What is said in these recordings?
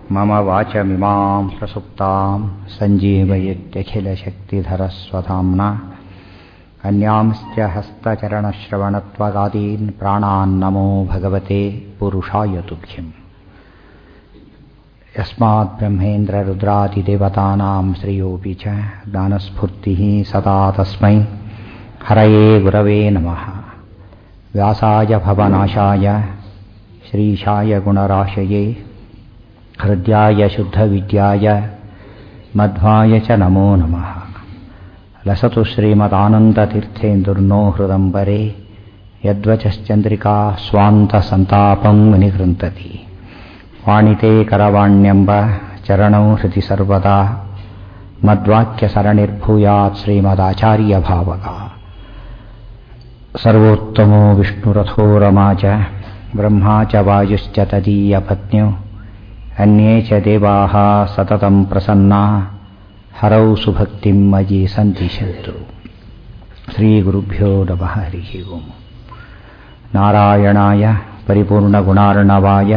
ಮಮ ವಾಚಮಿಮಾಂ ಪ್ರಸುಪ್ತಾಂ ಸಂಜೀವಯತ್ಯಖಿಲಶಕ್ತಿಧರಸ್ವಧಾಮ್ನಾ ಅನ್ಯಾಂಶ್ಚ ಹಸ್ತಚರಣಶ್ರವಣತ್ವಗಾದೀನ್ ಪ್ರಾಣಾನ್ ನಮೋ ಭಗವತೆ ಪುರುಷಾಯ ತುಭ್ಯಂ. ಯಸ್ಮಾತ್ ಬ್ರಹ್ಮೇಂದ್ರ ರುದ್ರಾದಿದೇವತಾನಾಂ ಶ್ರೇಯೋಪಿ ಚ ಜ್ಞಾನಸ್ಫೂರ್ತಿಃ ಸದಾ ತಸ್ಮೈ ಹರಯೇ ಗುರವೇ ನಮಃ. ವ್ಯಾಸಾಯ ಭವನಾಶಾಯ ಶ್ರೀಶಾಯ ಗುಣರಾಶಯೇ ಹೃದ್ಯಾಯ ಶುದ್ಧವಿದ್ಯಾಯ ಮಧ್ವಾಯ ಚ ನಮೋ ನಮಃ. ಲಸತು ಶ್ರೀಮದಾನಂದತೀರ್ಥೇಂದುರ್ನೋ ಹೃದಂಬರೆ ಯದ್ವಚಶ್ಚಂದ್ರಿಕಾ ಸ್ವಾಂತಸಂತಾಪಂ ವಿನಿಗೃಂತತಿ. ವಾಣಿತೆ ಕರವಾಣ್ಯಂಬ ಚರಣೌ ಹೃದಿ ಸರ್ವದಾ ಮದ್ವಾಕ್ಯಸರಣಿರ್ಭೂಯಾತ್ ಶ್ರೀಮದಾಚಾರ್ಯಭಾವಗ. ಸರ್ವೋತ್ತಮೋ ವಿಷ್ಣುರಥೋ ರಮಾ ಚ ಬ್ರಹ್ಮಾ ಚ ವಾಯುಶ್ಚ ತದೀಯಪತ್ನ್ಯೋ ಅನ್ಯೇ ಚ ದೇವಾಃ ಸತತಂ ಪ್ರಸನ್ನಾ ಹರೌ ಸುಭಕ್ತಿಂ ಮಯಿ ಸಂತಿಷಂತು. ಶ್ರೀಗುರುಭ್ಯೋ ನಮಃ. ಹರಿಃ ಓಂ. ನಾರಾಯಣಾಯ ಪರಿಪೂರ್ಣಗುಣಾರ್ಣವಾಯ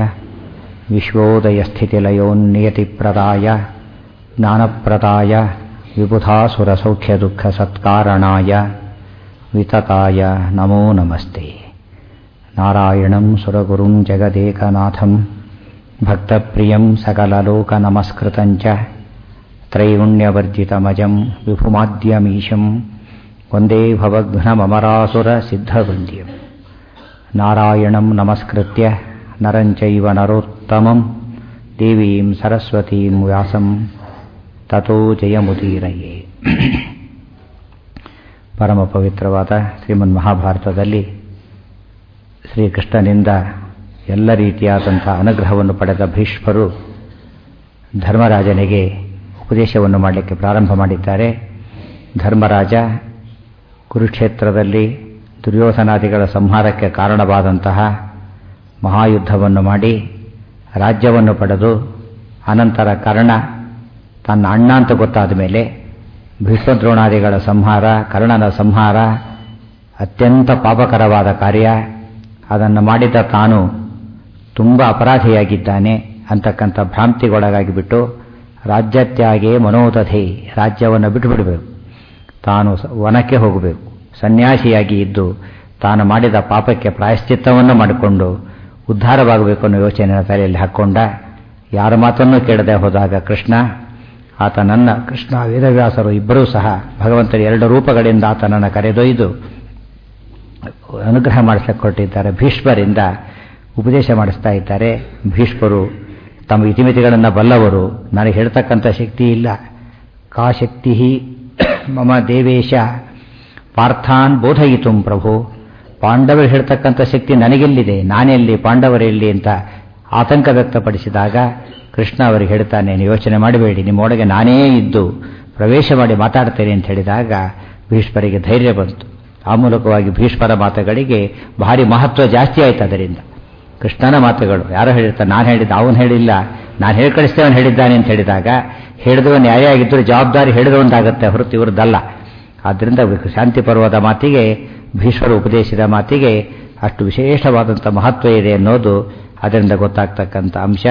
ವಿಶ್ವೋದಯಸ್ಥಿತಿಲಯೋನ್ನಿಯತಿಪ್ರದಾಯ ಜ್ಞಾನಪ್ರದಾಯ ವಿಬುಧಾಸುರಸೌಖ್ಯದುಃಖಸತ್ಕಾರಣಾಯ ವಿತತಾಯ ನಮೋ ನಮಸ್ತೆ. ನಾರಾಯಣಂ ಸುರಗುರುಂ ಜಗದೇಕನಾಥಂ ಭಕ್ತಪ್ರಿಯಂ ಸಕಲಲೋಕನಮಸ್ಕೃತಂ ಚ ತ್ರೈಗುಣ್ಯವರ್ಜಿತಮಜಂ ವಿಭುಮಾದ್ಯಮೀಶಂ ವಂದೇ ಭವಘ್ನಮರಾಸುರಸಿದ್ಧವಂದ್ಯಂ. ನಾರಾಯಣಂ ನಮಸ್ಕೃತ್ಯ ನರಂ ಚೈವ ನರೋತ್ತಮಂ ದೇವೀಂ ಸರಸ್ವತೀಂ ವ್ಯಾಸಂ ತತೋ ಜಯಮುದೀರಯೇ. ಪರಮ ಪವಿತ್ರವಾದ ಶ್ರೀಮನ್ ಮಹಾಭಾರತದಲ್ಲಿ ಶ್ರೀಕೃಷ್ಣನಿಂದ ಎಲ್ಲ ರೀತಿಯಾದಂಥ ಅನುಗ್ರಹವನ್ನು ಪಡೆದ ಭೀಷ್ಮರು ಧರ್ಮರಾಜನಿಗೆ ಉಪದೇಶವನ್ನು ಮಾಡಲಿಕ್ಕೆ ಪ್ರಾರಂಭ ಮಾಡಿದ್ದಾರೆ. ಧರ್ಮರಾಜ ಕುರುಕ್ಷೇತ್ರದಲ್ಲಿ ದುರ್ಯೋಧನಾದಿಗಳ ಸಂಹಾರಕ್ಕೆ ಕಾರಣವಾದಂತಹ ಮಹಾಯುದ್ಧವನ್ನು ಮಾಡಿ ರಾಜ್ಯವನ್ನು ಪಡೆದು ಅನಂತರ ಕರ್ಣ ತನ್ನ ಅಣ್ಣ ಅಂತ ಗೊತ್ತಾದ ಮೇಲೆ ಭೀಷ್ಮದ್ರೋಣಾದಿಗಳ ಸಂಹಾರ, ಕರ್ಣನ ಸಂಹಾರ ಅತ್ಯಂತ ಪಾಪಕರವಾದ ಕಾರ್ಯ. ಅದನ್ನು ಮಾಡಿದ ತಾನು ತುಂಬ ಅಪರಾಧಿಯಾಗಿದ್ದಾನೆ ಅಂತಕ್ಕಂಥ ಭ್ರಾಂತಿಗೊಳಗಾಗಿಬಿಟ್ಟು ರಾಜ್ಯತ್ಯಾಗೇ ಮನೋದಧೆ, ರಾಜ್ಯವನ್ನು ಬಿಟ್ಟುಬಿಡಬೇಕು, ತಾನು ವನಕ್ಕೆ ಹೋಗಬೇಕು, ಸನ್ಯಾಸಿಯಾಗಿ ಇದ್ದು ತಾನು ಮಾಡಿದ ಪಾಪಕ್ಕೆ ಪ್ರಾಯಶ್ಚಿತ್ತವನ್ನು ಮಾಡಿಕೊಂಡು ಉದ್ಧಾರವಾಗಬೇಕು ಅನ್ನೋ ಯೋಚನೆಯ ತಲೆಯಲ್ಲಿ ಹಾಕ್ಕೊಂಡ. ಯಾರ ಮಾತನ್ನು ಕೇಳದೆ ಹೋದಾಗ ಆತನನ್ನು ಕೃಷ್ಣ ವೇದವ್ಯಾಸರು ಇಬ್ಬರೂ ಸಹ ಭಗವಂತನ ಎರಡು ರೂಪಗಳಿಂದ ಆತನನ್ನು ಕರೆದೊಯ್ದು ಅನುಗ್ರಹ ಮಾಡಿಸಲಿಕ್ಕೆ ಕೊಟ್ಟಿದ್ದಾರೆ. ಭೀಷ್ಮರಿಂದ ಉಪದೇಶ ಮಾಡಿಸ್ತಾ ಇದ್ದಾರೆ. ಭೀಷ್ಮರು ತಮ್ಮ ಇತಿಮಿತಿಗಳನ್ನು ಬಲ್ಲವರು. ನನಗೆ ಹೇಳ್ತಕ್ಕಂಥ ಶಕ್ತಿ ಇಲ್ಲ. ಕಾ ಶಕ್ತಿ ಮಮ ದೇವೇಶ ಪಾರ್ಥಾನ್ ಬೋಧಯಿತು ಪ್ರಭು. ಪಾಂಡವರು ಹೇಳ್ತಕ್ಕಂಥ ಶಕ್ತಿ ನನಗೆಲ್ಲಿದೆ, ನಾನೆಲ್ಲಿ, ಪಾಂಡವರೆಲ್ಲಿ ಅಂತ ಆತಂಕ ವ್ಯಕ್ತಪಡಿಸಿದಾಗ ಕೃಷ್ಣ ಅವರಿಗೆ ಹೇಳ್ತಾನೆ, ನೀವು ಯೋಚನೆ ಮಾಡಬೇಡಿ, ನಿಮ್ಮೊಳಗೆ ನಾನೇ ಇದ್ದು ಪ್ರವೇಶ ಮಾಡಿ ಮಾತಾಡ್ತೇನೆ ಅಂತ ಹೇಳಿದಾಗ ಭೀಷ್ಮರಿಗೆ ಧೈರ್ಯ ಬಂತು. ಆ ಮೂಲಕವಾಗಿ ಭೀಷ್ಮರ ಮಾತುಗಳಿಗೆ ಭಾರಿ ಮಹತ್ವ ಜಾಸ್ತಿ ಆಯ್ತು. ಅದರಿಂದ ಕೃಷ್ಣನ ಮಾತುಗಳು ಯಾರೋ ಹೇಳಿರ್ತಾರೆ, ನಾನು ಹೇಳಿದ್ದ, ಅವನು ಹೇಳಿಲ್ಲ, ನಾನು ಹೇಳಿ ಕಳಿಸ್ತೇವನು ಹೇಳಿದ್ದಾನೆ ಅಂತ ಹೇಳಿದಾಗ ಹೇಳಿದವನು ನ್ಯಾಯ ಆಗಿದ್ದರೂ ಜವಾಬ್ದಾರಿ ಹೇಳಿದವಂತಾಗುತ್ತೆ, ಹೊರತು ಇವರದ್ದಲ್ಲ. ಆದ್ದರಿಂದ ಶಾಂತಿ ಪರ್ವದ ಮಾತಿಗೆ, ಭೀಷ್ಮರು ಉಪದೇಶದ ಮಾತಿಗೆ ಅಷ್ಟು ವಿಶೇಷವಾದಂಥ ಮಹತ್ವ ಇದೆ ಅನ್ನೋದು ಅದರಿಂದ ಗೊತ್ತಾಗ್ತಕ್ಕಂಥ ಅಂಶ.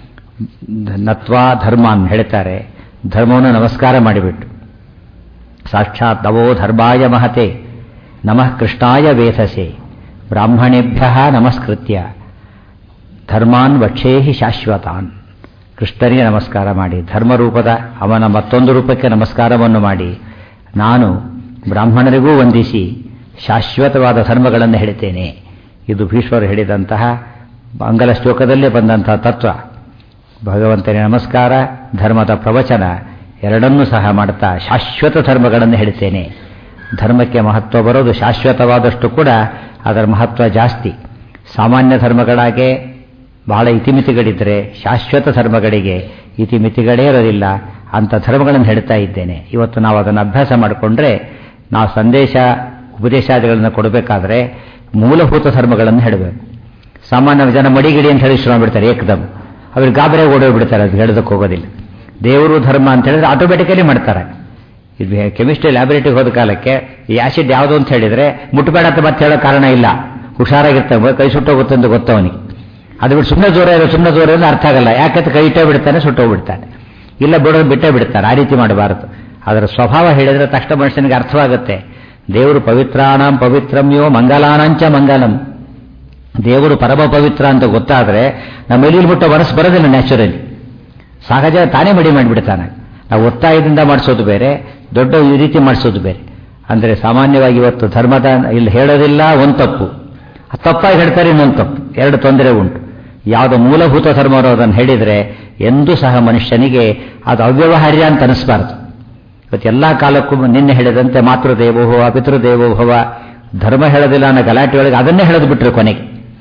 ನತ್ವಾ ಧರ್ಮಾನ್ ಹೇಳ್ತಾರೆ, ಧರ್ಮವನ್ನು ನಮಸ್ಕಾರ ಮಾಡಿಬಿಟ್ಟು ಸಾಕ್ಷಾತ್ ನವೋ ಧರ್ಮಾಯ ಮಹತೆ ನಮಃ ಕೃಷ್ಣಾಯ ವೇಧಸೆ ಬ್ರಾಹ್ಮಣೇಭ್ಯ ನಮಸ್ಕೃತ್ಯ ಧರ್ಮಾನ್ ವಕ್ಷೇಹಿ ಶಾಶ್ವತಾನ್. ಕೃಷ್ಣನಿಗೆ ನಮಸ್ಕಾರ ಮಾಡಿ, ಧರ್ಮರೂಪದ ಅವನ ಮತ್ತೊಂದು ರೂಪಕ್ಕೆ ನಮಸ್ಕಾರವನ್ನು ಮಾಡಿ, ನಾನು ಬ್ರಾಹ್ಮಣರಿಗೂ ವಂದಿಸಿ ಶಾಶ್ವತವಾದ ಧರ್ಮಗಳನ್ನು ಹೇಳ್ತೇನೆ. ಇದು ಭೀಷ್ಮರು ಹೇಳಿದಂತಹ ಮಂಗಲ ಶ್ಲೋಕದಲ್ಲೇ ಬಂದಂತಹ ತತ್ವ. ಭಗವಂತನಿಗೆ ನಮಸ್ಕಾರ, ಧರ್ಮದ ಪ್ರವಚನ ಎರಡನ್ನೂ ಸಹ ಮಾಡ್ತಾ ಶಾಶ್ವತ ಧರ್ಮಗಳನ್ನು ಹೇಳ್ತೇನೆ. ಧರ್ಮಕ್ಕೆ ಮಹತ್ವ ಬರೋದು ಶಾಶ್ವತವಾದಷ್ಟು ಕೂಡ ಅದರ ಮಹತ್ವ ಜಾಸ್ತಿ. ಸಾಮಾನ್ಯ ಧರ್ಮಗಳಾಗೆ ಬಹಳ ಇತಿಮಿತಿಗಳಿದ್ದರೆ ಶಾಶ್ವತ ಧರ್ಮಗಳಿಗೆ ಇತಿಮಿತಿಗಳೇ ಇರೋದಿಲ್ಲ. ಅಂಥ ಧರ್ಮಗಳನ್ನು ಹೇಳ್ತಾ ಇದ್ದೇನೆ. ಇವತ್ತು ನಾವು ಅದನ್ನು ಅಭ್ಯಾಸ ಮಾಡಿಕೊಂಡ್ರೆ, ನಾವು ಸಂದೇಶ ಉಪದೇಶಾದಿಗಳನ್ನು ಕೊಡಬೇಕಾದ್ರೆ ಮೂಲಭೂತ ಧರ್ಮಗಳನ್ನು ಹೇಳಬೇಕು. ಸಾಮಾನ್ಯ ಜನ ಮಡಿಗಿಡಿ ಅಂತ ಹೇಳಿ ಶುರು ಮಾಡಿಬಿಡ್ತಾರೆ ಏಕದಮ್, ಅವ್ರಿಗೆ ಗಾಬರಿ ಓಡೋಗ್ಬಿಡ್ತಾರೆ, ಅದು ಹೇಳೋದಕ್ಕೆ ಹೋಗೋದಿಲ್ಲ. ದೇವರು ಧರ್ಮ ಅಂತ ಹೇಳಿದ್ರೆ ಆಟೋಮೆಟಿಕಲಿ ಮಾಡ್ತಾರೆ. ಇದು ಕೆಮಿಸ್ಟ್ರಿ ಲ್ಯಾಬೊರೇಟರಿಗೆ ಹೋದ ಕಾಲಕ್ಕೆ ಈ ಆಸಿಡ್ ಯಾವುದು ಅಂತ ಹೇಳಿದರೆ ಮುಟ್ಟಬೇಡ ಅಂತ ಮತ್ತೆ ಹೇಳೋ ಕಾರಣ ಇಲ್ಲ, ಹುಷಾರಾಗಿರ್ತವೆ, ಕೈ ಸುಟ್ಟೋಗುತ್ತೆ ಅಂತ ಗೊತ್ತವನಿಗೆ. ಅದು ಬಿಟ್ಟು ಸುಮ್ಮನೆ ಜೋರ ಅಂದ್ರೆ ಅರ್ಥ ಆಗಲ್ಲ. ಯಾಕಂತ ಕೈ ಇಟ್ಟೇ ಬಿಡ್ತಾನೆ, ಸುಟ್ಟೋಗ್ಬಿಡ್ತಾನೆ. ಇಲ್ಲ ಬಿಡೋದು ಬಿಟ್ಟೇ ಬಿಡ್ತಾರೆ. ಆ ರೀತಿ ಮಾಡಬಾರದು. ಅದರ ಸ್ವಭಾವ ಹೇಳಿದ್ರೆ ತಕ್ಷಣ ಮನುಷ್ಯನಿಗೆ ಅರ್ಥವಾಗುತ್ತೆ. ದೇವರು ಪವಿತ್ರಾಣಂ ಪವಿತ್ರಮ್ಯೋ ಮಂಗಲಾನಂಚ ಮಂಗಲಂ. ದೇವರು ಪರಮ ಪವಿತ್ರ ಅಂತ ಗೊತ್ತಾದ್ರೆ ನಮ್ಮ ಎಲ್ಲಿ ಬಿಟ್ಟು ಮನಸ್ಸು ಬರೋದಿಲ್ಲ. ನ್ಯಾಚುರಲಿ ಸಹಜ ತಾನೇ ಮಡಿ ಮಾಡಿಬಿಡ್ತಾನೆ. ನಾವು ಒತ್ತಾಯದಿಂದ ಮಾಡಿಸೋದು ಬೇರೆ, ದೊಡ್ಡ ಈ ರೀತಿ ಮಾಡಿಸೋದು ಬೇರೆ. ಅಂದರೆ ಸಾಮಾನ್ಯವಾಗಿ ಇವತ್ತು ಧರ್ಮದ ಇಲ್ಲಿ ಹೇಳೋದಿಲ್ಲ ಒಂದು ತಪ್ಪು, ತಪ್ಪಾಗಿ ಹೇಳ್ತಾರೆ ಇನ್ನೊಂದು ತಪ್ಪು, ಎರಡು ತೊಂದರೆ ಉಂಟು. ಯಾವುದೋ ಮೂಲಭೂತ ಧರ್ಮವರು ಅದನ್ನು ಹೇಳಿದರೆ ಎಂದೂ ಸಹ ಮನುಷ್ಯನಿಗೆ ಅದು ಅವ್ಯವಹಾರ್ಯ ಅಂತ ಅನಿಸ್ಬಾರ್ದು. ಇವತ್ತು ಎಲ್ಲ ಕಾಲಕ್ಕೂ ನಿನ್ನೆ ಹೇಳಿದಂತೆ ಮಾತೃದೇವೋಭವ ಪಿತೃದೇವೋಭವ ಧರ್ಮ ಹೇಳೋದಿಲ್ಲ ಅನ್ನೋ ಗಲಾಟೆಯೊಳಗೆ ಅದನ್ನೇ ಹೇಳೋದು ಬಿಟ್ಟರು. ಕೊನೆಗೆ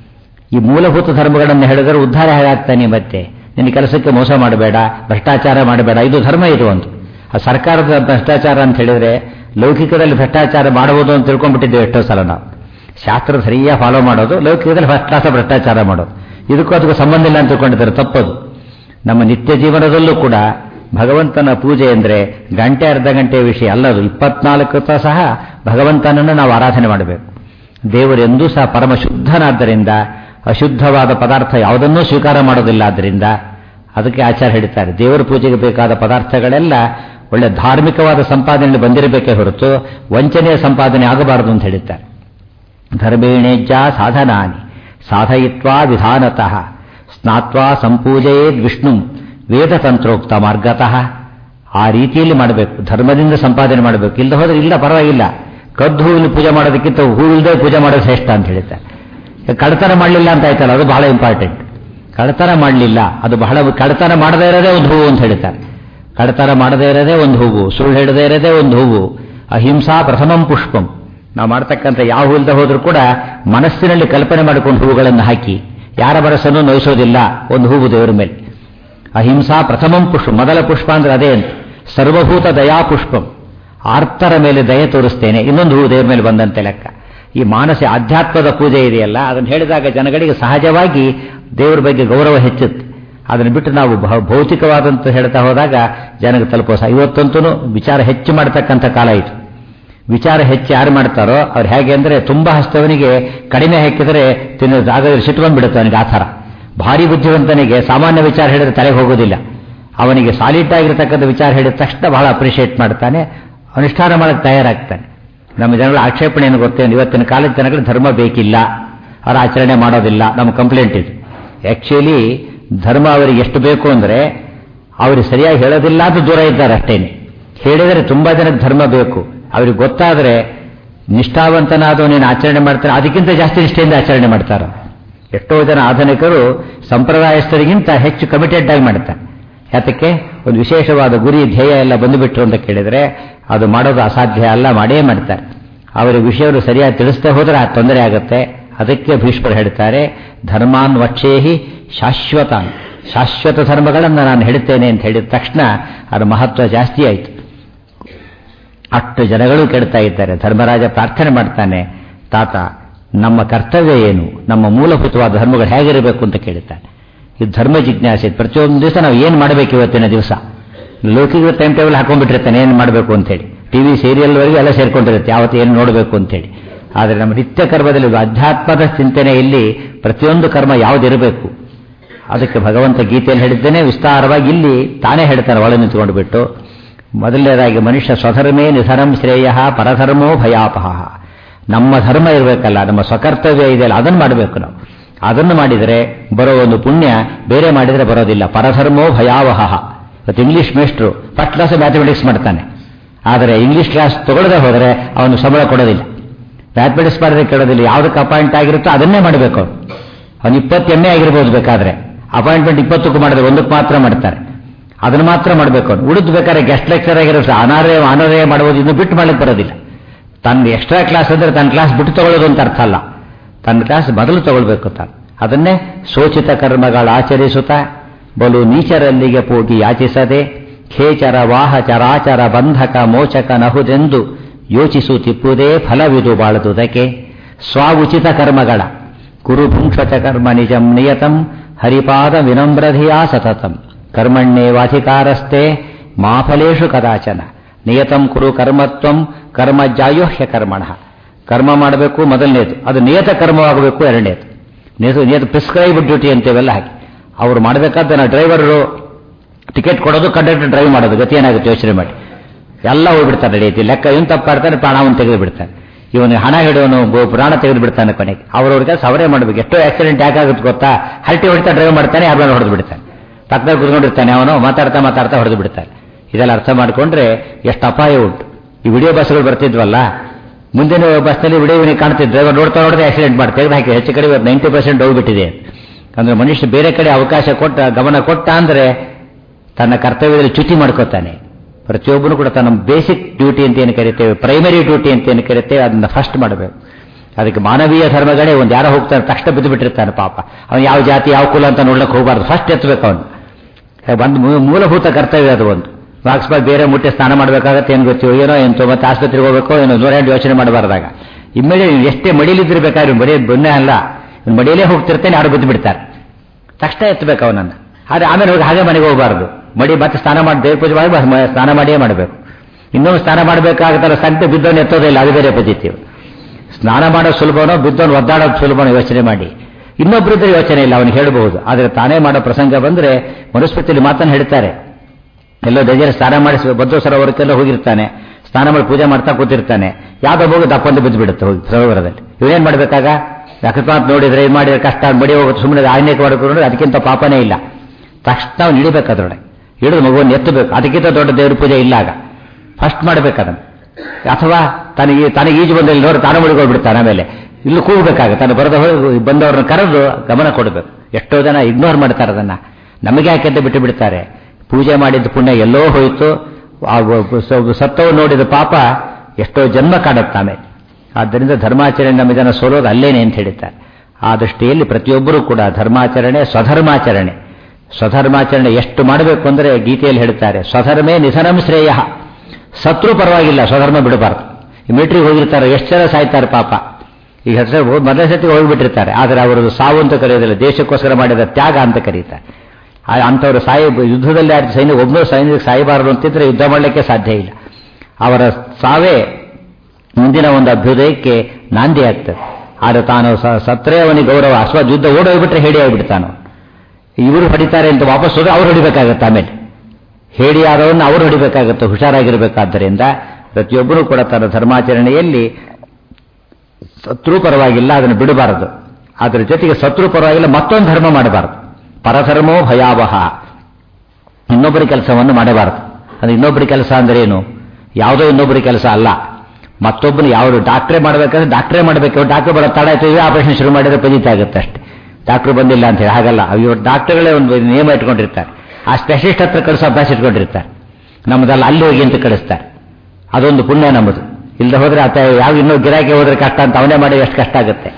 ಈ ಮೂಲಭೂತ ಧರ್ಮಗಳನ್ನು ಹೇಳಿದರೆ ಉದ್ಧಾರ ಹೇಗಾಗ್ತಾನೆ? ಮತ್ತೆ ನಿನ್ನ ಕೆಲಸಕ್ಕೆ ಮೋಸ ಮಾಡಬೇಡ, ಭ್ರಷ್ಟಾಚಾರ ಮಾಡಬೇಡ, ಇದು ಧರ್ಮ. ಇದು ಒಂದು ಸರ್ಕಾರದ ಭ್ರಷ್ಟಾಚಾರ ಅಂತ ಹೇಳಿದರೆ ಲೌಕಿಕದಲ್ಲಿ ಭ್ರಷ್ಟಾಚಾರ ಮಾಡಬಹುದು ಅಂತ ತಿಳ್ಕೊಂಡ್ಬಿಟ್ಟಿದ್ದೇವೆ ಎಷ್ಟೋ ಸಲ ನಾವು. ಶಾಸ್ತ್ರ ಸರಿಯಾಗಿ ಫಾಲೋ ಮಾಡೋದು, ಲೌಕಿಕದಲ್ಲಿ ಭ್ರಷ್ಟಾಚಾರ ಮಾಡೋದು, ಇದಕ್ಕೂ ಅದಕ್ಕೂ ಸಂಬಂಧ ಇಲ್ಲ ಅಂತ ತಿಳ್ಕೊಂಡಿದ್ದಾರೆ. ತಪ್ಪದು. ನಮ್ಮ ನಿತ್ಯ ಜೀವನದಲ್ಲೂ ಕೂಡ ಭಗವಂತನ ಪೂಜೆ ಅಂದರೆ ಗಂಟೆ ಅರ್ಧ ಗಂಟೆಯ ವಿಷಯ ಅಲ್ಲದು. 24 ತಾಸು ಸಹ ಭಗವಂತನನ್ನು ನಾವು ಆರಾಧನೆ ಮಾಡಬೇಕು. ದೇವರೆಂದೂ ಸಹ ಪರಮ ಶುದ್ಧನಾದ್ದರಿಂದ ಅಶುದ್ಧವಾದ ಪದಾರ್ಥ ಯಾವುದನ್ನೂ ಸ್ವೀಕಾರ ಮಾಡೋದಿಲ್ಲ. ಆದ್ದರಿಂದ ಅದಕ್ಕೆ ಆಚಾರ್ಯ ಹೇಳ್ತಾರೆ, ದೇವರ ಪೂಜೆಗೆ ಬೇಕಾದ ಪದಾರ್ಥಗಳೆಲ್ಲ ಒಳ್ಳೆ ಧಾರ್ಮಿಕವಾದ ಸಂಪಾದನೆಯಲ್ಲಿ ಬಂದಿರಬೇಕೇ ಹೊರತು ವಂಚನೆಯ ಸಂಪಾದನೆ ಆಗಬಾರದು ಅಂತ ಹೇಳಿದ್ದಾರೆ. ಧರ್ಮೇಣೇಜ್ಜ ಸಾಧನಾನಿ ಸಾಧಯಿತ್ವಾ ವಿಧಾನತಃ ಸ್ನಾತ್ವಾ ಸಂಪೂಜಯೇದ್ ವಿಷ್ಣು ವೇದತಂತ್ರೋಕ್ತ ಮಾರ್ಗತಃ. ಆ ರೀತಿಯಲ್ಲಿ ಮಾಡಬೇಕು, ಧರ್ಮದಿಂದ ಸಂಪಾದನೆ ಮಾಡಬೇಕು. ಇಲ್ಲದೆ ಹೋದ್ರೆ ಇಲ್ಲ, ಪರವಾಗಿಲ್ಲ. ಕದ್ದು ಹೂವಿನ ಪೂಜೆ ಮಾಡೋದಕ್ಕಿಂತ ಹೂವಿಲ್ಲದೆ ಪೂಜೆ ಮಾಡೋದು ಶ್ರೇಷ್ಠ ಅಂತ ಹೇಳ್ತಾರೆ. ಕಳ್ಳತನ ಮಾಡಲಿಲ್ಲ ಅಂತ ಆಯ್ತಲ್ಲ, ಅದು ಬಹಳ ಇಂಪಾರ್ಟೆಂಟ್. ಕಳ್ಳತನ ಮಾಡಲಿಲ್ಲ, ಅದು ಬಹಳ. ಕಳ್ಳತನ ಮಾಡದೇ ಇರೋದೇ ಒಂದು ಹೂವು ಅಂತ ಹೇಳ್ತಾರೆ. ಕಳ್ಳತನ ಮಾಡದೇ ಇರೋದೇ ಒಂದು ಹೂವು, ಸುಳ್ಳು ಹೇಳದೇ ಇರೋದೇ ಒಂದು ಹೂವು. ಅಹಿಂಸಾ ಪ್ರಥಮಂ ಪುಷ್ಪಂ. ನಾವು ಮಾಡ್ತಕ್ಕಂಥ ಯಾವ ಹೂ ಇಲ್ಲದೆ ಹೋದ್ರೂ ಕೂಡ ಮನಸ್ಸಿನಲ್ಲಿ ಕಲ್ಪನೆ ಮಾಡಿಕೊಂಡು ಹೂವುಗಳನ್ನು ಹಾಕಿ ಯಾರ ಮನಸ್ಸನ್ನು ನೋಯಿಸೋದಿಲ್ಲ ಒಂದು ಹೂವು ದೇವರ ಮೇಲೆ. ಅಹಿಂಸಾ ಪ್ರಥಮಂ ಪುಷ್ಪ, ಮೊದಲ ಪುಷ್ಪ ಅಂದ್ರೆ ಅದೇ ಅಂತ. ಸರ್ವಭೂತ ದಯಾ ಪುಷ್ಪಂ, ಆರ್ತರ ಮೇಲೆ ದಯೆ ತೋರಿಸ್ತೇನೆ, ಇನ್ನೊಂದು ಹೂವು ದೇವರ ಮೇಲೆ ಬಂದಂತೆ ಲೆಕ್ಕ. ಈ ಮಾನಸ ಆಧ್ಯಾತ್ಮದ ಪೂಜೆ ಇದೆಯಲ್ಲ, ಅದನ್ನು ಹೇಳಿದಾಗ ಜನಗಳಿಗೆ ಸಹಜವಾಗಿ ದೇವರ ಬಗ್ಗೆ ಗೌರವ ಹೆಚ್ಚುತ್ತೆ. ಅದನ್ನು ಬಿಟ್ಟು ನಾವು ಭೌತಿಕವಾದಂತ ಹೇಳ್ತಾ ಹೋದಾಗ ಜನಕ್ಕೆ ತಲುಪೋಸ. ಇವತ್ತಂತೂ ವಿಚಾರ ಹೆಚ್ಚು ಮಾಡತಕ್ಕಂಥ ಕಾಲ ಇದು. ವಿಚಾರ ಹೆಚ್ಚು ಯಾರು ಮಾಡ್ತಾರೋ ಅವ್ರು ಹೇಗೆ ಅಂದರೆ ತುಂಬ ಹಸ್ತವನಿಗೆ ಕಡಿಮೆ ಹಾಕಿದರೆ ತಿನ್ನೋ ಜಾಗದಲ್ಲಿ ಸಿಟ್ಕೊಂಡ್ಬಿಡುತ್ತೆ ಅವನಿಗೆ. ಆ ಥರ ಭಾರಿ ಬುದ್ಧಿವಂತನಿಗೆ ಸಾಮಾನ್ಯ ವಿಚಾರ ಹೇಳಿದ್ರೆ ತಲೆಗೆ ಹೋಗೋದಿಲ್ಲ. ಅವನಿಗೆ ಸಾಲಿಡ್ ಆಗಿರತಕ್ಕಂಥ ವಿಚಾರ ಹೇಳಿದ ತಕ್ಷಣ ಬಹಳ ಅಪ್ರಿಷಿಯೇಟ್ ಮಾಡ್ತಾನೆ, ಅನುಷ್ಠಾನ ಮಾಡಕ್ಕೆ ತಯಾರಾಗ್ತಾನೆ. ನಮ್ಮ ಜನಗಳ ಆಕ್ಷೇಪಣೆ ಏನು ಗೊತ್ತೇನು? ಇವತ್ತಿನ ಕಾಲದ ಜನಗಳು ಧರ್ಮ ಬೇಕಿಲ್ಲ, ಅವರ ಆಚರಣೆ ಮಾಡೋದಿಲ್ಲ, ನಮ್ಮ ಕಂಪ್ಲೇಂಟ್ ಇದು. ಆ್ಯಕ್ಚುಲಿ ಧರ್ಮ ಅವರಿಗೆ ಎಷ್ಟು ಬೇಕು ಅಂದರೆ ಅವ್ರಿಗೆ ಸರಿಯಾಗಿ ಹೇಳೋದಿಲ್ಲ ಅಂತ ದೂರ ಇದ್ದಾರೆ ಅಷ್ಟೇನೆ. ಹೇಳಿದರೆ ತುಂಬ ಜನಕ್ಕೆ ಧರ್ಮ ಬೇಕು, ಅವ್ರಿಗೆ ಗೊತ್ತಾದರೆ ನಿಷ್ಠಾವಂತನಾದವ ನೀನು ಆಚರಣೆ ಮಾಡ್ತಾರೆ, ಅದಕ್ಕಿಂತ ಜಾಸ್ತಿ ನಿಷ್ಠೆಯಿಂದ ಆಚರಣೆ ಮಾಡ್ತಾರೆ. ಎಷ್ಟೋ ಜನ ಆಧುನಿಕರು ಸಂಪ್ರದಾಯಸ್ಥರಿಗಿಂತ ಹೆಚ್ಚು ಕಮಿಟೆಡ್ ಆಗಿ ಮಾಡ್ತಾರೆ. ಯಾತಕ್ಕೆ? ಒಂದು ವಿಶೇಷವಾದ ಗುರಿ ಧ್ಯೇಯ ಎಲ್ಲ ಬಂದುಬಿಟ್ರು ಅಂತ ಕೇಳಿದರೆ ಅದು ಮಾಡೋದು ಅಸಾಧ್ಯ ಅಲ್ಲ, ಮಾಡೇ ಮಾಡ್ತಾರೆ. ಅವರ ವಿಷಯವನ್ನು ಸರಿಯಾಗಿ ತಿಳಿಸ್ತಾ ಹೋದರೆ ಆ ತೊಂದರೆ ಆಗುತ್ತೆ. ಅದಕ್ಕೆ ಭೀಷ್ಮರು ಹೇಳ್ತಾರೆ, ಧರ್ಮಾನ್ ವಕ್ಷೇಹಿ ಶಾಶ್ವತಾನ್, ಶಾಶ್ವತ ಧರ್ಮಗಳನ್ನು ನಾನು ಹೇಳ್ತೇನೆ ಅಂತ ಹೇಳಿದ ತಕ್ಷಣ ಅದರ ಮಹತ್ವ ಜಾಸ್ತಿ ಆಯಿತು. ಅಷ್ಟು ಜನಗಳು ಕೆಡ್ತಾ ಇದ್ದಾರೆ. ಧರ್ಮರಾಜ ಪ್ರಾರ್ಥನೆ ಮಾಡ್ತಾನೆ, ತಾತ ನಮ್ಮ ಕರ್ತವ್ಯ ಏನು, ನಮ್ಮ ಮೂಲಭೂತವಾದ ಧರ್ಮಗಳು ಹೇಗಿರಬೇಕು ಅಂತ ಕೇಳುತ್ತಾನೆ. ಇದು ಧರ್ಮ ಜಿಜ್ಞಾಸೆ. ಪ್ರತಿಯೊಂದು ದಿವಸ ನಾವು ಏನು ಮಾಡಬೇಕು ಇವತ್ತಿನ ದಿವಸ. ಲೌಕಿಕ ಟೈಮ್ ಟೇಬಲ್ ಹಾಕೊಂಡ್ಬಿಟ್ಟಿರ್ತಾನೆ ಏನು ಮಾಡಬೇಕು ಅಂತೇಳಿ. ಟಿವಿ ಸೀರಿಯಲ್ವರೆಗೂ ಎಲ್ಲ ಸೇರ್ಕೊಂಡಿರುತ್ತೆ ಯಾವತ್ತು ಏನು ನೋಡಬೇಕು ಅಂತೇಳಿ. ಆದರೆ ನಮ್ಮ ನಿತ್ಯ ಕರ್ಮದಲ್ಲಿ ಅಧ್ಯಾತ್ಮದ ಚಿಂತನೆಯಲ್ಲಿ ಪ್ರತಿಯೊಂದು ಕರ್ಮ ಯಾವುದಿರಬೇಕು ಅದಕ್ಕೆ ಭಗವಂತ ಗೀತೆಯಲ್ಲಿ ಹೇಳಿದ್ದೇನೆ ವಿಸ್ತಾರವಾಗಿ. ಇಲ್ಲಿ ತಾನೇ ಹೇಳ್ತಾರೆ ಒಳ ನಿಂತ್ಕೊಂಡು ಬಿಟ್ಟು. ಮೊದಲನೇದಾಗಿ ಮನುಷ್ಯ ಸ್ವಧರ್ಮೇ ನಿಧನಂ ಶ್ರೇಯ ಪರಧರ್ಮೋ ಭಯಾಪಹ. ನಮ್ಮ ಧರ್ಮ ಇರಬೇಕಲ್ಲ, ನಮ್ಮ ಸ್ವಕರ್ತವ್ಯ ಇದೆಯಲ್ಲ ಅದನ್ನು ಮಾಡಬೇಕು ನಾವು. ಅದನ್ನು ಮಾಡಿದರೆ ಬರೋ ಒಂದು ಪುಣ್ಯ ಬೇರೆ ಮಾಡಿದರೆ ಬರೋದಿಲ್ಲ. ಪರಧರ್ಮೋ ಭಯಾವಹ. ಇವತ್ತು ಇಂಗ್ಲಿಷ್ ಮೇಸ್ಟ್ರು ಫಸ್ಟ್ ಕ್ಲಾಸ್ ಮ್ಯಾಥಮೆಟಿಕ್ಸ್ ಮಾಡ್ತಾನೆ, ಆದರೆ ಇಂಗ್ಲಿಷ್ ಕ್ಲಾಸ್ ತಗೊಳ್ಳದೆ ಹೋದರೆ ಅವನು ಸಂಬಳ ಕೊಡೋದಿಲ್ಲ. ಮ್ಯಾಥಮೆಟಿಕ್ಸ್ ಮಾಡಿದ್ರೆ ಕೇಳೋದಿಲ್ಲ. ಯಾವುದಕ್ಕೆ ಅಪಾಯಿಂಟ್ ಆಗಿರುತ್ತೋ ಅದನ್ನೇ ಮಾಡಬೇಕು. ಅವನು 20 MA ಆಗಿರ್ಬೋದು, ಬೇಕಾದ್ರೆ ಅಪಾಯಿಂಟ್ಮೆಂಟ್ 20ಕ್ಕೂ ಮಾಡಿದ್ರೆ 1ಕ್ಕೆ ಮಾತ್ರ ಮಾಡ್ತಾರೆ. ಅದನ್ನು ಮಾತ್ರ ಮಾಡಬೇಕು. ಉಳಿದು ಬೇಕಾದ್ರೆ ಗೆಸ್ಟ್ ಲೆಕ್ಚರ್ ಆಗಿರೋ ಆನರೇ ಮಾಡಬಹುದು, ಇನ್ನು ಬಿಟ್ಟು ಮಾಡಲಿಕ್ಕೆ ಬರೋದಿಲ್ಲ. ತನ್ನ ಎಕ್ಸ್ಟ್ರಾ ಕ್ಲಾಸ್ ಅಂದರೆ ತನ್ನ ಕ್ಲಾಸ್ ಬಿಟ್ಟು ತಗೊಳ್ಳೋದು ಅಂತ ಅರ್ಥ ಅಲ್ಲ. ತನ್ನ ಕ್ಲಾಸ್ ಮೊದಲು ತಗೊಳ್ಬೇಕು ತಾನು. ಅದನ್ನೇ ಸೋಚಿತ ಕರ್ಮಗಳ ಆಚರಿಸುತ್ತಾ ಬಲು ನೀಚರಲ್ಲಿಗೆ ಹೋಗಿ ಯಾಚಿಸದೆ ಖೇಚರ ವಾಹ ಚರಾಚರ ಬಂಧಕ ಮೋಚಕ ನಹುದೆಂದು ಯೋಚಿಸುತ್ತಿಪ್ಪುದೇ ಫಲವಿದು ಬಾಳದುದಕ್ಕೆ. ಸ್ವಉಚಿತ ಕರ್ಮಗಳ ಕುರುಭುಂಕ್ಷಚ ಕರ್ಮ ನಿಜಂ ನಿಯತಂ ಹರಿಪಾದ ವಿನಮ್ರಧಿಯಾ ಸತತಂ ಕರ್ಮಣ್ಯೇವಾಧಿಕಾರಸ್ಥೆ ಮಾಫಲೇಶು ಕದಾಚನ ನಿಯತಂ ಕುರು ಕರ್ಮತ್ವಂ ಕರ್ಮ ಜಾಯೋಹ್ಯ ಕರ್ಮಣ. ಕರ್ಮ ಮಾಡಬೇಕು ಮೊದಲನೇದು, ಅದು ನಿಯತ ಕರ್ಮವಾಗಬೇಕು ಎರಡನೇದು. ಪ್ರಿಸ್ಕ್ರೈಬ್ ಡ್ಯೂಟಿ ಅಂತೇವೆಲ್ಲ ಹಾಕಿ ಅವರು ಮಾಡಬೇಕಾದ ಡ್ರೈವರು ಟಿಕೆಟ್ ಕೊಡೋದು, ಕಂಡಕ್ಟರ್ ಡ್ರೈವ್ ಮಾಡೋದು, ಗತಿ ಏನಾಗುತ್ತೆ ಯೋಚನೆ ಮಾಡಿ. ಎಲ್ಲ ಹೋಗ್ಬಿಡ್ತಾರೆ ನಡೆಯುತ್ತೆ. ಲೆಕ್ಕ ಇವನು ತಪ್ಪಾಡ್ತಾನೆ, ಪ್ರಾಣವನ್ನು ತೆಗೆದು ಬಿಡ್ತಾನೆ. ಇವನು ಹಣ ಹಿಡಿಯೋನು ಪ್ರಾಣ ತೆಗೆದು ಬಿಡ್ತಾನೆ ಕೊನೆಗೆ. ಅವ್ರವ್ರಿಗೆ ಅವರೇ ಮಾಡಬೇಕು. ಎಷ್ಟೋ ಆಕ್ಸಿಡೆಂಟ್ ಯಾಕಾಗುತ್ತೆ ಗೊತ್ತಾ? ಹಲ್ಟಿ ಹೊಡಿತಾ ಡ್ರೈವ್ ಮಾಡ್ತಾನೆ, ಯಾರು ಹೊಡೆದು ಬಿಡ್ತಾನೆ. ಪಕ್ಕದಲ್ಲಿ ಕುತ್ಕೊಂಡಿರ್ತಾನೆ ಅವನು, ಮಾತಾಡ್ತಾ ಹೊಡೆದು ಬಿಡ್ತಾನೆ. ಇದೆಲ್ಲ ಅರ್ಥ ಮಾಡಿಕೊಂಡ್ರೆ ಎಷ್ಟು ಅಪಾಯ ಉಂಟು. ಈ ವಿಡಿಯೋ ಬಸ್ಗಳು ಬರ್ತಿದ್ವಲ್ಲ, ಮುಂದಿನ ಬಸ್ನಲ್ಲಿ ವಿಡಿಯೋ ಕಾಣ್ತಿದ್ದು ಡ್ರೈವರ್ ನೋಡ್ತಾ ಆಕ್ಸಿಡೆಂಟ್ ಮಾಡಿ ತೆಗೆದು ಹಾಕಿ ಹೆಚ್ಚು ಕಡೆ 90% ಹೋಗ್ಬಿಟ್ಟಿದೆ. ಅಂದ್ರೆ ಮನುಷ್ಯ ಬೇರೆ ಕಡೆ ಅವಕಾಶ ಕೊಟ್ಟ, ಗಮನ ಕೊಟ್ಟ ಅಂದ್ರೆ ತನ್ನ ಕರ್ತವ್ಯದಲ್ಲಿ ಚ್ಯುತಿ ಮಾಡ್ಕೋತಾನೆ. ಪ್ರತಿಯೊಬ್ಬನು ಕೂಡ ತನ್ನ ಬೇಸಿಕ್ ಡ್ಯೂಟಿ ಅಂತ ಏನು ಕರಿತೇವೆ, ಪ್ರೈಮರಿ ಡ್ಯೂಟಿ ಅಂತ ಏನು ಕರಿತೇವೆ, ಅದನ್ನ ಫಸ್ಟ್ ಮಾಡಬೇಕು. ಅದಕ್ಕೆ ಮಾನವೀಯ ಧರ್ಮಗಳೇ ಒಂದು ಯಾರೋ ಹೋಗ್ತಾನೆ ತಕ್ಷಣ ಬಿದ್ದು ಬಿಟ್ಟಿರ್ತಾನೆ ಪಾಪ. ಅವನು ಯಾವ ಜಾತಿ ಯಾವ ಕುಲ ಅಂತ ನೋಡ್ಲಿಕ್ಕೆ ಹೋಗಬಾರ್ದು, ಫಸ್ಟ್ ಎತ್ತಬೇಕು ಅವನು. ಒಂದು ಮೂಲಭೂತ ಕರ್ತವ್ಯ ಅದು. ಒಂದು ಅಕಸ್ಮಾತ್ ಬೇರೆ ಮುಟ್ಟೆ ಸ್ನಾನ ಮಾಡಬೇಕಾಗತ್ತೆ ಏನು ಗೊತ್ತೋ ಏನೋ ಎಂತೋ, ಮತ್ತೆ ಆಸ್ಪತ್ರೆಗೆ ಹೋಗಬೇಕೋ ಏನೋ 108 ಯೋಚನೆ ಮಾಡಬಾರ್ದಾಗ ಇಮ್ಮಿಡಿಯೇಟ್ ಎಷ್ಟೇ ಮಡಿಲಿದ್ದಿರ್ಬೇಕಾದ್ರೆ ಬರೀ ಬೊನ್ನೆ ಅಲ್ಲ, ಮಡಿಯಲ್ಲೇ ಹೋಗ್ತಿರ್ತೇನೆ, ಯಾರು ಬಿದ್ದು ಬಿಡ್ತಾರೆ, ತಕ್ಷಣ ಎತ್ತಬೇಕು ಅವನನ್ನು. ಆದರೆ ಆಮೇಲೆ ಹೋಗಿ ಹಾಗೆ ಮನೆಗೆ ಹೋಗಬಾರ್ದು. ಮಡಿ ಮತ್ತೆ ಸ್ನಾನ ಮಾಡಿ ದೇವ್ರ ಪೂಜೆ ಮಾಡಿ ಸ್ನಾನ ಮಾಡಿಯೇ ಮಾಡಬೇಕು. ಇನ್ನೊಂದು ಸ್ನಾನ ಮಾಡಬೇಕಾಗುತ್ತಲ್ಲ, ಸಂತೆ ಬಿದ್ದವನು ಎತ್ತೋದಿಲ್ಲ, ಅದು ಬೇರೆ ಪದ್ಧತಿ. ಸ್ನಾನ ಮಾಡೋದು ಸುಲಭನೋ, ಬಿದ್ದವನು ಒದ್ದಾಡೋದು ಸುಲಭನೋ ಯೋಚನೆ ಮಾಡಿ. ಇನ್ನೊಬ್ಬರಿದ್ರೆ ಯೋಚನೆ ಇಲ್ಲ, ಅವನು ಹೇಳಬಹುದು. ಆದರೆ ತಾನೇ ಮಾಡೋ ಪ್ರಸಂಗ ಬಂದರೆ ಮನುಸ್ಮೃತಿಯಲ್ಲಿ ಮಾತನ್ನು ಹೇಳ್ತಾರೆ. ಎಲ್ಲೋ ದಜರ ಸ್ನಾನ ಮಾಡಿ ಬದ್ಧ ಸರೋವರಕ್ಕೆಲ್ಲ ಹೋಗಿರ್ತಾನೆ, ಸ್ನಾನ ಮಾಡಿ ಪೂಜೆ ಮಾಡ್ತಾ ಕೂತಿರ್ತಾನೆ, ಯಾವ್ದೋ ಹೋಗಿ ದಪ್ಪಂದು ಬಿದ್ದು ಬಿಡುತ್ತೆ ಹೋಗಿ ಸರೋವರದಲ್ಲಿ. ಇವನೇನ್ ಮಾಡ್ಬೇಕಾಗ? ಅಕಸ್ಮಾತ್ ನೋಡಿದ್ರೆ ಇದು ಮಾಡಿದ್ರೆ ಕಷ್ಟ, ಬಡಿ ಹೋಗುತ್ತೆ, ಸುಮ್ಮನೆ ಆಯ್ನೆಗೆ ಮಾಡಿಕೊಂಡ್ರೆ ಅದಕ್ಕಿಂತ ಪಾಪನೇ ಇಲ್ಲ. ತಕ್ಷಣ ಅವ್ನು ಇಳಿಬೇಕು, ಅದರೊಳಗೆ ಹಿಡಿದು ಮಗುವನ್ನು ಎತ್ತಬೇಕು. ಅದಕ್ಕಿಂತ ದೊಡ್ಡ ದೇವ್ರ ಪೂಜೆ ಇಲ್ಲ ಆಗ. ಫಸ್ಟ್ ಮಾಡ್ಬೇಕದನ್ನು. ಅಥವಾ ತನಗೆ ಈಜು ಬಂದಲ್ಲಿ ನೋಡಿ ತಾನು ಮುಳುಗೋಗ್ಬಿಡ್ತಾನೆ. ಆಮೇಲೆ ಇಲ್ಲಿ ಕೂಗಬೇಕಾಗುತ್ತೆ, ತಾನು ಬಂದವ್ರನ್ನ ಕರೆದು ಗಮನ ಕೊಡಬೇಕು. ಎಷ್ಟೋ ಜನ ಇಗ್ನೋರ್ ಮಾಡ್ತಾರೆ ಅದನ್ನ. ನಮಗೆ ಯಾಕೆಂತ ಬಿಟ್ಟು ಬಿಡ್ತಾರೆ. ಪೂಜೆ ಮಾಡಿದ ಪುಣ್ಯ ಎಲ್ಲೋ ಹೋಯಿತು, ಸತ್ತವು ನೋಡಿದ ಪಾಪ ಎಷ್ಟೋ ಜನ್ಮ ಕಾಡುತ್ತೆ ಆಮೇಲೆ. ಆದ್ದರಿಂದ ಧರ್ಮಾಚರಣೆ ನಮ್ಮ ಜನ ಸೋಲೋದು ಅಲ್ಲೇನೆ ಅಂತ ಹೇಳ್ತಾರೆ. ಆ ದೃಷ್ಟಿಯಲ್ಲಿ ಪ್ರತಿಯೊಬ್ಬರೂ ಕೂಡ ಧರ್ಮಾಚರಣೆ, ಸ್ವಧರ್ಮಾಚರಣೆ ಎಷ್ಟು ಮಾಡಬೇಕು ಅಂದರೆ ಗೀತೆಯಲ್ಲಿ ಹೇಳ್ತಾರೆ, ಸ್ವಧರ್ಮೇ ನಿಧನಂ ಶ್ರೇಯ. ಸತ್ರು ಪರವಾಗಿಲ್ಲ, ಸ್ವಧರ್ಮ ಬಿಡಬಾರ್ದು. ಈ ಮಿಲಿಟರಿಗೆ ಹೋಗಿರ್ತಾರೆ, ಎಷ್ಟು ಜನ ಸಾಯ್ತಾರೆ ಪಾಪ. ಈಗ ಹೆಸರು ಮೊದಲನೇ ಸತಿ ಹೋಗಿಬಿಟ್ಟಿರ್ತಾರೆ, ಆದರೆ ಅವರದ್ದು ಸಾವು ಅಂತ ಕರೆಯೋದಿಲ್ಲ, ದೇಶಕ್ಕೋಸ್ಕರ ಮಾಡಿದ ತ್ಯಾಗ ಅಂತ ಕರೀತಾರೆ. ಅಂಥವರು ಯುದ್ಧದಲ್ಲಿ ಸೈನ್ಯ ಒಬ್ಬರು ಸೈನ್ಯಕ್ಕೆ ಸಾಯಬಾರದು ಅಂತಿದ್ರೆ ಯುದ್ಧ ಮಾಡಲಿಕ್ಕೆ ಸಾಧ್ಯ ಇಲ್ಲ. ಅವರ ಸಾವೇ ಮುಂದಿನ ಒಂದು ಅಭ್ಯುದಯಕ್ಕೆ ನಾಂದಿ ಆಗ್ತದೆ. ಆದರೆ ತಾನು ಸತ್ತರೆ ಅವನಿಗೆ ಗೌರವ. ಯುದ್ಧ ಓಡೋಗ್ಬಿಟ್ರೆ ಹೇಳಿ ಆಗಿಬಿಡ್ತಾನು. ಇವರು ಹೊಡಿತಾರೆ ಅಂತ ವಾಪಸ್ ಹೋದ್ರೆ ಅವ್ರು ಹೊಡಿಬೇಕಾಗತ್ತೆ. ಆಮೇಲೆ ಹೇಳಿ ಆದವನ್ನ ಅವ್ರು ಹೊಡಿಬೇಕಾಗತ್ತೆ. ಹುಷಾರಾಗಿರ್ಬೇಕಾದ್ದರಿಂದ ಪ್ರತಿಯೊಬ್ಬರೂ ಕೂಡ ತನ್ನ ಧರ್ಮಾಚರಣೆಯಲ್ಲಿ ಶತ್ರು ಪರವಾಗಿಲ್ಲ, ಅದನ್ನು ಬಿಡಬಾರದು. ಅದರ ಜೊತೆಗೆ ಶತ್ರು ಪರವಾಗಿಲ್ಲ ಮತ್ತೊಂದು ಧರ್ಮ ಮಾಡಬಾರದು. ಪರಧರ್ಮೋ ಭಯಾವಹ. ಇನ್ನೊಬ್ಬರ ಕೆಲಸವನ್ನು ಮಾಡಬಾರದು. ಅದು ಇನ್ನೊಬ್ಬರ ಕೆಲಸ ಅಂದ್ರೆ ಏನು? ಯಾವುದೋ ಇನ್ನೊಬ್ಬರ ಕೆಲಸ ಅಲ್ಲ. ಮತ್ತೊಬ್ಬನು ಯಾವುದು ಡಾಕ್ಟ್ರೇ ಮಾಡಬೇಕಂದ್ರೆ ಡಾಕ್ಟ್ರೇ ಮಾಡಬೇಕು. ಡಾಕ್ಟರ್ ಬರೋ ತಡ ಆಯ್ತು, ಇವೇ ಆಪರೇಷನ್ ಶುರು ಮಾಡಿದ್ರೆ ಪಜಿತ ಆಗುತ್ತೆ ಅಷ್ಟೇ. ಡಾಕ್ಟರ್ ಬಂದಿಲ್ಲ ಅಂತ ಹೇಳಿ ಹಾಗಲ್ಲ. ಇವರು ಡಾಕ್ಟರ್ಗಳೇ ಒಂದು ನಿಯಮ ಇಟ್ಕೊಂಡಿರ್ತಾರೆ. ಆ ಸ್ಪೆಷಲಿಸ್ಟ್ ಹತ್ರ ಕಳಿಸೋ ಅಭ್ಯಾಸ ಇಟ್ಕೊಂಡಿರ್ತಾರೆ. ನಮ್ಮದಲ್ಲ ಅಲ್ಲಿ ಹೋಗಿ ಅಂತ ಕಳಿಸ್ತಾರೆ. ಅದೊಂದು ಪುಣ್ಯ ನಮ್ಮದು. ಇಲ್ಲದೆ ಹೋದ್ರೆ ಯಾವ ಇನ್ನೂ ಗಿರಾಕಿ ಹೋದ್ರೆ ಕಷ್ಟ ಅಂತ ಅವನೇ ಮಾಡಿ ಎಷ್ಟು ಕಷ್ಟ ಆಗುತ್ತೆ.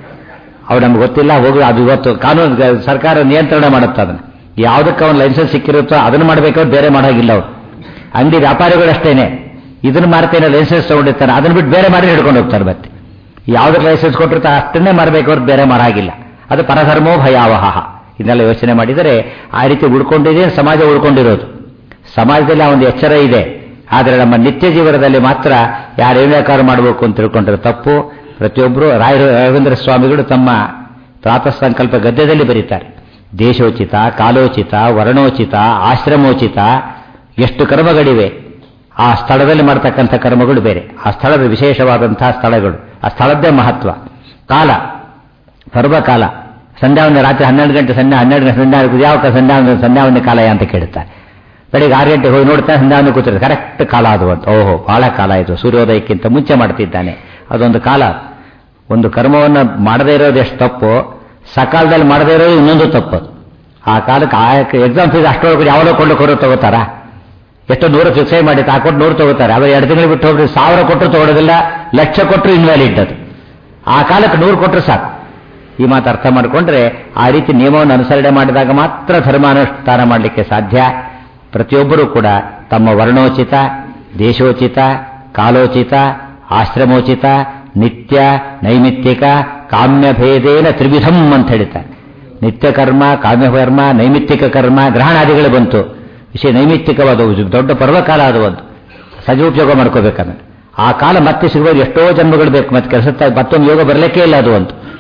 ಅವ್ರು ನಮ್ಗೆ ಗೊತ್ತಿಲ್ಲ ಹೋಗಿ. ಅದು ಇವತ್ತು ಕಾನೂನು ಸರ್ಕಾರ ನಿಯಂತ್ರಣ ಮಾಡುತ್ತೆ ಅದನ್ನು. ಯಾವುದಕ್ಕೆ ಅವನು ಲೈಸೆನ್ಸ್ ಸಿಕ್ಕಿರುತ್ತೋ ಅದನ್ನು ಮಾಡಬೇಕಾದ್ರೆ ಬೇರೆ ಮಾಡೋಗಿಲ್ಲ ಅವರು. ಅಂಗಡಿ ವ್ಯಾಪಾರಿಗಳಷ್ಟೇನೆ ಇದನ್ನು ಮಾರ್ತೇನೆ ಲೈಸೆನ್ಸ್ ತಗೊಂಡಿರ್ತಾರೆ, ಅದನ್ನು ಬಿಟ್ಟು ಬೇರೆ ಮಾಡಿ ಹಿಡ್ಕೊಂಡು ಹೋಗ್ತಾರೆ. ಮತ್ತೆ ಯಾವುದಕ್ಕೆ ಲೈಸೆನ್ಸ್ ಕೊಟ್ಟಿರ್ತಾರೆ ಅಷ್ಟನ್ನೇ ಮಾಡಬೇಕಾದ್ರೆ ಬೇರೆ ಮಾರಾಗಿಲ್ಲ. ಅದು ಪರಧರ್ಮೋ ಭಯಾವಹ. ಇದನ್ನೆಲ್ಲ ಯೋಚನೆ ಮಾಡಿದರೆ ಆ ರೀತಿ ಉಳ್ಕೊಂಡಿದೆ ಸಮಾಜ ಉಳ್ಕೊಂಡಿರೋದು. ಸಮಾಜದಲ್ಲಿ ಆ ಒಂದು ಎಚ್ಚರ ಇದೆ. ಆದರೆ ನಮ್ಮ ನಿತ್ಯ ಜೀವನದಲ್ಲಿ ಮಾತ್ರ ಯಾರೇನು ಬೇಕಾದ್ರೂ ಮಾಡಬೇಕು ಅಂತ ತಿಳ್ಕೊಂಡ್ರೆ ತಪ್ಪು. ಪ್ರತಿಯೊಬ್ಬರು ರಾಘವೇಂದ್ರ ಸ್ವಾಮಿಗಳು ತಮ್ಮ ಪ್ರಾತಃ ಸಂಕಲ್ಪ ಗದ್ಯದಲ್ಲಿ ಬರೀತಾರೆ. ದೇಶೋಚಿತ, ಕಾಲೋಚಿತ, ವರ್ಣೋಚಿತ, ಆಶ್ರಮೋಚಿತ, ಎಷ್ಟು ಕರ್ಮಗಳಿವೆ. ಆ ಸ್ಥಳದಲ್ಲಿ ಮಾಡ್ತಕ್ಕಂಥ ಕರ್ಮಗಳು ಬೇರೆ, ಆ ಸ್ಥಳದ ವಿಶೇಷವಾದಂತಹ ಸ್ಥಳಗಳು, ಆ ಸ್ಥಳದ್ದೇ ಮಹತ್ವ. ಕಾಲ, ಸರ್ವಕಾಲ. ಸಂಧ್ಯಾವಂದನೆ ರಾತ್ರಿ 12 ಗಂಟೆ 12 ಗಂಟೆ ಸಂಧ್ಯಾವಂದನೆ, ಯಾವ ಸಂಧ್ಯಾವಂದನೆ ಕಾಲ ಅಂತ ಕೇಳ್ತಾರೆ. ಬೆಳಿಗ್ಗೆ 6 ಗಂಟೆಗೆ ಹೋಗಿ ನೋಡ್ತಾರೆ, ಸಂಧ್ಯಾವಂದನೆ ಕೂತಿರ್ತಾರೆ. ಕರೆಕ್ಟ್ ಕಾಲ ಅದು ಅಂತ. ಓಹೋ, ಬಹಳ ಕಾಲ ಇದು, ಸೂರ್ಯೋದಯಕ್ಕಿಂತ ಮುಂಚೆ ಮಾಡ್ತಿದ್ದಾನೆ. ಅದೊಂದು ಕಾಲ. ಒಂದು ಕರ್ಮವನ್ನು ಮಾಡದೇ ಇರೋದು ಎಷ್ಟು ತಪ್ಪು, ಸಕಾಲದಲ್ಲಿ ಮಾಡದೇ ಇರೋದು ಇನ್ನೊಂದು ತಪ್ಪು. ಆ ಕಾಲಕ್ಕೆ ಎಕ್ಸಾಮ್ ಫೀಸ್ ಅಷ್ಟೊಳಗೆ ಯಾವಾಗ ಕೊಂಡು ತಗೋತಾರ? ಎಷ್ಟು 100 ಫಿಕ್ಸ್ ಮಾಡಿ ಹಾಕೊಟ್ಟು 100 ತಗೋತಾರೆ. ಅವರು 2 ತಿಂಗಳು ಬಿಟ್ಟು ಹೋಗ್ರಿ, 1000 ಕೊಟ್ಟರು ತಗೊಳ್ಳೋದಿಲ್ಲ, ಲಕ್ಷ ಕೊಟ್ಟರು ಇನ್ವ್ಯಾಲಿಡ್ ಅದು. ಆ ಕಾಲಕ್ಕೆ 100 ಕೊಟ್ಟರು ಸಾಕು. ಈ ಮಾತು ಅರ್ಥ ಮಾಡಿಕೊಂಡ್ರೆ ಆ ರೀತಿ ನಿಯಮವನ್ನು ಅನುಸರಣೆ ಮಾಡಿದಾಗ ಮಾತ್ರ ಧರ್ಮಾನುಷ್ಠಾನ ಮಾಡಲಿಕ್ಕೆ ಸಾಧ್ಯ. ಪ್ರತಿಯೊಬ್ಬರೂ ಕೂಡ ತಮ್ಮ ವರ್ಣೋಚಿತ, ದೇಶೋಚಿತ, ಕಾಲೋಚಿತ, ಆಶ್ರಮೋಚಿತ, ನಿತ್ಯ, ನೈಮಿತ್ತಿಕ, ಕಾಮ್ಯ ಭೇದೇನ ತ್ರಿವಿಧಂ ಅಂತ ಹೇಳ್ತಾರೆ. ನಿತ್ಯ ಕರ್ಮ, ಕಾಮ್ಯ ಕರ್ಮ, ನೈಮಿತ್ತಿಕ ಕರ್ಮ, ಗ್ರಹಣಾದಿಗಳು ಬಂತು. ವಿಷಯ ನೈಮಿತ್ತಿಕವಾದ ದೊಡ್ಡ ಪರ್ವಕಾಲ ಅದು. ಒಂದು ಸದುಪಯೋಗ ಮಾಡ್ಕೋಬೇಕಂದ್ರೆ ಆ ಕಾಲ ಮತ್ತೆ ಸಿಗುವಾಗ ಎಷ್ಟೋ ಜನ್ಮಗಳು ಬೇಕು. ಮತ್ತೆ ಕೆಲಸ ಮತ್ತೊಂದು ಯೋಗ ಬರಲಿಕ್ಕೆ ಇಲ್ಲ ಅದು. ಒಂದು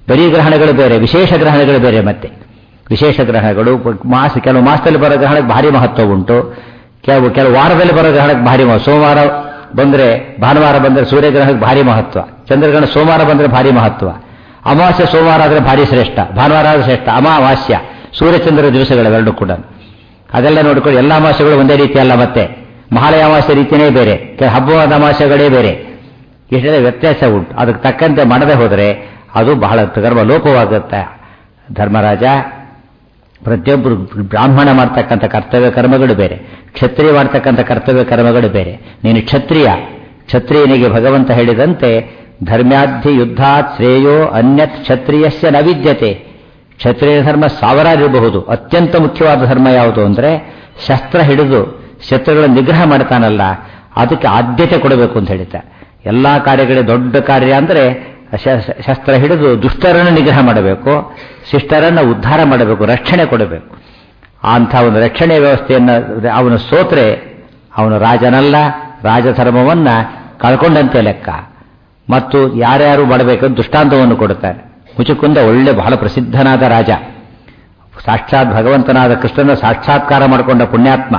ಬರೀ ಗ್ರಹಣಗಳು ಬೇರೆ, ವಿಶೇಷ ಗ್ರಹಣಗಳು ಬೇರೆ. ಮತ್ತೆ ವಿಶೇಷ ಗ್ರಹಣಗಳು ಕೆಲವು ಮಾಸದಲ್ಲಿ ಬರೋ ಗ್ರಹಣಕ್ಕೆ ಭಾರಿ ಮಹತ್ವ ಉಂಟು, ಕೆಲವು ವಾರದಲ್ಲಿ ಬರೋ ಗ್ರಹಣಕ್ಕೆ ಭಾರಿ ಮಹತ್ವ. ಸೋಮವಾರ ಬಂದರೆ, ಭಾನುವಾರ ಬಂದರೆ ಸೂರ್ಯಗ್ರಹಣಕ್ಕೆ ಭಾರಿ ಮಹತ್ವ, ಚಂದ್ರಗ್ರಹಣ ಸೋಮವಾರ ಬಂದರೆ ಭಾರಿ ಮಹತ್ವ, ಅಮಾವಾಸ್ಯ ಸೋಮವಾರ ಆದರೆ ಭಾರಿ ಶ್ರೇಷ್ಠ, ಭಾನುವಾರ ಆದರೆ ಶ್ರೇಷ್ಠ, ಅಮಾವಾಸ್ಯ ಸೂರ್ಯಚಂದ್ರ ದಿವಸಗಳೆರಡು ಕೂಡ ಅದೆಲ್ಲ ನೋಡಿಕೊಂಡು ಎಲ್ಲ ಅಮಾವಾಸ್ಯಗಳು ಒಂದೇ ರೀತಿ ಅಲ್ಲ. ಮತ್ತೆ ಮಹಾಲಯ ಅಮಾವಾಸ್ಯ ರೀತಿಯೇ ಬೇರೆ, ಹಬ್ಬವಾದ ಅಮಾವಾಸ್ಯಗಳೇ ಬೇರೆ, ಇಷ್ಟೆಲ್ಲ ವ್ಯತ್ಯಾಸ ಉಂಟು. ಅದಕ್ಕೆ ತಕ್ಕಂತೆ ಮಾಡದೆ ಹೋದರೆ ಅದು ಬಹಳ ಧರ್ಮ ಲೋಪವಾಗುತ್ತೆ. ಧರ್ಮರಾಜ ಪ್ರತಿಯೊಬ್ಬರು ಬ್ರಾಹ್ಮಣ ಮಾಡ್ತಕ್ಕಂಥ ಕರ್ತವ್ಯ ಕರ್ಮಗಳು ಬೇರೆ, ಕ್ಷತ್ರಿಯ ಮಾಡ್ತಕ್ಕಂಥ ಕರ್ತವ್ಯ ಕರ್ಮಗಳು ಬೇರೆ. ನೀನು ಕ್ಷತ್ರಿಯನಿಗೆ ಭಗವಂತ ಹೇಳಿದಂತೆ ಧರ್ಮ್ಯಾಧಿ ಯುದ್ಧಾತ್ ಶ್ರೇಯೋ ಅನ್ಯತ್ ಕ್ಷತ್ರಿಯಸ್ಯ ನ ವಿದ್ಯತೆ. ಕ್ಷತ್ರಿಯ ಧರ್ಮ ಸಾವಿರಾರಿರಬಹುದು, ಅತ್ಯಂತ ಮುಖ್ಯವಾದ ಧರ್ಮ ಯಾವುದು ಅಂದರೆ ಶಸ್ತ್ರ ಹಿಡಿದು ಶತ್ರುಗಳನ್ನು ನಿಗ್ರಹ ಮಾಡ್ತಾನಲ್ಲ, ಅದಕ್ಕೆ ಆದ್ಯತೆ ಕೊಡಬೇಕು ಅಂತ ಹೇಳ್ತಾರೆ. ಎಲ್ಲ ಕಾರ್ಯಗಳಿಗೆ ದೊಡ್ಡ ಕಾರ್ಯ ಅಂದರೆ ಶಸ್ತ್ರ ಹಿಡಿದು ದುಷ್ಟರನ್ನು ನಿಗ್ರಹ ಮಾಡಬೇಕು, ಶಿಷ್ಟರನ್ನು ಉದ್ಧಾರ ಮಾಡಬೇಕು, ರಕ್ಷಣೆ ಕೊಡಬೇಕು. ಅಂಥ ಒಂದು ರಕ್ಷಣೆ ವ್ಯವಸ್ಥೆಯನ್ನು ಅವನು ಸೋತ್ರೆ ಅವನು ರಾಜನಲ್ಲ, ರಾಜಧರ್ಮವನ್ನು ಕಳ್ಕೊಂಡಂತೆ ಲೆಕ್ಕ. ಮತ್ತು ಯಾರ್ಯಾರು ಮಾಡಬೇಕಂತ ದೃಷ್ಟಾಂತವನ್ನು ಕೊಡುತ್ತಾರೆ. ಮುಚುಕುಂದ ಒಳ್ಳೆ ಬಹಳ ಪ್ರಸಿದ್ಧನಾದ ರಾಜ, ಸಾಕ್ಷಾತ್ ಭಗವಂತನಾದ ಕೃಷ್ಣನ ಸಾಕ್ಷಾತ್ಕಾರ ಮಾಡಿಕೊಂಡ ಪುಣ್ಯಾತ್ಮ,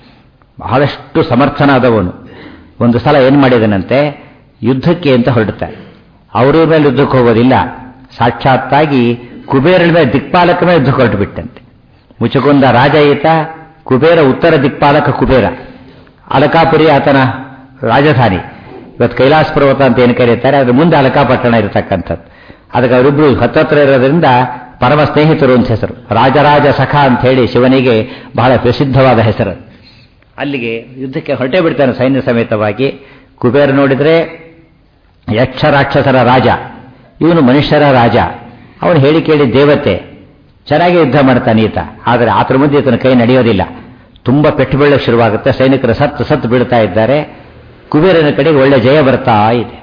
ಬಹಳಷ್ಟು ಸಮರ್ಥನಾದವನು. ಒಂದು ಸಲ ಏನು ಮಾಡಿದನಂತೆ, ಯುದ್ಧಕ್ಕೆ ಅಂತ ಹೊರಡುತ್ತಾರೆ. ಅವರ ಮೇಲೆ ಯುದ್ಧಕ್ಕೆ ಹೋಗೋದಿಲ್ಲ, ಸಾಕ್ಷಾತ್ತಾಗಿ ಕುಬೇರನ ಮೇಲೆ ದಿಕ್ಪಾಲಕ ಮೇಲೆ ಯುದ್ಧಕ್ಕೆ ಹೊರಟು ಬಿಟ್ಟಂತೆ. ಮುಚುಕುಂದ ರಾಜ ಈತ, ಕುಬೇರ ಉತ್ತರ ದಿಕ್ಪಾಲಕ ಕುಬೇರ, ಅಲಕಾಪುರಿ ಆತನ ರಾಜಧಾನಿ. ಇವತ್ತು ಕೈಲಾಸ ಪರ್ವತ ಅಂತ ಏನು ಕರೀತಾರೆ, ಅದ್ರ ಮುಂದೆ ಅಲಕಾಪಟ್ಟಣ ಇರತಕ್ಕಂಥದ್ದು. ಅದಕ್ಕೆ ಅವರಿಬ್ಬರು ಹತ್ತತ್ರ ಇರೋದ್ರಿಂದ ಪರಮ ಸ್ನೇಹಿತರು ಅಂತ ಹೆಸರು. ರಾಜರಾಜ ಸಖ ಅಂತ ಹೇಳಿ ಶಿವನಿಗೆ ಬಹಳ ಪ್ರಸಿದ್ಧವಾದ ಹೆಸರು. ಅಲ್ಲಿಗೆ ಯುದ್ಧಕ್ಕೆ ಹೊರಟೇ ಬಿಡ್ತಾನೆ ಸೈನ್ಯ ಸಮೇತವಾಗಿ. ಕುಬೇರ ನೋಡಿದರೆ ಯಕ್ಷ ರಾಕ್ಷಸರ ರಾಜ, ಇವನು ಮನುಷ್ಯರ ರಾಜ. ಅವನು ಹೇಳಿ ಕೇಳಿ ದೇವತೆ, ಚೆನ್ನಾಗಿ ಯುದ್ಧ ಮಾಡ್ತಾನೆ ಈತ. ಆದರೆ ಆತರ ಮುಂದೆ ಈತನ ಕೈ ನಡೆಯೋದಿಲ್ಲ, ತುಂಬಾ ಪೆಟ್ಟು ಬೀಳಕ್ಕೆ ಶುರುವಾಗುತ್ತೆ. ಸೈನಿಕರು ಸತ್ತು ಬೀಳ್ತಾ ಇದ್ದಾರೆ. ಕುಬೇರನ ಕಡೆಗೆ ಒಳ್ಳೆ ಜಯ ಬರ್ತಾ ಇದೆ.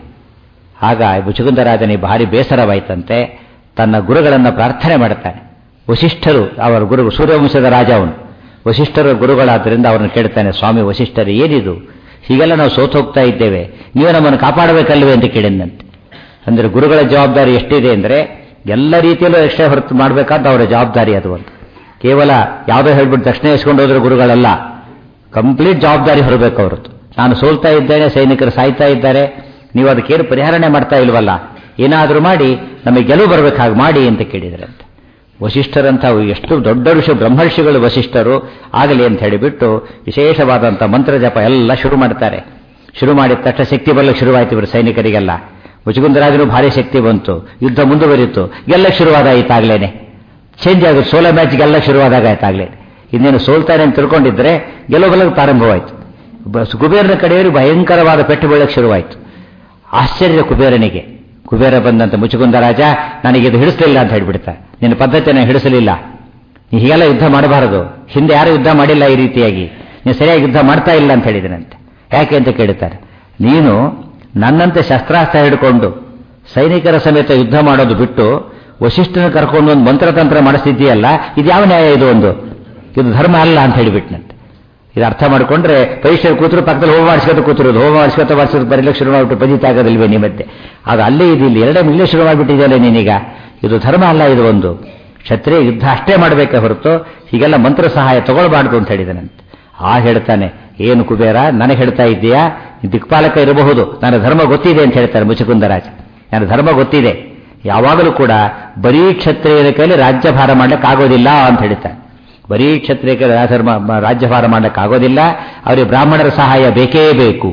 ಆಗ ಮುಚುಕುಂದ ರಾಜನಿಗೆ ಭಾರಿ ಬೇಸರವಾಯಿತಂತೆ. ತನ್ನ ಗುರುಗಳನ್ನು ಪ್ರಾರ್ಥನೆ ಮಾಡುತ್ತಾನೆ. ವಸಿಷ್ಠರು ಅವರ ಗುರು, ಸೂರ್ಯವಂಶದ ರಾಜ ಅವನು. ವಸಿಷ್ಠರ ಗುರುಗಳಾದ್ದರಿಂದ ಅವರನ್ನು ಕೇಳ್ತಾನೆ, ಸ್ವಾಮಿ ವಸಿಷ್ಠರು ಏನಿದು, ಹೀಗೆಲ್ಲ ನಾವು ಸೋತು ಹೋಗ್ತಾ ಇದ್ದೇವೆ, ನೀವೇ ನಮ್ಮನ್ನು ಕಾಪಾಡಬೇಕಲ್ವೇ ಅಂತ ಕೇಳಿದಂತೆ. ಅಂದರೆ ಗುರುಗಳ ಜವಾಬ್ದಾರಿ ಎಷ್ಟಿದೆ ಅಂದರೆ ಎಲ್ಲ ರೀತಿಯಲ್ಲೂ ರಕ್ಷಣೆ ಹೊರತು ಮಾಡಬೇಕಾದ ಅವರ ಜವಾಬ್ದಾರಿ ಅದು. ಅಂತ ಕೇವಲ ಯಾವುದೋ ಹೇಳ್ಬಿಟ್ಟು ದಕ್ಷಿಣ ಇಸ್ಕೊಂಡು ಹೋದ್ರೆ ಗುರುಗಳಲ್ಲ, ಕಂಪ್ಲೀಟ್ ಜವಾಬ್ದಾರಿ ಹೊರಬೇಕು ಹೊರತು. ನಾನು ಸೋಲ್ತಾ ಇದ್ದೇನೆ, ಸೈನಿಕರು ಸಾಯ್ತಾ ಇದ್ದಾರೆ, ನೀವು ಅದಕ್ಕೇನು ಪರಿಹಾರನೆ ಮಾಡ್ತಾ ಇಲ್ವಲ್ಲ, ಏನಾದರೂ ಮಾಡಿ ನಮಗೆ ಗೆಲುವು ಬರಬೇಕಾಗಿ ಮಾಡಿ ಅಂತ ಕೇಳಿದ್ರಂತೆ. ವಸಿಷ್ಠರಂಥ ಎಷ್ಟು ದೊಡ್ಡ ಋಷಿ, ಬ್ರಹ್ಮರ್ಷಿಗಳು ವಸಿಷ್ಠರು ಆಗಲಿ ಅಂತ ಹೇಳಿಬಿಟ್ಟು ವಿಶೇಷವಾದಂಥ ಮಂತ್ರ ಜಪ ಎಲ್ಲ ಶುರು ಮಾಡ್ತಾರೆ. ಶುರು ಮಾಡಿದ ತಕ್ಷಣ ಶಕ್ತಿ ಬರಲಿಕ್ಕೆ ಶುರುವಾಯಿತು ಇವರು ಸೈನಿಕರಿಗೆಲ್ಲ. ಮುಚುಕುಂದರಾಜನು ಭಾರಿ ಶಕ್ತಿ ಬಂತು, ಯುದ್ಧ ಮುಂದುವರಿಯಿತು, ಗೆಲ್ಲಕ್ಕೆ ಶುರುವಾದ ಆಯ್ತಾಗ್ಲೇನೆ. ಚೇಂಜ್ ಆಗುತ್ತೆ, ಸೋಲ ಮ್ಯಾಚ್ ಗೆಲ್ಲಕ್ಕೆ ಶುರುವಾದಾಗ ಆಯ್ತಾಗ್ಲೇನೆ. ಇನ್ನೇನು ಸೋಲ್ತಾನೆ ಅಂತ ತಿಳ್ಕೊಂಡಿದ್ರೆ ಗೆಲುವು ಪ್ರಾರಂಭವಾಯಿತು. ಕುಬೇರನ ಕಡೆಯವರು ಭಯಂಕರವಾದ ಪೆಟ್ಟು ಬೀಳಕ್ಕೆ ಶುರುವಾಯಿತು. ಆಶ್ಚರ್ಯ ಕುಬೇರನಿಗೆ. ಕುಬೇರ ಬಂದಂತ ಮುಚುಕುಂದ ರಾಜ, ನನಗಿದು ಹಿಡಿಸಲಿಲ್ಲ ಅಂತ ಹೇಳಿಬಿಡ್ತಾರೆ. ನಿನ್ನ ಪದ್ಧತಿಯನ್ನು ಹಿಡಿಸಲಿಲ್ಲ, ನೀ ಹೀಗೆಲ್ಲ ಯುದ್ಧ ಮಾಡಬಾರದು, ಹಿಂದೆ ಯಾರು ಯುದ್ಧ ಮಾಡಿಲ್ಲ ಈ ರೀತಿಯಾಗಿ, ನೀನು ಸರಿಯಾಗಿ ಯುದ್ಧ ಮಾಡ್ತಾ ಇಲ್ಲ ಅಂತ ಹೇಳಿದನಂತೆ. ಯಾಕೆ ಅಂತ ಕೇಳುತ್ತಾರೆ. ನೀನು ನನ್ನಂತೆ ಶಸ್ತ್ರಾಸ್ತ್ರ ಹಿಡ್ಕೊಂಡು ಸೈನಿಕರ ಸಮೇತ ಯುದ್ಧ ಮಾಡೋದು ಬಿಟ್ಟು ವಸಿಷ್ಠನ ಕರ್ಕೊಂಡು ಒಂದು ಮಂತ್ರತಂತ್ರ ಮಾಡಿಸ್ತಿದ್ದೀಯಲ್ಲ, ಇದು ಯಾವ ನ್ಯಾಯ, ಇದು ಧರ್ಮ ಅಲ್ಲ ಅಂತ ಹೇಳಿಬಿಟ್ನಂತೆ. ಇದು ಅರ್ಥ ಮಾಡಿಕೊಂಡ್ರೆ ಪರೀಕ್ಷೆ ಕೂತರು ಪಕ್ಕದಲ್ಲಿ ಹೋಮ ಮಾಡಿಸ್ಕೊತ ಕೂತಿರೋದು, ಹೋಮ ಮಾಡಿಸ್ಕೊತ ಬರೀಲಿಕ್ಕೆ ಶುರು ಮಾಡಿಬಿಟ್ಟು ಬದೀತಾ ಆಗೋದಿಲ್ವೇ ನೀ ಮತ್ತೆ? ಅದು ಅಲ್ಲೇ ಇದಿಲ್ಲ, ಎರಡೇ ಇಲ್ಲೇ ಶುರು ಮಾಡಿಬಿಟ್ಟಿದೆಯಲ್ಲ ನೀನೀಗ. ಇದು ಧರ್ಮ ಅಲ್ಲ, ಇದು ಒಂದು ಕ್ಷತ್ರಿಯ ಯುದ್ಧ ಅಷ್ಟೇ ಮಾಡಬೇಕೆ ಹೊರತು ಹೀಗೆಲ್ಲ ಮಂತ್ರ ಸಹಾಯ ತಗೊಳ್ಬಾರ್ದು ಅಂತ ಹೇಳಿದನಂತೆ. ಹೇಳ್ತಾನೆ, ಏನು ಕುಬೇರ ನನಗೆ ಹೇಳ್ತಾ ಇದ್ದೀಯಾ, ದಿಕ್ಪಾಲಕ ಇರಬಹುದು, ನನ್ನ ಧರ್ಮ ಗೊತ್ತಿದೆ ಅಂತ ಹೇಳ್ತಾರೆ ಮುಚುಕುಂದರಾಜ. ನನ್ನ ಧರ್ಮ ಗೊತ್ತಿದೆ, ಯಾವಾಗಲೂ ಕೂಡ ಬರೀ ಕ್ಷತ್ರಿಯರ ಕೈಲಿ ರಾಜ್ಯಭಾರ ಮಾಡ್ಲಿಕ್ಕೆ ಆಗೋದಿಲ್ಲ ಅಂತ ಹೇಳ್ತಾರೆ. ಬರೀ ಕ್ಷತ್ರಿಯ ರಾಜ್ಯಭಾರ ಮಾಡಲಿಕ್ಕಾಗೋದಿಲ್ಲ, ಅವರಿಗೆ ಬ್ರಾಹ್ಮಣರ ಸಹಾಯ ಬೇಕೇ ಬೇಕು.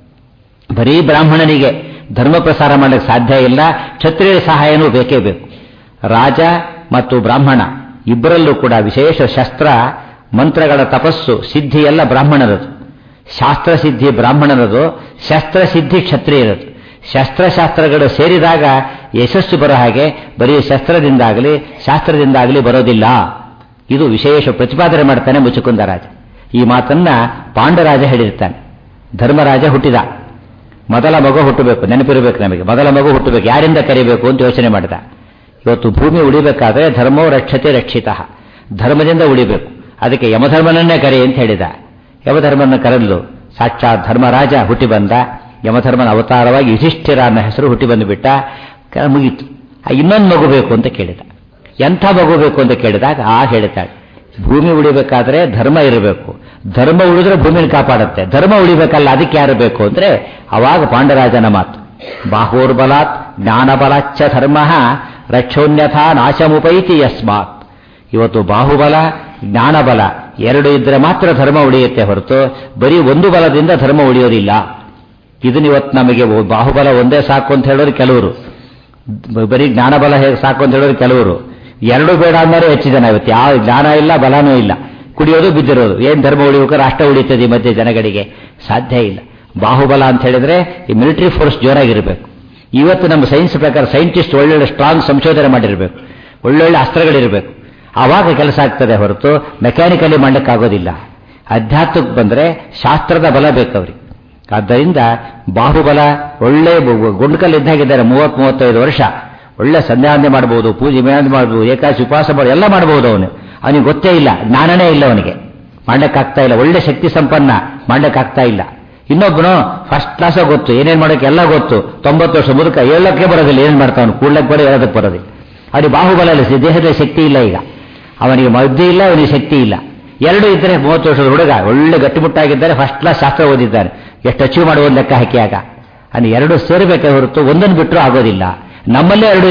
ಬರೀ ಬ್ರಾಹ್ಮಣನಿಗೆ ಧರ್ಮ ಪ್ರಸಾರ ಮಾಡಲಿಕ್ಕೆ ಸಾಧ್ಯ ಇಲ್ಲ, ಕ್ಷತ್ರಿಯರ ಸಹಾಯನೂ ಬೇಕೇ ಬೇಕು. ರಾಜ ಮತ್ತು ಬ್ರಾಹ್ಮಣ ಇಬ್ಬರಲ್ಲೂ ಕೂಡ ವಿಶೇಷ ಶಸ್ತ್ರ ಮಂತ್ರಗಳ ತಪಸ್ಸು ಸಿದ್ಧಿ ಎಲ್ಲ ಬ್ರಾಹ್ಮಣರದು. ಶಾಸ್ತ್ರ ಸಿದ್ಧಿ ಬ್ರಾಹ್ಮಣರದು, ಶಸ್ತ್ರಸಿದ್ಧಿ ಕ್ಷತ್ರಿಯರದು. ಶಸ್ತ್ರಶಾಸ್ತ್ರಗಳು ಸೇರಿದಾಗ ಯಶಸ್ಸು ಬರೋ ಹಾಗೆ ಬರೀ ಶಸ್ತ್ರದಿಂದಾಗಲಿ ಶಾಸ್ತ್ರದಿಂದಾಗಲಿ ಬರೋದಿಲ್ಲ. ಇದು ವಿಶೇಷ ಪ್ರತಿಪಾದನೆ ಮಾಡ್ತಾನೆ ಮುಚುಕುಂದರಾಜ. ಈ ಮಾತನ್ನ ಪಾಂಡರಾಜ ಹೇಳಿರ್ತಾನೆ. ಧರ್ಮರಾಜ ಹುಟ್ಟಿದ, ಮೊದಲ ಮಗು ಹುಟ್ಟಬೇಕು, ನೆನಪಿರಬೇಕು ನಮಗೆ, ಮೊದಲ ಮಗು ಹುಟ್ಟಬೇಕು, ಯಾರಿಂದ ಕರಿಬೇಕು ಅಂತ ಯೋಚನೆ ಮಾಡಿದ. ಇವತ್ತು ಭೂಮಿ ಉಳಿಬೇಕಾದ್ರೆ ಧರ್ಮೋ ರಕ್ಷತೆ ರಕ್ಷಿತ, ಧರ್ಮದಿಂದ ಉಳಿಬೇಕು, ಅದಕ್ಕೆ ಯಮಧರ್ಮನನ್ನೇ ಕರೆ ಅಂತ ಹೇಳಿದ. ಯಮಧರ್ಮನ ಕರೆದು ಸಾಕ್ಷಾತ್ ಧರ್ಮರಾಜ ಹುಟ್ಟಿ ಬಂದ. ಯಮಧರ್ಮನ ಅವತಾರವಾಗಿ ಯುಧಿಷ್ಠಿರ ಅನ್ನೋ ಹೆಸರು ಹುಟ್ಟಿ ಬಂದುಬಿಟ್ಟ. ಮುಗೀತು. ಇನ್ನೊಂದು ಮಗು ಬೇಕು ಅಂತ ಕೇಳಿದ. ಎಂಥ ಮಗು ಬೇಕು ಅಂತ ಕೇಳಿದಾಗ ಹೇಳ್ತಾಳೆ, ಭೂಮಿ ಉಳಿಬೇಕಾದ್ರೆ ಧರ್ಮ ಇರಬೇಕು, ಧರ್ಮ ಉಳಿದ್ರೆ ಭೂಮಿನ ಕಾಪಾಡುತ್ತೆ, ಧರ್ಮ ಉಳಿಬೇಕಲ್ಲ ಅದಕ್ಕೆ ಯಾರು ಬೇಕು ಅಂದ್ರೆ ಅವಾಗ ಪಾಂಡರಾಜನ ಮಾತು, ಬಾಹೋರ್ಬಲಾತ್ ಜ್ಞಾನಬಲಾಚ್ಚ ಧರ್ಮ ರಕ್ಷೋನ್ಯಥಾ ನಾಶಮುಪೈತಿ ಯಸ್ಮಾತ್. ಇವತ್ತು ಬಾಹುಬಲ ಜ್ಞಾನಬಲ ಎರಡು ಇದ್ರೆ ಮಾತ್ರ ಧರ್ಮ ಉಳಿಯುತ್ತೆ ಹೊರತು ಬರೀ ಒಂದು ಬಲದಿಂದ ಧರ್ಮ ಉಳಿಯೋದಿಲ್ಲ. ಇದನ್ನ ಇವತ್ತು ನಮಗೆ ಬಾಹುಬಲ ಒಂದೇ ಸಾಕು ಅಂತ ಹೇಳೋರು ಕೆಲವರು, ಬರೀ ಜ್ಞಾನಬಲ ಹೇಗೆ ಸಾಕು ಅಂತ ಹೇಳೋರು ಕೆಲವರು, ಎರಡು ಬೇಡ ಅಂದರೆ ಹೆಚ್ಚು ಜನ. ಇವತ್ತು ಯಾವ ಜ್ಞಾನ ಇಲ್ಲ ಬಲನೂ ಇಲ್ಲ, ಕುಡಿಯೋದು ಬಿದ್ದಿರೋದು. ಏನ್ ಧರ್ಮ ಉಳಿಯೋಕೆ ರಾಷ್ಟ್ರ ಉಳಿತದೆ ಈ ಮಧ್ಯೆ ಜನಗಳಿಗೆ? ಸಾಧ್ಯ ಇಲ್ಲ. ಬಾಹುಬಲ ಅಂತ ಹೇಳಿದ್ರೆ ಈ ಮಿಲಿಟರಿ ಫೋರ್ಸ್ ಜೋರಾಗಿರಬೇಕು. ಇವತ್ತು ನಮ್ಮ ಸೈನ್ಸ್ ಪ್ರಕಾರ ಸೈಂಟಿಸ್ಟ್ ಒಳ್ಳೊಳ್ಳೆ ಸ್ಟ್ರಾಂಗ್ ಸಂಶೋಧನೆ ಮಾಡಿರಬೇಕು, ಒಳ್ಳೊಳ್ಳೆ ಅಸ್ತ್ರಗಳಿರಬೇಕು, ಆವಾಗ ಕೆಲಸ ಆಗ್ತದೆ ಹೊರತು ಮೆಕ್ಯಾನಿಕಲಿ ಮಾಡಲಿಕ್ಕಾಗೋದಿಲ್ಲ. ಅಧ್ಯಾತ್ಮಕ್ಕೆ ಬಂದರೆ ಶಾಸ್ತ್ರದ ಬಲ ಬೇಕವ್ರಿಗೆ. ಆದ್ದರಿಂದ ಬಾಹುಬಲ ಒಳ್ಳೆ ಗುಂಡ್ಕಲ್ಲಿದ್ದಾಗಿದ್ದಾರೆ, 30-35 ವರ್ಷ ಒಳ್ಳೆ ಸಂಧ್ಯಾವಂದನೆ ಮಾಡಬಹುದು, ಪೂಜೆ ಮೇಳಂದೆ ಮಾಡಬಹುದು, ಏಕಾದಶಿ ಉಪವಾಸ ಮಾಡಬಹುದು, ಎಲ್ಲ ಮಾಡಬಹುದು. ಅವನಿಗೆ ಗೊತ್ತೇ ಇಲ್ಲ, ಜ್ಞಾನನೇ ಇಲ್ಲ, ಅವನಿಗೆ ಮಾಡ್ಲಿಕ್ಕಾಗ್ತಾ ಇಲ್ಲ. ಒಳ್ಳೆ ಶಕ್ತಿ ಸಂಪನ್ನ, ಮಾಡ್ಲಿಕ್ಕಾಗ್ತಾ ಇಲ್ಲ. ಇನ್ನೊಬ್ಬನು ಫಸ್ಟ್ ಕ್ಲಾಸ ಗೊತ್ತು, ಏನೇನು ಮಾಡೋಕೆ ಎಲ್ಲ ಗೊತ್ತು, 90 ವರ್ಷ ಮುದುಕ, ಹೇಳಕ್ಕೆ ಬರೋದಿಲ್ಲ, ಏನೇನು ಮಾಡ್ತಾವನು, ಕೂಡ್ಲಕ್ಕೆ ಬರೋ ಹೇಳೋದಕ್ಕೆ ಬರೋದಿಲ್ಲ. ಅವನಿಗೆ ಬಾಹುಬಲ ಇಲ್ಲ, ದೇಹದ ಶಕ್ತಿ ಇಲ್ಲ. ಈಗ ಅವನಿಗೆ ಮದ್ದೆ ಇಲ್ಲ, ಅವನಿಗೆ ಶಕ್ತಿ ಇಲ್ಲ. ಎರಡು ಇದ್ದರೆ 30 ವರ್ಷದ ಹುಡುಗ ಒಳ್ಳೆ ಗಟ್ಟಿಮುಟ್ಟಾಗಿದ್ದಾರೆ, ಫಸ್ಟ್ ಕ್ಲಾಸ್ ಶಾಸ್ತ್ರ ಓದಿದ್ದಾರೆ, ಎಷ್ಟು ಅಚೀವ್ ಮಾಡುವ ಲೆಕ್ಕ ಹಾಕಿಯಾಗ. ಅಲ್ಲಿ ಎರಡು ಸೇರಬೇಕೇ ಹೊರತು ಒಂದನ್ನು ಬಿಟ್ಟರೂ ಆಗೋದಿಲ್ಲ. ನಮ್ಮಲ್ಲೇ ಎರಡೂ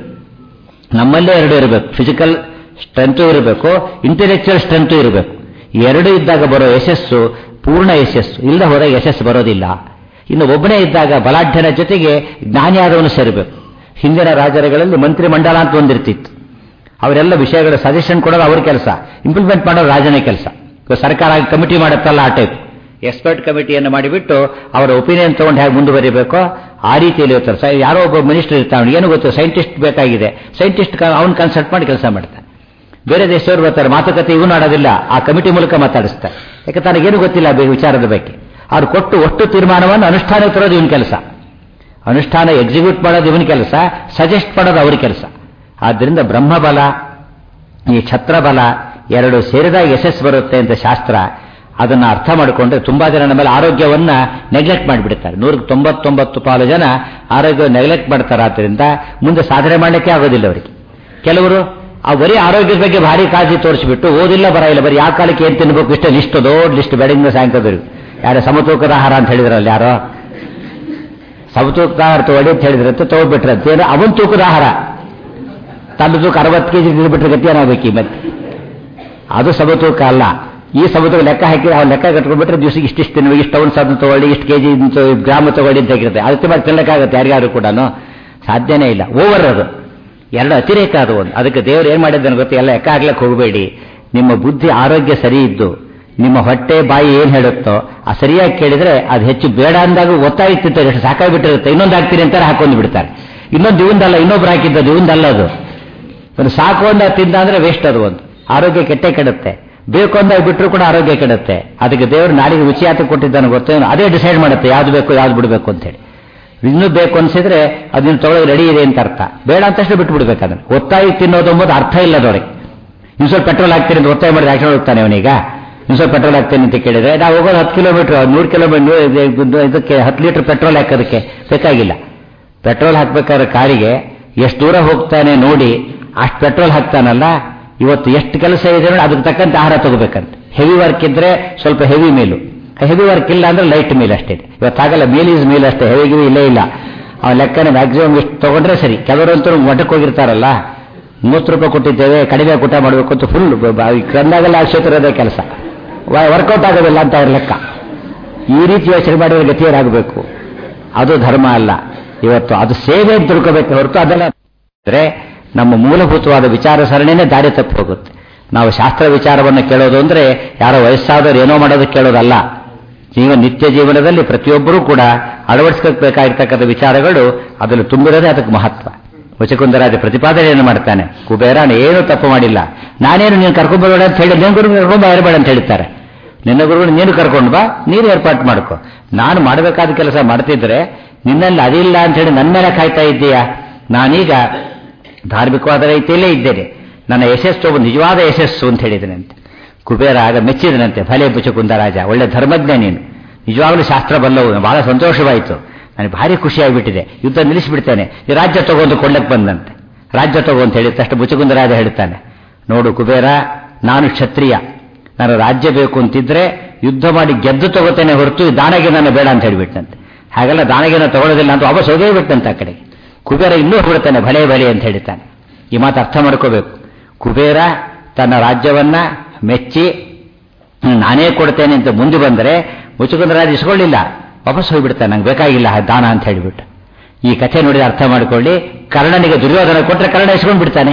ಇರಬೇಕು, ಫಿಸಿಕಲ್ ಸ್ಟ್ರೆಂತು ಇರಬೇಕು, ಇಂಟೆಲೆಕ್ಚುಯಲ್ ಸ್ಟ್ರೆಂತು ಇರಬೇಕು. ಎರಡು ಇದ್ದಾಗ ಬರೋ ಯಶಸ್ಸು ಪೂರ್ಣ ಯಶಸ್ಸು, ಇಲ್ಲದ ಹೋದಾಗ ಯಶಸ್ಸು ಬರೋದಿಲ್ಲ. ಇನ್ನು ಒಬ್ಬನೇ ಇದ್ದಾಗ ಬಲಾಢ್ಯನ ಜೊತೆಗೆ ಜ್ಞಾನಿಯಾದವನು ಸೇರಬೇಕು. ಹಿಂದಿನ ರಾಜರುಗಳಲ್ಲಿ ಮಂತ್ರಿ ಮಂಡಲ ಅಂತ ಒಂದಿರ್ತಿತ್ತು, ಅವರೆಲ್ಲ ವಿಷಯಗಳ ಸಜೆಷನ್ ಕೊಡೋದು ಅವ್ರ ಕೆಲಸ, ಇಂಪ್ಲಿಮೆಂಟ್ ಮಾಡೋದು ರಾಜನೇ ಕೆಲಸ. ಸರ್ಕಾರ ಕಮಿಟಿ ಮಾಡುತ್ತಲ್ಲ ಆ ಟೈಪ್ ಎಕ್ಸ್ಪರ್ಟ್ ಕಮಿಟಿಯನ್ನು ಮಾಡಿಬಿಟ್ಟು ಅವರ ಒಪಿನಿಯನ್ ತಗೊಂಡು ಹೇಗೆ ಮುಂದುವರಿಬೇಕೋ ಆ ರೀತಿಯಲ್ಲಿ ಇರ್ತಾರೆ. ಯಾರೋ ಒಬ್ಬ ಮಿನಿಸ್ಟರ್ ಇರ್ತಾನೆ, ಏನು ಗೊತ್ತು, ಸೈಂಟಿಸ್ಟ್ ಬೇಕಾಗಿದೆ, ಸೈಂಟಿಸ್ಟ್ ಅವನು ಕನ್ಸಲ್ಟ್ ಮಾಡಿ ಕೆಲಸ ಮಾಡ್ತಾನೆ. ಬೇರೆ ದೇಶದವರು ಬರ್ತಾರೆ, ಮಾತುಕತೆ ಇವನು ಆಡೋದಿಲ್ಲ, ಆ ಕಮಿಟಿ ಮೂಲಕ ಮಾತಾಡಿಸ್ತಾರೆ. ಯಾಕೆ ತನಗೇನು ಗೊತ್ತಿಲ್ಲ ವಿಚಾರದ ಬಗ್ಗೆ. ಅವ್ರು ಕೊಟ್ಟು ಒಟ್ಟು ತೀರ್ಮಾನವನ್ನು ಅನುಷ್ಠಾನಕ್ಕೆ ತರೋದು ಇವನ ಕೆಲಸ, ಅನುಷ್ಠಾನ ಎಕ್ಸಿಕ್ಯೂಟ್ ಮಾಡೋದು ಇವನ ಕೆಲಸ, ಸಜೆಸ್ಟ್ ಮಾಡೋದು ಅವ್ರ ಕೆಲಸ. ಆದ್ದರಿಂದ ಬ್ರಹ್ಮಬಲ ಈ ಛತ್ರಬಲ ಎರಡು ಸೇರಿದಾಗ ಯಶಸ್ಸು ಬರುತ್ತೆ ಅಂತ ಶಾಸ್ತ್ರ. ಅದನ್ನು ಅರ್ಥ ಮಾಡಿಕೊಂಡ್ರೆ ತುಂಬಾ ಜನ ನಮ್ಮ ಆರೋಗ್ಯವನ್ನ ನೆಗ್ಲೆಕ್ಟ್ ಮಾಡಿಬಿಡ್ತಾರೆ. 199 ಜನ ಆರೋಗ್ಯ ನೆಗ್ಲೆಕ್ಟ್ ಮಾಡ್ತಾರೆ. ಆದ್ದರಿಂದ ಮುಂದೆ ಸಾಧನೆ ಮಾಡಲಿಕ್ಕೆ ಆಗೋದಿಲ್ಲ ಅವರಿಗೆ. ಕೆಲವರು ಆ ಬರೀ ಆರೋಗ್ಯದ ಬಗ್ಗೆ ಭಾರಿ ಕಾಳಜಿ ತೋರಿಸಿಬಿಟ್ಟು ಓದಿಲ್ಲ ಬರ ಇಲ್ಲ, ಬರೀ ಯಾವ ಕಾಲಕ್ಕೆ ಏನ್ ತಿನ್ಬೇಕು ಇಷ್ಟ ಲಿಸ್ಟ್, ದೊಡ್ಡ ಲಿಸ್ಟ್ ಬೆಳಗಿನ ಸಾಯಂಕಾಲ. ಯಾರೋ ಸಮತೂಕದ ಆಹಾರ ಅಂತ ಹೇಳಿದ್ರಲ್ಲ, ಯಾರೋ ಸಮತೂಕದ ಆಹಾರ ತಗೊಳ್ಳಿ ಅಂತ ಹೇಳಿದ್ರಂತೆ, ತಗೊಳ್ಬಿಟ್ರಂತೆ. ಅವನ್ ತೂಕದ ಆಹಾರ, ತನ್ನ ತೂಕ 60 kg ತಿಂದ್ಬಿಟ್ರೆ ಗತಿ ಏನಾಗಬೇಕು ಮತ್ತೆ? ಅದು ಸಮತೂಕ ಅಲ್ಲ. ಈ ಸಮತೂಕ ಲೆಕ್ಕ ಹಾಕಿದ್ರೆ ಅವ್ನು ಲೆಕ್ಕ ಕಟ್ಕೊಂಡ್ಬಿಟ್ರೆ ದಿವಸಕ್ಕೆ ಇಷ್ಟಿಷ್ಟು ತಿನ್ನುವ, ಇಷ್ಟು ಟೌನ್ ಸಾಧನ ತಗೊಳ್ಳಿ, ಇಷ್ಟು ಕೆಜಿ ಗ್ರಾಮ ತಗೊಳ್ಳಿ ಅಂತ ಹೇಗಿರುತ್ತೆ. ಅದಕ್ಕೆ ಮಾಡಿ ತಿನ್ನಕ್ಕಾಗುತ್ತೆ ಯಾರಿಗಾರು ಕೂಡ? ಸಾಧ್ಯನೇ ಇಲ್ಲ. ಓವರ್ ಅದು ಎರಡು ಅತಿರೇಕ ಅದು ಒಂದು. ಅದಕ್ಕೆ ದೇವರು ಏನ್ ಮಾಡಿದ್ದಾನೆ ಗೊತ್ತಾ, ಎಲ್ಲ ಲೆಕ್ಕ ಹಾಕ್ಲಕ್ಕೆ ಹೋಗಬೇಡಿ. ನಿಮ್ಮ ಬುದ್ಧಿ ಆರೋಗ್ಯ ಸರಿ ಇದ್ದು ನಿಮ್ಮ ಹೊಟ್ಟೆ ಬಾಯಿ ಏನ್ ಹೇಳುತ್ತೋ ಆ ಸರಿಯಾಗಿ ಕೇಳಿದ್ರೆ ಅದು ಹೆಚ್ಚು ಬೇಡ ಅಂದಾಗ ಒತ್ತಾಯಿತ್ತಿರ್ತಾರೆ, ಎಷ್ಟು ಸಾಕಾಗ್ಬಿಟ್ಟಿರುತ್ತೆ, ಇನ್ನೊಂದು ಹಾಕ್ತೀರಿ ಅಂತಾರೆ, ಹಾಕೊಂಡು ಬಿಡ್ತಾರೆ. ಇನ್ನೊಂದು ಇವಂದಲ್ಲ, ಇನ್ನೊಬ್ರು ಹಾಕಿದ್ದದು ಇವಂದಲ್ಲ. ಅದು ಒಂದು ಸಾಕು ಅಂದಾಗ ತಿಂದ ಅಂದ್ರೆ ವೇಸ್ಟ್. ಅದು ಒಂದು ಆರೋಗ್ಯ ಕೆಟ್ಟೆ ಕೆಡುತ್ತೆ. ಬೇಕು ಅಂದಾಗ ಬಿಟ್ಟರು ಕೂಡ ಆರೋಗ್ಯ ಕೆಡುತ್ತೆ. ಅದಕ್ಕೆ ದೇವರು ನಾಡಿಗೆ ರುಚಿಯಾತ ಕೊಟ್ಟಿದ್ದಾನೆ ಗೊತ್ತೇನು, ಅದೇ ಡಿಸೈಡ್ ಮಾಡುತ್ತೆ ಯಾವ್ದು ಬೇಕು ಯಾವ್ದು ಬಿಡಬೇಕು ಅಂತ ಹೇಳಿ. ಇನ್ನೂ ಬೇಕು ಅನ್ಸಿದ್ರೆ ಅದನ್ನ ತೊಗೊಳಗೆ ರೆಡಿ ಇದೆ ಅಂತ ಅರ್ಥ, ಬೇಡ ಅಂತಷ್ಟು ಬಿಟ್ಟು ಬಿಡ್ಬೇಕು. ಅದನ್ನು ಒತ್ತಾಯಿ ತಿನ್ನೋದು ಎಂಬುದು ಅರ್ಥ ಇಲ್ಲ ಅದವ್ರಿಗೆ. ಇನ್ನು ಸ್ವಲ್ಪ ಪೆಟ್ರೋಲ್ ಹಾಕ್ತೀನಿ ಅಂತ ಒತ್ತಾಯ ಮಾಡಿದ್ರೆ ಆಕ್ಷನ್ ಹೋಗ್ತಾನೆ ಅವನೀಗ. ಇನ್ನು ಸ್ವಲ್ಪ ಪೆಟ್ರೋಲ್ ಹಾಕ್ತೀನಿ ಅಂತ ಕೇಳಿದ್ರೆ ನಾವು ಹೋಗೋದು 10 ಕಿಲೋಮೀಟರ್ 100 ಕಿಲೋಮೀಟರ್ ಇದಕ್ಕೆ 10 ಲೀಟರ್ ಪೆಟ್ರೋಲ್ ಹಾಕೋದಕ್ಕೆ ಬೇಕಾಗಿಲ್ಲ. ಪೆಟ್ರೋಲ್ ಹಾಕ್ಬೇಕಾದ್ರೆ ಕಾರಿಗೆ ಎಷ್ಟು ದೂರ ಹೋಗ್ತಾನೆ ನೋಡಿ ಅಷ್ಟು ಪೆಟ್ರೋಲ್ ಹಾಕ್ತಾನಲ್ಲ. ಇವತ್ತು ಎಷ್ಟು ಕೆಲಸ ಇದೆ ನೋಡಿ ಅದಕ್ಕೆ ತಕ್ಕಂತೆ ಆಹಾರ ತಗೋಬೇಕಂತೆ. ಹೆವಿ ವರ್ಕ್ ಇದ್ರೆ ಸ್ವಲ್ಪ ಹೆವಿ ಮೀಲು, ಹೆವಿ ವರ್ಕ್ ಇಲ್ಲ ಅಂದ್ರೆ ಲೈಟ್ ಮೀಲ್ ಅಷ್ಟೇ. ಇವತ್ತಾಗಲ್ಲ, ಮೀಲ್ ಈಸ್ ಮೀಲ್ ಅಷ್ಟೇ, ಹೆವಿ ಗಿವಿ ಇಲ್ಲೇ ಇಲ್ಲ. ಆ ಲೆಕ್ಕನ ಮ್ಯಾಕ್ಸಿಮಮ್ ಇಷ್ಟು ತಗೊಂಡ್ರೆ ಸರಿ. ಕೆಲವರಂತೂ ಮಠಕ್ಕೆ ಹೋಗಿರ್ತಾರಲ್ಲ, 30 ರೂಪಾಯಿ ಕೊಟ್ಟಿದ್ದೇವೆ ಕಡಿಮೆ ಊಟ ಮಾಡಬೇಕು ಅಂತ ಫುಲ್ ಕಂದಾಗೆಲ್ಲ ಕ್ಷೇತ್ರದ ಕೆಲಸ, ವರ್ಕೌಟ್ ಆಗೋದಿಲ್ಲ ಅಂತ ಅವ್ರ ಲೆಕ್ಕ. ಈ ರೀತಿ ಯೋಚನೆ ಮಾಡಿದ್ರೆ ಗತಿಯರಾಗಬೇಕು. ಅದು ಧರ್ಮ ಅಲ್ಲ. ಇವತ್ತು ಅದು ಸೇವೆ ಅಂತ ತಿಳ್ಕೋಬೇಕು ಹೊರತು ಅದೆಲ್ಲ ನಮ್ಮ ಮೂಲಭೂತವಾದ ವಿಚಾರ ಸರಣಿನೇ ದಾರಿ ತಪ್ಪಿ ಹೋಗುತ್ತೆ. ನಾವು ಶಾಸ್ತ್ರ ವಿಚಾರವನ್ನು ಕೇಳೋದು ಅಂದ್ರೆ ಯಾರೋ ವಯಸ್ಸಾದವರು ಏನೋ ಮಾಡೋದಕ್ಕೆ ಕೇಳೋದಲ್ಲ. ನಿತ್ಯ ಜೀವನದಲ್ಲಿ ಪ್ರತಿಯೊಬ್ಬರೂ ಕೂಡ ಅಳವಡಿಸಬೇಕಾಗಿರ್ತಕ್ಕಂಥ ವಿಚಾರಗಳು ಅದರಲ್ಲಿ ತುಂಬಿರೋದೇ ಅದಕ್ಕೆ ಮಹತ್ವ. ವಚಕುಂದರಾಜ ಪ್ರತಿಪಾದನೆಯನ್ನು ಮಾಡ್ತಾನೆ. ಕುಬೇರನ ಏನು ತಪ್ಪು ಮಾಡಿಲ್ಲ, ನಾನೇನು ನೀನು ಕರ್ಕೊಂಡ್ಬರೋಣ ಅಂತ ಹೇಳಿ ನಿನ್ನ ಗುರುಗಳು ಕರ್ಕೊಂಡ್ ಇರಬೇಡ ಅಂತ ಹೇಳ್ತಾರೆ. ನಿನ್ನ ಗುರುಗಳು ನೀನು ಕರ್ಕೊಂಡು ಬಾ, ನೀನು ಏರ್ಪಾಟ್ ಮಾಡ್ಕೊ. ನಾನು ಮಾಡಬೇಕಾದ ಕೆಲಸ ಮಾಡ್ತಿದ್ರೆ ನಿನ್ನಲ್ಲಿ ಅದಿಲ್ಲ ಅಂತ ಹೇಳಿ ನನ್ನ ಮೇಲೆ ಕಾಯ್ತಾ ಇದ್ದೀಯಾ? ನಾನೀಗ ಧಾರ್ಮಿಕವಾದ ರೀತಿಯಲ್ಲೇ ಇದ್ದೇನೆ, ನನ್ನ ಯಶಸ್ಸು ಒಂದು ನಿಜವಾದ ಯಶಸ್ಸು ಅಂತ ಹೇಳಿದ್ದೇನೆ ಅಂತ. ಕುಬೇರ ಆಗ ಮೆಚ್ಚಿದನಂತೆ. ಭಲೆ ಬುಚಕುಂದರಾಜ, ಒಳ್ಳೆ ಧರ್ಮಜ್ಞ ನೀನು, ನಿಜವಾಗ್ಲೂ ಶಾಸ್ತ್ರ ಬಲ್ಲವು, ಬಹಳ ಸಂತೋಷವಾಯಿತು, ನನಗೆ ಭಾರಿ ಖುಷಿಯಾಗಿಬಿಟ್ಟಿದೆ, ಯುದ್ಧ ನಿಲ್ಲಿಸಿಬಿಡ್ತೇನೆ, ಈ ರಾಜ್ಯ ತಗೊಂಡು ಕೊಳ್ಳಕ್ಕೆ ಬಂದಂತೆ. ರಾಜ್ಯ ತಗೋ ಅಂತ ಹೇಳಿದ ತಕ್ಷಣ ಮುಚುಕುಂದ ರಾಜ ಹೇಳ್ತಾನೆ, ನೋಡು ಕುಬೇರ, ನಾನು ಕ್ಷತ್ರಿಯ, ನಾನು ರಾಜ್ಯ ಬೇಕು ಅಂತಿದ್ರೆ ಯುದ್ಧ ಮಾಡಿ ಗೆದ್ದು ತಗೋತೇನೆ ಹೊರತು ದಾನಗೆ ನಾನು ಬೇಡ ಅಂತ ಹೇಳಿಬಿಟ್ಟಂತೆ. ಹಾಗೆಲ್ಲ ದಾನಗೇನ ತಗೊಳ್ಳೋದಿಲ್ಲ ಅಂತ ವಾಪಸ್ ಹೋಗೇ ಬಿಟ್ಟಂತೆ ಆ ಕಡೆಗೆ. ಕುಬೇರ ಇನ್ನೂ ಹೊರಡ್ತಾನೆ, ಭಲೆ ಭಲೆ ಅಂತ ಹೇಳ್ತಾನೆ. ಈ ಮಾತು ಅರ್ಥ ಮಾಡ್ಕೋಬೇಕು. ಕುಬೇರ ತನ್ನ ರಾಜ್ಯವನ್ನ ಮೆಚ್ಚಿ ನಾನೇ ಕೊಡ್ತೇನೆ ಅಂತ ಮುಂದೆ ಬಂದರೆ ಮುಚುಕುಂದ ರಾಜ ಇಸ್ಕೊಳ್ಳಿಲ್ಲ, ವಾಪಸ್ ಹೋಗಿಬಿಡ್ತಾನೆ, ನಂಗೆ ಬೇಕಾಗಿಲ್ಲ ದಾನ ಅಂತ ಹೇಳಿಬಿಟ್ಟು. ಈ ಕಥೆ ನೋಡಿದ ಅರ್ಥ ಮಾಡ್ಕೊಳ್ಳಿ. ಕರ್ಣನಿಗೆ ದುರ್ಯೋಧನ ಕೊಟ್ಟರೆ ಕರ್ಣ ಇಸ್ಕೊಂಡು ಬಿಡ್ತಾನೆ,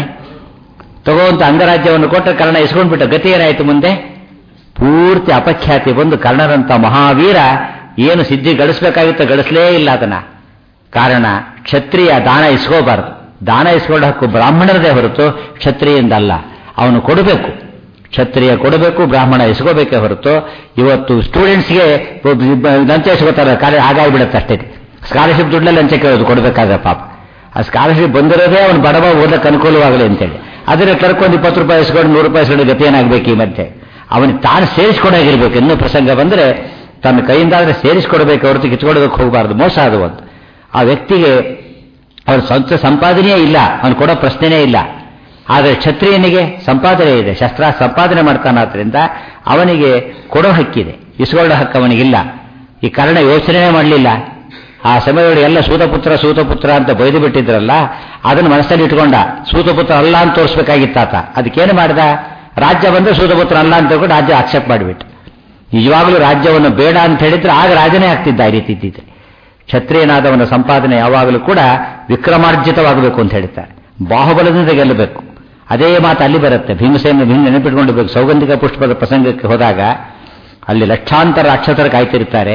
ತಗೋಂತ ಅಂಗರಾಜ್ಯವನ್ನು ಕೊಟ್ಟರೆ ಕರ್ಣ ಇಸ್ಕೊಂಡ್ಬಿಟ್ಟ. ಗತಿ ಏನಾಯಿತು ಮುಂದೆ? ಪೂರ್ತಿ ಅಪಖ್ಯಾತಿ ಬಂದು ಕರ್ಣರಂತ ಮಹಾವೀರ ಏನು ಸಿದ್ಧಿ ಗಳಿಸಬೇಕಾಗಿತ್ತು ಗಳಿಸಲೇ ಇಲ್ಲ ಅದನ್ನ. ಕಾರಣ ಕ್ಷತ್ರಿಯ ದಾನ ಇಸ್ಕೋಬಾರದು. ದಾನ ಇಸ್ಕೊಳ್ಳೋ ಹಕ್ಕು ಬ್ರಾಹ್ಮಣರದೇ ಹೊರತು ಕ್ಷತ್ರಿಯಿಂದಲ್ಲ. ಅವನು ಕೊಡಬೇಕು, ಕ್ಷತ್ರಿಯ ಕೊಡಬೇಕು, ಬ್ರಾಹ್ಮಣ ಇಸ್ಕೋಬೇಕೇ ಹೊರತು ಇವತ್ತು ಸ್ಟೂಡೆಂಟ್ಸ್ಗೆ ಲಂಚ ಇಸ್ಕೋತಾರೆ, ಕಾರ್ಯ ಹಾಗಾಗಿಬಿಡುತ್ತೆ ಅಷ್ಟೇ. ಸ್ಕಾಲರ್ಶಿಪ್ ದುಡ್ಡಲ್ಲಿ ಲಂಚ ಕೇಳೋದು ಕೊಡಬೇಕಾದ್ರೆ ಪಾಪ. ಆ ಸ್ಕಾಲರ್ಶಿಪ್ ಬಂದಿರೋದೇ ಅವನು ಬಡವ ಓದಕ್ಕೆ ಅನುಕೂಲವಾಗಲಿ ಅಂತೇಳಿ ಅದನ್ನ ಕರ್ಕೊಂಡು 20 ರೂಪಾಯಿ ಇಸ್ಕೊಂಡು 100 ರೂಪಾಯಿ ಇಸ್ಕೊಂಡು ಗತಿ ಏನಾಗಬೇಕು ಈ ಮಧ್ಯೆ? ಅವನಿಗೆ ತಾನು ಸೇರಿಸ್ಕೊಡಾಗಿರ್ಬೇಕು. ಇನ್ನೂ ಪ್ರಸಂಗ ಬಂದರೆ ತನ್ನ ಕೈಯಿಂದಾದ್ರೆ ಸೇರಿಸ್ಕೊಡ್ಬೇಕು ಹೊರತು ಕಿತ್ಕೊಡೋದಕ್ಕೆ ಹೋಗಬಾರ್ದು. ಮೋಸ ಅದು ಒಂದು. ಆ ವ್ಯಕ್ತಿಗೆ ಅವನ ಸ್ವಂತ ಸಂಪಾದನೆಯೇ ಇಲ್ಲ, ಅವನು ಕೊಡೋ ಪ್ರಶ್ನೆನೇ ಇಲ್ಲ. ಆದರೆ ಕ್ಷತ್ರಿಯನಿಗೆ ಸಂಪಾದನೆ ಇದೆ, ಶಸ್ತ್ರ ಸಂಪಾದನೆ ಮಾಡ್ತಾನಾದ್ರಿಂದ ಅವನಿಗೆ ಕೊಡೋ ಹಕ್ಕಿದೆ, ಇಸ್ಕೊಳ್ಳೋ ಹಕ್ಕು ಅವನಿಗಿಲ್ಲ. ಈ ಕರ್ಣ ಯೋಚನೆ ಮಾಡಲಿಲ್ಲ. ಆ ಸಮಯದಲ್ಲಿ ಎಲ್ಲ ಸೂತಪುತ್ರ ಅಂತ ಬೈದು ಬಿಟ್ಟಿದ್ರಲ್ಲ, ಅದನ್ನು ಮನಸ್ಸಲ್ಲಿ ಇಟ್ಕೊಂಡ. ಸೂತಪುತ್ರ ಅಲ್ಲ ಅಂತ ತೋರಿಸ್ಬೇಕಾಗಿತ್ತಾತ. ಅದಕ್ಕೇನು ಮಾಡಿದ? ರಾಜ್ಯ ಬಂದರೆ ಸೂತಪುತ್ರ ಅಲ್ಲ ಅಂತ ಹೇಳ್ಕೊಂಡು ರಾಜ್ಯ ಆಕ್ಷೇಪ ಮಾಡಿಬಿಟ್ಟು. ನಿಜವಾಗಲೂ ರಾಜ್ಯವನ್ನು ಬೇಡ ಅಂತ ಹೇಳಿದ್ರೆ ಆಗ ರಾಜನೇ ಆಗ್ತಿದ್ದ. ಈ ರೀತಿ ಇದ್ದಿದ್ರೆ ಕ್ಷತ್ರಿಯನಾದವನ ಸಂಪಾದನೆ ಯಾವಾಗಲೂ ಕೂಡ ವಿಕ್ರಮಾರ್ಜಿತವಾಗಬೇಕು ಅಂತ ಹೇಳ್ತಾರೆ. ಬಾಹುಬಲದಿಂದ ಗೆಲ್ಲಬೇಕು. ಅದೇ ಮಾತು ಅಲ್ಲಿ ಬರುತ್ತೆ. ಭೀಮಸೇನ ನೆನಪಿಟ್ಕೊಂಡಿರ್ಬೇಕು. ಸೌಗಂಧಿಕ ಪುಷ್ಪದ ಪ್ರಸಂಗಕ್ಕೆ ಹೋದಾಗ ಅಲ್ಲಿ ಲಕ್ಷಾಂತರ ರಾಕ್ಷಸರು ಕಾಯ್ತಿರ್ತಾರೆ.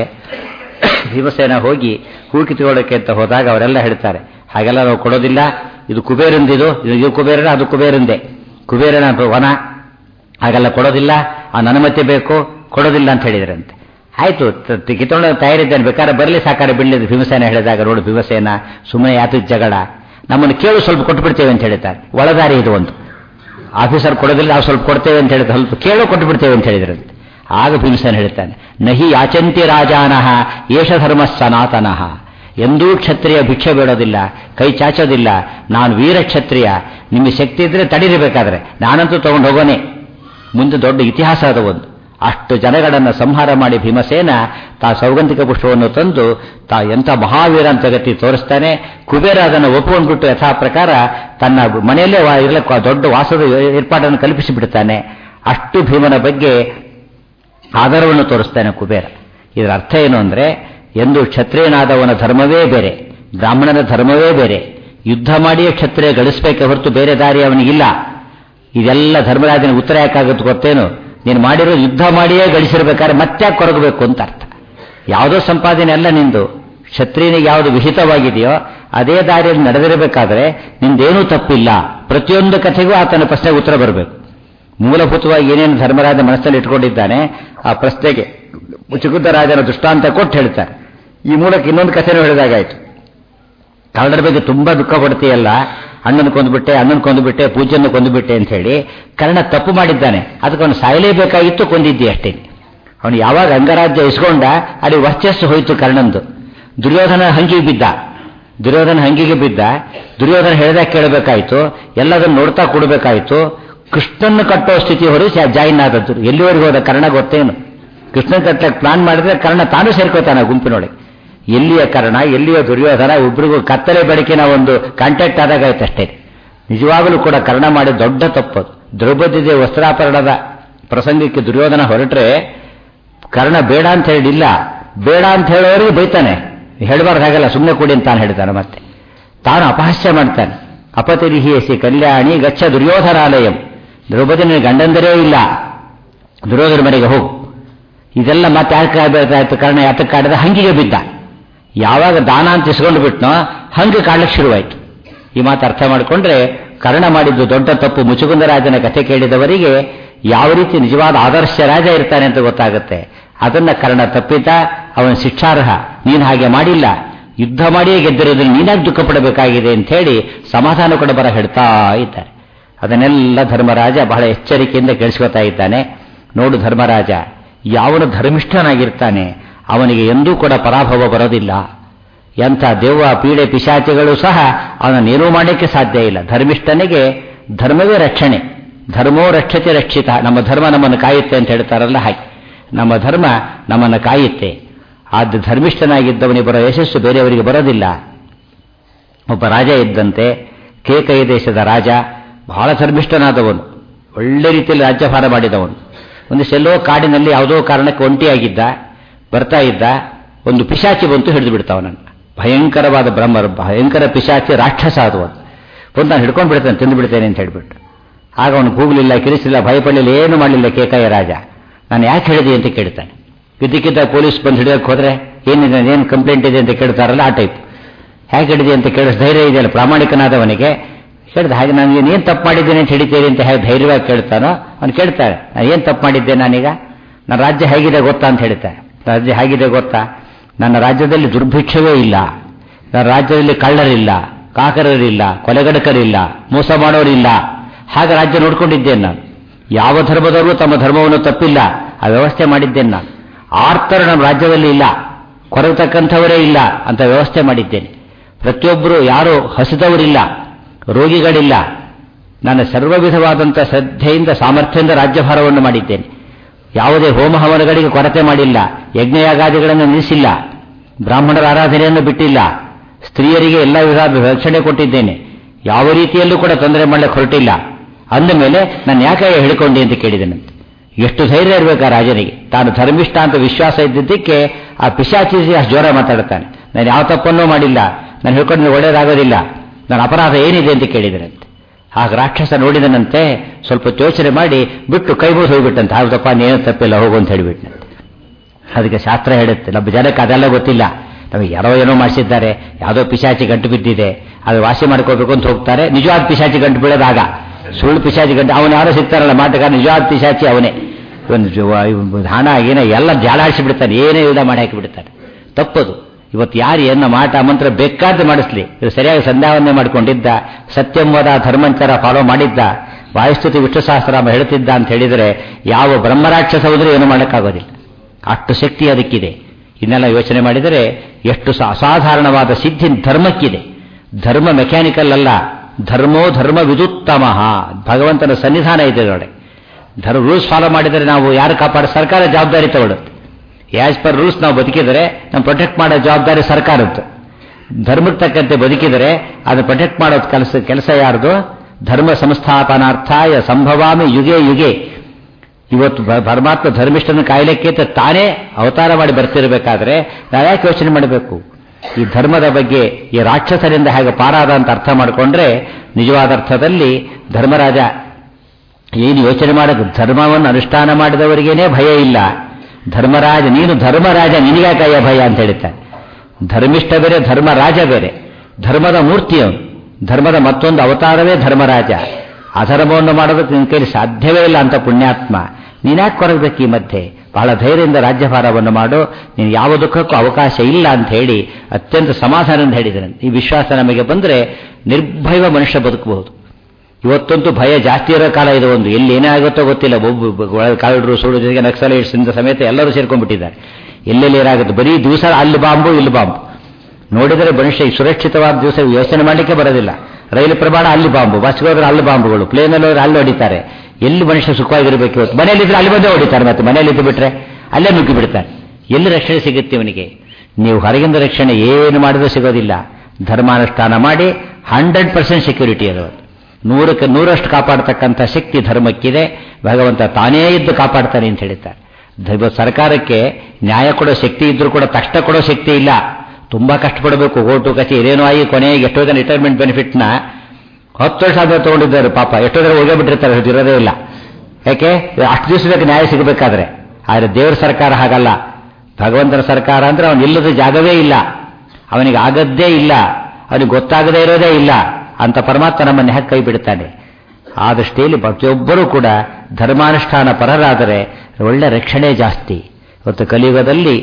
ಭೀಮಸೇನ ಹೋಗಿ ಹೂ ಕಿತ್ಕೊಳ್ಳೋಕೆ ಅಂತ ಹೋದಾಗ ಅವರೆಲ್ಲ ಹೇಳ್ತಾರೆ, ಹಾಗೆಲ್ಲ ನಾವು ಕೊಡೋದಿಲ್ಲ, ಇದು ಕುಬೇರಂದಿದು, ಇದು ಕುಬೇರನ, ಅದು ಕುಬೇರಂದೆ, ಕುಬೇರನ ವನ, ಹಾಗೆಲ್ಲ ಕೊಡೋದಿಲ್ಲ, ಆ ಅನುಮತಿ ಬೇಕು, ಕೊಡೋದಿಲ್ಲ ಅಂತ ಹೇಳಿದ್ರಂತೆ. ಆಯ್ತು, ಕಿತ್ಕೊಳ್ಳೋ ತಯಾರಿದ್ದೇನೆ, ಬೇಕಾದ್ರೆ ಬರಲಿ, ಸಾಕಾರ ಬಿಡಲಿದ್ದು. ಭೀಮಸೇನ ಹೇಳಿದಾಗ, ನೋಡು ಭೀಮಸೇನ, ಸುಮ್ಮನೆ ಯಾತು ಜಗಳ, ನಮ್ಮನ್ನು ಕೇಳು, ಸ್ವಲ್ಪ ಕೊಟ್ಟುಬಿಡ್ತೇವೆ ಅಂತ ಹೇಳ್ತಾರೆ. ಒಳದಾರಿ ಇದು ಒಂದು. ಆಫೀಸರ್ ಕೊಡೋದಿಲ್ಲ, ನಾವು ಸ್ವಲ್ಪ ಕೊಡ್ತೇವೆ ಅಂತ ಹೇಳಿದ್ರೆ ಸ್ವಲ್ಪ ಕೇಳು ಕೊಟ್ಟುಬಿಡ್ತೇವೆ ಅಂತ ಹೇಳಿದ್ರಂತೆ. ಆಗ ಭೀಮಸೇನ ಹೇಳ್ತಾನೆ, ನಹಿ ಯಾಚಂತಿ ರಾಜಾನಃ ಏಷ ಧರ್ಮ ಸನಾತನಃ. ಎಂದೂ ಕ್ಷತ್ರಿಯ ಭಿಕ್ಷೆ ಬೇಡೋದಿಲ್ಲ, ಕೈ ಚಾಚೋದಿಲ್ಲ. ನಾನು ವೀರ ಕ್ಷತ್ರಿಯ, ನಿಮಗೆ ಶಕ್ತಿ ಇದ್ರೆ ತಡೀರಬೇಕಾದ್ರೆ ನಾನಂತೂ ತಗೊಂಡು ಹೋಗೋನೆ. ಮುಂದೆ ದೊಡ್ಡ ಇತಿಹಾಸ ಅದು ಒಂದು. ಅಷ್ಟು ಜನಗಳನ್ನು ಸಂಹಾರ ಮಾಡಿ ಭೀಮಸೇನ ತಾ ಸೌಗಂಧಿಕ ಪುಷ್ಪವನ್ನು ತಂದು ತಾ ಎಂಥ ಮಹಾವೀರ ಅಂತ ಗತಿ ತೋರಿಸ್ತಾನೆ. ಕುಬೇರ ಅದನ್ನು ಒಪ್ಪಿಕೊಂಡ್ಬಿಟ್ಟು ಯಥಾ ಪ್ರಕಾರ ತನ್ನ ಮನೆಯಲ್ಲೇ ಇರಲಿಕ್ಕೆ ದೊಡ್ಡ ವಾಸದ ಏರ್ಪಾಟನ್ನು ಕಲ್ಪಿಸಿಬಿಡ್ತಾನೆ. ಅಷ್ಟು ಭೀಮನ ಬಗ್ಗೆ ಆಧಾರವನ್ನು ತೋರಿಸ್ತಾನೆ ಕುಬೇರ. ಇದರ ಅರ್ಥ ಏನು ಅಂದರೆ, ಎಂದು ಕ್ಷತ್ರಿಯನಾದವನ ಧರ್ಮವೇ ಬೇರೆ, ಬ್ರಾಹ್ಮಣನ ಧರ್ಮವೇ ಬೇರೆ. ಯುದ್ಧ ಮಾಡಿಯೇ ಕ್ಷತ್ರಿಯ ಗಳಿಸಬೇಕೆ ಹೊರತು ಬೇರೆ ದಾರಿ ಅವನಿಗಿಲ್ಲ. ಇದೆಲ್ಲ ಧರ್ಮರಾಜನ ಉತ್ತರ ಯಾಕಾಗುತ್ತೆ ಗೊತ್ತೇನು? ನೀನು ಮಾಡಿರೋ ಯುದ್ಧ ಮಾಡಿಯೇ ಗಳಿಸಿರ್ಬೇಕಾದ್ರೆ ಮತ್ತೆ ಕೊರಗಬೇಕು ಅಂತ ಅರ್ಥ. ಯಾವುದೋ ಸಂಪಾದನೆ ಅಲ್ಲ ನಿಂದು. ಕ್ಷತ್ರಿಯನಿಗೆ ಯಾವುದು ವಿಹಿತವಾಗಿದೆಯೋ ಅದೇ ದಾರಿಯಲ್ಲಿ ನಡೆದಿರಬೇಕಾದ್ರೆ ನಿಂದೇನೂ ತಪ್ಪಿಲ್ಲ. ಪ್ರತಿಯೊಂದು ಕಥೆಗೂ ಆತನ ಪ್ರಶ್ನೆಗೆ ಉತ್ತರ ಬರಬೇಕು. ಮೂಲಭೂತವಾಗಿ ಏನೇನು ಧರ್ಮರಾಜ ಮನಸ್ಸಲ್ಲಿ ಇಟ್ಕೊಂಡಿದ್ದಾನೆ ಆ ಪ್ರಶ್ನೆಗೆ ಮುಚುಕುಂದ ರಾಜನ ದೃಷ್ಟಾಂತ ಕೊಟ್ಟು ಹೇಳ್ತಾರೆ. ಈ ಮೂಲಕ ಇನ್ನೊಂದು ಕಥೆನೂ ಹೇಳಿದಾಗಾಯ್ತು. ಕನ್ನಡರ ಬಗ್ಗೆ ತುಂಬಾ ದುಃಖ ಪಡ್ತೀಯಲ್ಲ, ಅಣ್ಣನ ಕೊಂದುಬಿಟ್ಟೆ, ಪೂಜ್ಯನ ಕೊಂದುಬಿಟ್ಟೆ ಅಂತ ಹೇಳಿ. ಕರ್ಣ ತಪ್ಪು ಮಾಡಿದ್ದಾನೆ, ಅದಕ್ಕೆ ಅವನು ಸಾಯಲೇಬೇಕಾಗಿತ್ತು, ಕೊಂದಿದ್ದಿ ಅಷ್ಟೇ. ಅವನು ಯಾವಾಗ ಅಂಗರಾಜ್ಯ ಇಸ್ಕೊಂಡ ಅಲ್ಲಿ ವರ್ಚಸ್ಸು ಹೋಯಿತು ಕರ್ಣಂದು. ದುರ್ಯೋಧನ ಹಂಗಿಗೆ ಬಿದ್ದ. ದುರ್ಯೋಧನ ಹೇಳಿದಾಗ ಕೇಳಬೇಕಾಯ್ತು, ಎಲ್ಲದನ್ನು ನೋಡ್ತಾ ಕೊಡಬೇಕಾಯ್ತು. ಕೃಷ್ಣನ್ನು ಕಟ್ಟೋ ಸ್ಥಿತಿ ಹೊರಗೆ ಜಾಯಿನ್ ಆದದ್ದು. ಎಲ್ಲಿವರೆಗೂ ಹೋದ ಕರ್ಣ ಗೊತ್ತೇನು? ಕೃಷ್ಣನ್ ಕಟ್ಟಕ್ಕೆ ಪ್ಲಾನ್ ಮಾಡಿದ್ರೆ ಕರ್ಣ ತಾನು ಸೇರ್ಕೋತಾನ ಗುಂಪಿನೊಳಗೆ. ಎಲ್ಲಿಯ ಕರ್ಣ, ಎಲ್ಲಿಯ ದುರ್ಯೋಧನ, ಇಬ್ಬರಿಗೂ ಕತ್ತಲೆ ಬೆಳಕಿನ ಒಂದು ಕಾಂಟ್ಯಾಕ್ಟ್ ಆದಾಗಾಯ್ತು ಅಷ್ಟೇ. ನಿಜವಾಗಲೂ ಕೂಡ ಕರ್ಣ ಮಾಡಿ ದೊಡ್ಡ ತಪ್ಪದು. ದ್ರೌಪದಿ ವಸ್ತ್ರಾಪರಣದ ಪ್ರಸಂಗಕ್ಕೆ ದುರ್ಯೋಧನ ಹೊರಟ್ರೆ ಕರ್ಣ ಬೇಡ ಅಂತ ಹೇಳಿಲ್ಲ, ಬೇಡ ಅಂತ ಹೇಳೋರಿಗೆ ಬೈತಾನೆ. ಹೇಳಬಾರ್ದು, ಹಾಗಲ್ಲ, ಸುಮ್ಮನೆ ಕೊಡಿ ಅಂತ ತಾನು ಹೇಳ್ತಾನೆ. ಮತ್ತೆ ತಾನು ಅಪಹಾಸ್ಯ ಮಾಡ್ತಾನೆ. ಅಪತಿರಿಹಿಯಸಿ ಕಲ್ಯಾಣಿ ಗಚ್ಚ ದುರ್ಯೋಧನಾಲಯಂ. ದ್ರೌಪದಿನ ಗಂಡಂದರೇ ಇಲ್ಲ, ದುರ್ಯೋಧನ ಮನೆಗೆ ಹೋಗು. ಇದೆಲ್ಲ ಮತ್ತೆ ಯಾಕೆ ಕರ್ಣ ಯಾತಕ್ಕೆ ಕಾಡಿದ? ಹಂಗಿಗೆ ಬಿದ್ದ. ಯಾವಾಗ ದಾನ ಅಂತ ಇಸ್ಕೊಂಡು ಬಿಟ್ನೋ ಹಂಗೆ ಕಾಡ್ಲಿಕ್ಕೆ ಶುರುವಾಯಿತು. ಈ ಮಾತು ಅರ್ಥ ಮಾಡಿಕೊಂಡ್ರೆ ಕರ್ಣ ಮಾಡಿದ್ದು ದೊಡ್ಡ ತಪ್ಪು. ಮುಚುಕುಂದ ರಾಜನ ಕಥೆ ಕೇಳಿದವರಿಗೆ ಯಾವ ರೀತಿ ನಿಜವಾದ ಆದರ್ಶ ರಾಜ ಇರ್ತಾನೆ ಅಂತ ಗೊತ್ತಾಗುತ್ತೆ. ಅದನ್ನ ಕರ್ಣ ತಪ್ಪಿತ, ಅವನ ಶಿಕ್ಷಾರ್ಹ. ನೀನು ಹಾಗೆ ಮಾಡಿಲ್ಲ, ಯುದ್ಧ ಮಾಡಿಯೇ ಗೆದ್ದಿರೋದ್ರಲ್ಲಿ ನೀನಾಗಿ ದುಃಖ ಪಡಬೇಕಾಗಿದೆ ಅಂತ ಹೇಳಿ ಸಮಾಧಾನ ಕೂಡ ಬರ ಹೇಳ್ತಾ ಇದ್ದಾರೆ. ಅದನ್ನೆಲ್ಲ ಧರ್ಮರಾಜ ಬಹಳ ಎಚ್ಚರಿಕೆಯಿಂದ ಕೇಳಿಸ್ಕೊತಾ ಇದ್ದಾನೆ. ನೋಡು ಧರ್ಮರಾಜ, ಯಾವನು ಧರ್ಮಿಷ್ಠನಾಗಿರ್ತಾನೆ ಅವನಿಗೆ ಎಂದೂ ಕೂಡ ಪರಾಭವ ಬರೋದಿಲ್ಲ. ಎಂಥ ದೆವ್ವ ಪೀಡೆ ಪಿಶಾಚಿಗಳು ಸಹ ಅವನನ್ನೇನೂ ಮಾಡಲಿಕ್ಕೆ ಸಾಧ್ಯ ಇಲ್ಲ. ಧರ್ಮಿಷ್ಠನಿಗೆ ಧರ್ಮವೇ ರಕ್ಷಣೆ. ಧರ್ಮೋ ರಕ್ಷತೆ ರಕ್ಷಿತ. ನಮ್ಮ ಧರ್ಮ ನಮ್ಮನ್ನು ಕಾಯುತ್ತೆ ಅಂತ ಹೇಳ್ತಾರಲ್ಲ, ಹಾಗೆ ನಮ್ಮ ಧರ್ಮ ನಮ್ಮನ್ನು ಕಾಯುತ್ತೆ. ಆದ ಧರ್ಮಿಷ್ಠನಾಗಿದ್ದವನಿಗೆ ಬರೋ ಯಶಸ್ಸು ಬೇರೆಯವರಿಗೆ ಬರೋದಿಲ್ಲ. ಒಬ್ಬ ರಾಜ ಇದ್ದಂತೆ, ಕೇಕಯ ದೇಶದ ರಾಜ, ಬಹಳ ಧರ್ಮಿಷ್ಠನಾದವನು, ಒಳ್ಳೆ ರೀತಿಯಲ್ಲಿ ರಾಜ್ಯಭಾರ ಮಾಡಿದವನು. ಒಂದಿಷ್ಟೆಲ್ಲೋ ಕಾಡಿನಲ್ಲಿ ಯಾವುದೋ ಕಾರಣಕ್ಕೆ ಒಂಟಿಯಾಗಿದ್ದ, ಬರ್ತಾ ಇದ್ದ, ಒಂದು ಪಿಶಾಚಿ ಬಂತು, ಹಿಡಿದು ಬಿಡ್ತಾವನನ್ನು. ಭಯಂಕರವಾದ ಭಯಂಕರ ಪಿಶಾಚಿ, ರಾಕ್ಷಸ ಅದು. ಒಂದು ನಾನು ಹಿಡ್ಕೊಂಡು ಬಿಡ್ತೇನೆ, ತಿಂದು ಬಿಡ್ತೇನೆ ಅಂತ ಹೇಳಿಬಿಟ್ಟು. ಆಗ ಅವನು ಕೂಗಲಿಲ್ಲ, ಕಿರಿಸಲಿಲ್ಲ, ಭಯಪಡಲಿಲ್ಲ, ಏನು ಮಾಡಲಿಲ್ಲ. ಕೇಕಯ ರಾಜ ನಾನು ಯಾಕೆ ಹೇಳಿದೆ ಅಂತ ಕೇಳ್ತಾನೆ. ಇದ್ದಕ್ಕಿದ್ದ ಪೊಲೀಸ್ ಬಂದು ಹಿಡಿಯೋಕೆ ಹೋದ್ರೆ ಏನಿದೆ, ಏನು ಕಂಪ್ಲೇಂಟ್ ಇದೆ ಅಂತ ಕೇಳ್ತಾರಲ್ಲ, ಆ ಟೈಪ್. ಹೇಗೆ ಹಿಡಿದೆ ಅಂತ ಕೇಳಿಸ್ ಧೈರ್ಯ ಇದೆಯಲ್ಲ ಪ್ರಾಮಾಣಿಕನಾದವನಿಗೆ. ಹೇಳಿದ ಹಾಗೆ ನಾನು ಏನು ತಪ್ಪು ಮಾಡಿದ್ದೇನೆ ಅಂತ ಹಿಡಿತೇನೆ ಅಂತ ಹೇಗೆ ಧೈರ್ಯವಾಗಿ ಕೇಳ್ತಾನೋ ಅವನು ಕೇಳ್ತಾನೆ, ನಾನು ಏನು ತಪ್ಪು ಮಾಡಿದ್ದೆ ನಾನೀಗ, ನನ್ನ ರಾಜ್ಯ ಹೇಗಿದೆ ಗೊತ್ತಾ ಅಂತ ಹೇಳ್ತಾರೆ. ರಾಜ್ಯ ಹೇಗಿದೆ ಗೊತ್ತಾ, ನನ್ನ ರಾಜ್ಯದಲ್ಲಿ ದುರ್ಭಿಕ್ಷವೇ ಇಲ್ಲ, ನನ್ನ ರಾಜ್ಯದಲ್ಲಿ ಕಳ್ಳರಿಲ್ಲ, ಕಾಕರರಿಲ್ಲ, ಕೊಲೆಗಡಕರಿಲ್ಲ, ಮೋಸ ಮಾಡೋರಿಲ್ಲ. ಹಾಗೆ ರಾಜ್ಯ ನೋಡ್ಕೊಂಡಿದ್ದೇನೆ ನಾನು. ಯಾವ ಧರ್ಮದವರು ತಮ್ಮ ಧರ್ಮವನ್ನು ತಪ್ಪಿಲ್ಲ, ಆ ವ್ಯವಸ್ಥೆ ಮಾಡಿದ್ದೇನೆ ನಾನು. ಆರ್ತರು ನಮ್ಮ ರಾಜ್ಯದಲ್ಲಿ ಇಲ್ಲ, ಕೊರಗತಕ್ಕಂಥವರೇ ಇಲ್ಲ ಅಂತ ವ್ಯವಸ್ಥೆ ಮಾಡಿದ್ದೇನೆ. ಪ್ರತಿಯೊಬ್ಬರು ಯಾರು ಹಸಿದವರಿಲ್ಲ, ರೋಗಿಗಳಿಲ್ಲ. ನಾನು ಸರ್ವ ವಿಧವಾದಂಥ ಶ್ರದ್ಧೆಯಿಂದ ಸಾಮರ್ಥ್ಯದಿಂದ ರಾಜ್ಯಭಾರವನ್ನು ಮಾಡಿದ್ದೇನೆ. ಯಾವುದೇ ಹೋಮ ಹವನಗಳಿಗೆ ಕೊರತೆ ಮಾಡಿಲ್ಲ, ಯಜ್ಞಯಾಗಾದಿಗಳನ್ನು ನಿಲ್ಲಿಸಿಲ್ಲ, ಬ್ರಾಹ್ಮಣರ ಆರಾಧನೆಯನ್ನು ಬಿಟ್ಟಿಲ್ಲ, ಸ್ತ್ರೀಯರಿಗೆ ಎಲ್ಲ ವಿಧದ ರಕ್ಷಣೆ ಕೊಟ್ಟಿದ್ದೇನೆ, ಯಾವ ರೀತಿಯಲ್ಲೂ ಕೂಡ ತೊಂದರೆ ಮಾಡಲಿಕ್ಕೆ ಹೊರಟಿಲ್ಲ. ಅಂದ ಮೇಲೆ ನಾನು ಯಾಕೆ ಹೇಳಿಕೊಂಡೆ ಅಂತ ಕೇಳಿದೆನಂತೆ. ಎಷ್ಟು ಧೈರ್ಯ ಇರಬೇಕಾ ರಾಜನಿಗೆ. ತಾನು ಧರ್ಮಿಷ್ಠ ಅಂತ ವಿಶ್ವಾಸ ಇದ್ದಿದ್ದಕ್ಕೆ ಆ ಪಿಶಾಚಿ ಅಷ್ಟು ಜೋರ ಮಾತಾಡ್ತಾನೆ. ನಾನು ಯಾವ ತಪ್ಪನ್ನೂ ಮಾಡಿಲ್ಲ, ನಾನು ಹೇಳ್ಕೊಂಡು ಒಳ್ಳೆಯದಾಗೋದಿಲ್ಲ, ನನ್ನ ಅಪರಾಧ ಏನಿದೆ ಅಂತ ಕೇಳಿದರಂತೆ. ಆಗ ರಾಕ್ಷಸ ನೋಡಿದನಂತೆ, ಸ್ವಲ್ಪ ಯೋಚನೆ ಮಾಡಿ ಬಿಟ್ಟು ಕೈ ಮುಗಿದು ಹೋಗ್ಬಿಟ್ಟಂತೆ. ಹೌದಪ್ಪ ನೀನು ತಪ್ಪಿಲ್ಲ, ಹೋಗು ಅಂತ ಹೇಳಿಬಿಟ್ಟಂತೆ. ಅದಕ್ಕೆ ಶಾಸ್ತ್ರ ಹೇಳುತ್ತೆ, ನಮ್ಮ ಜನಕ್ಕೆ ಅದೆಲ್ಲ ಗೊತ್ತಿಲ್ಲ. ನಮಗೆ ಯಾರೋ ಏನೋ ಮಾಡಿಸಿದ್ದಾರೆ, ಯಾವುದೋ ಪಿಶಾಚಿ ಗಂಟು ಬಿದ್ದಿದೆ, ಅದು ವಾಸಿ ಮಾಡ್ಕೋಬೇಕು ಅಂತ ಹೋಗ್ತಾರೆ. ನಿಜವಾದ ಪಿಶಾಚಿ ಗಂಟು ಬೀಳೋದಾಗ ಸುಳ್ಳು ಪಿಶಾಚಿ ಗಂಟು, ಅವನು ಯಾರೋ ಸಿಗ್ತಾರಲ್ಲ ಮಾಟಗಾರ, ನಿಜವಾದ ಪಿಶಾಚಿ ಅವನೇ. ಇವನು ಹಣ ಏನೋ ಎಲ್ಲ ಜಾಲಾಡಿಸಿ ಬಿಡ್ತಾನೆ, ಏನೇ ಇಲ್ಲ ಮಾಡಿ ಹಾಕಿ ಬಿಡ್ತಾನೆ. ತಪ್ಪದು. ಇವತ್ತು ಯಾರು ಏನ ಮಾಟ ಮಂತ್ರ ಬೇಕಾದ್ರೆ ಮಾಡಿಸ್ಲಿ, ಇದು ಸರಿಯಾಗಿ ಸಂಧ್ಯಾವನ್ನೇ ಮಾಡಿಕೊಂಡಿದ್ದ, ಸತ್ಯಂವದ ಧರ್ಮಂಚರ ಫಾಲೋ ಮಾಡಿದ್ದ, ವಾಯುಸ್ತುತಿ ವಿಷ್ಣುಸಹಸ್ರನಾಮ ಹೇಳ್ತಿದ್ದ ಅಂತ ಹೇಳಿದರೆ ಯಾವ ಬ್ರಹ್ಮರಾಕ್ಷಸ ಹೋದ್ರೂ ಏನು ಮಾಡೋಕ್ಕಾಗೋದಿಲ್ಲ. ಅಷ್ಟು ಶಕ್ತಿ ಅದಕ್ಕಿದೆ. ಇನ್ನೆಲ್ಲ ಯೋಚನೆ ಮಾಡಿದರೆ ಎಷ್ಟು ಅಸಾಧಾರಣವಾದ ಸಿದ್ಧಿ ಧರ್ಮಕ್ಕಿದೆ. ಧರ್ಮ ಮೆಕ್ಯಾನಿಕಲ್ ಅಲ್ಲ, ಧರ್ಮೋ ಧರ್ಮ ವಿದುತ್ತಮ. ಭಗವಂತನ ಸನ್ನಿಧಾನ ಇದೆ ನೋಡಿ. ರೂಲ್ಸ್ ಫಾಲೋ ಮಾಡಿದರೆ ನಾವು ಯಾರು ಕಾಪಾಡೋ, ಸರ್ಕಾರ ಜವಾಬ್ದಾರಿ ತಗೊಳ್ಳುತ್ತೆ. ಆಸ್ ಪರ್ ರೂಲ್ಸ್ ನಾವು ಬದುಕಿದರೆ ನಮ್ಮ ಪ್ರೊಟೆಕ್ಟ್ ಮಾಡೋ ಜವಾಬ್ದಾರಿ ಸರ್ಕಾರದ್ದು. ಧರ್ಮಕ್ಕೆ ತಕ್ಕಂತೆ ಬದುಕಿದರೆ ಅದು ಪ್ರೊಟೆಕ್ಟ್ ಮಾಡೋದು ಕೆಲಸ ಯಾರ್ದು? ಧರ್ಮ ಸಂಸ್ಥಾಪನಾರ್ಥಾಯ ಸಂಭವಾಮಿ ಯುಗೆ ಯುಗೆ. ಇವತ್ತು ಪರಮಾತ್ಮ ಧರ್ಮಿಷ್ಠನ ಕಾಯಲಿಕ್ಕೆ ತಾನೇ ಅವತಾರ ಮಾಡಿ ಬರ್ತಿರಬೇಕಾದ್ರೆ ನಾವು ಯಾಕೆ ಯೋಚನೆ ಮಾಡಬೇಕು? ಈ ಧರ್ಮದ ಬಗ್ಗೆ ಈ ರಾಕ್ಷಸರಿಂದ ಹೇಗೆ ಪಾರಾದ ಅಂತ ಅರ್ಥ ಮಾಡಿಕೊಂಡ್ರೆ ನಿಜವಾದ ಅರ್ಥದಲ್ಲಿ ಧರ್ಮರಾಜ ಏನು ಯೋಚನೆ ಮಾಡೋದು, ಧರ್ಮವನ್ನು ಅನುಷ್ಠಾನ ಮಾಡಿದವರಿಗೇನೇ ಭಯ ಇಲ್ಲ. ಧರ್ಮರಾಜ ನೀನು ಧರ್ಮರಾಜ, ನಿನಗಾಕಯ್ಯ ಭಯ ಅಂತ ಹೇಳ್ತಾನೆ. ಧರ್ಮಿಷ್ಠ ಬೇರೆ, ಧರ್ಮರಾಜ ಬೇರೆ. ಧರ್ಮದ ಮೂರ್ತಿಯವನು, ಧರ್ಮದ ಮತ್ತೊಂದು ಅವತಾರವೇ ಧರ್ಮರಾಜ. ಅಧರ್ಮವನ್ನು ಮಾಡೋದಕ್ಕೆ ನಿನ್ನ ಕೈಲಿ ಸಾಧ್ಯವೇ ಇಲ್ಲ ಅಂತ ಪುಣ್ಯಾತ್ಮ. ನೀನ್ಯಾಕೆ ಕೊರಗಬೇಕು ಈ ಮಧ್ಯೆ? ಬಹಳ ಧೈರ್ಯದಿಂದ ರಾಜ್ಯಭಾರವನ್ನು ಮಾಡು, ನೀನು ಯಾವ ದುಃಖಕ್ಕೂ ಅವಕಾಶ ಇಲ್ಲ ಅಂತ ಹೇಳಿ ಅತ್ಯಂತ ಸಮಾಧಾನದಿಂದ ಹೇಳಿದ್ದಾನೆ. ಈ ವಿಶ್ವಾಸ ನಮಗೆ ಬಂದರೆ ನಿರ್ಭಯ ಮನುಷ್ಯ ಬದುಕಬಹುದು. ಇವತ್ತಂತೂ ಭಯ ಜಾಸ್ತಿ ಇರೋ ಕಾಲ ಇದು. ಒಂದು ಎಲ್ಲಿ ಏನೇ ಆಗುತ್ತೋ ಗೊತ್ತಿಲ್ಲ. ಕಾಲ್ಡ್ರು ಸುಳ್ಳು ಜೊತೆಗೆ ನಕ್ಸಲೈಟ್ಸ್ ಇಂದ ಸಮೇತ ಎಲ್ಲರೂ ಸೇರ್ಕೊಂಡ್ಬಿಟ್ಟಿದ್ದಾರೆ. ಎಲ್ಲೆಲ್ಲಿ ಏನಾಗುತ್ತೆ, ಬರೀ ದಿವಸ ಅಲ್ಲಿ ಬಾಂಬು ಇಲ್ಲಿ ಬಾಂಬು. ನೋಡಿದರೆ ಮನುಷ್ಯ ಸುರಕ್ಷಿತವಾದ ದಿವಸ ಯೋಚನೆ ಮಾಡಲಿಕ್ಕೆ ಬರೋದಿಲ್ಲ. ರೈಲು ಪ್ರಮಾಣ ಅಲ್ಲಿ ಬಾಂಬು, ಬಸ್ಗೆ ಹೋದ್ರೆ ಅಲ್ಲಿ ಬಾಂಬುಗಳು, ಪ್ಲೇನಲ್ಲಿ ಹೋದ್ರೆ ಅಲ್ಲಿ ಹೊಡಿತಾರೆ. ಎಲ್ಲಿ ಮನುಷ್ಯ ಸುಖವಾಗಿರಬೇಕು? ಇವತ್ತು ಮನೆಯಲ್ಲಿದ್ರೆ ಅಲ್ಲಿ ಬಂದೇ ಹೊಡಿತಾರೆ, ಮತ್ತೆ ಮನೆಯಲ್ಲಿದ್ದು ಬಿಟ್ರೆ ಅಲ್ಲೇ ನುಗ್ಗಿ ಬಿಡ್ತಾರೆ. ಎಲ್ಲಿ ರಕ್ಷಣೆ ಸಿಗುತ್ತೆ ಅವನಿಗೆ? ನೀವು ಹೊರಗಿಂದ ರಕ್ಷಣೆ ಏನು ಮಾಡಿದ್ರೂ ಸಿಗೋದಿಲ್ಲ. ಧರ್ಮಾನುಷ್ಠಾನ ಮಾಡಿ 100% ಸೆಕ್ಯೂರಿಟಿ ಅದು. 100ಕ್ಕೆ 100ರಷ್ಟು ಕಾಪಾಡತಕ್ಕಂಥ ಶಕ್ತಿ ಧರ್ಮಕ್ಕಿದೆ. ಭಗವಂತ ತಾನೇ ಇದ್ದು ಕಾಪಾಡ್ತಾನೆ ಅಂತ ಹೇಳ್ತಾರೆ. ಸರ್ಕಾರಕ್ಕೆ ನ್ಯಾಯ ಕೊಡೋ ಶಕ್ತಿ ಇದ್ರೂ ಕೂಡ ತಕ್ಷಣ ಕೊಡೋ ಶಕ್ತಿ ಇಲ್ಲ. ತುಂಬಾ ಕಷ್ಟಪಡಬೇಕು. ಕೋರ್ಟು ಕಚೇರಿ ಏನೋ ಆಗಿ ಕೊನೆಗೆ ಎಷ್ಟೋ ಜನ ರಿಟೈರ್ಮೆಂಟ್ ಬೆನಿಫಿಟ್ನ 10 ವರ್ಷ ಆದ್ಮೇಲೆ ತಗೊಂಡಿದ್ದಾರೆ ಪಾಪ. ಎಷ್ಟೋ ಜನ ಹೋಗೇ ಬಿಟ್ಟಿರ್ತಾರೆ, ಇರೋದೇ ಇಲ್ಲ. ಯಾಕೆ? ಅಷ್ಟು ದಿವಸಕ್ಕೆ ನ್ಯಾಯ ಸಿಗಬೇಕಾದ್ರೆ. ಆದರೆ ದೇವರ ಸರ್ಕಾರ ಹಾಗಲ್ಲ. ಭಗವಂತನ ಸರ್ಕಾರ ಅಂದ್ರೆ ಅವನು ಇಲ್ಲದ ಜಾಗವೇ ಇಲ್ಲ, ಅವನಿಗೆ ಆಗದ್ದೇ ಇಲ್ಲ, ಅವನಿಗೆ ಗೊತ್ತಾಗದೇ ಇರೋದೇ ಇಲ್ಲ ಅಂತ ಪರಮಾತ್ಮ ನಮ್ಮನ್ನು ಹ್ಯಾಕ್ ಕೈ ಬಿಡ್ತಾನೆ. ಆ ದೃಷ್ಟಿಯಲ್ಲಿ ಪ್ರತಿಯೊಬ್ಬರೂ ಕೂಡ ಧರ್ಮಾನುಷ್ಠಾನ ಪರರಾದರೆ ಒಳ್ಳೆ ರಕ್ಷಣೆ ಜಾಸ್ತಿ. ಇವತ್ತು ಕಲಿಯುಗದಲ್ಲಿ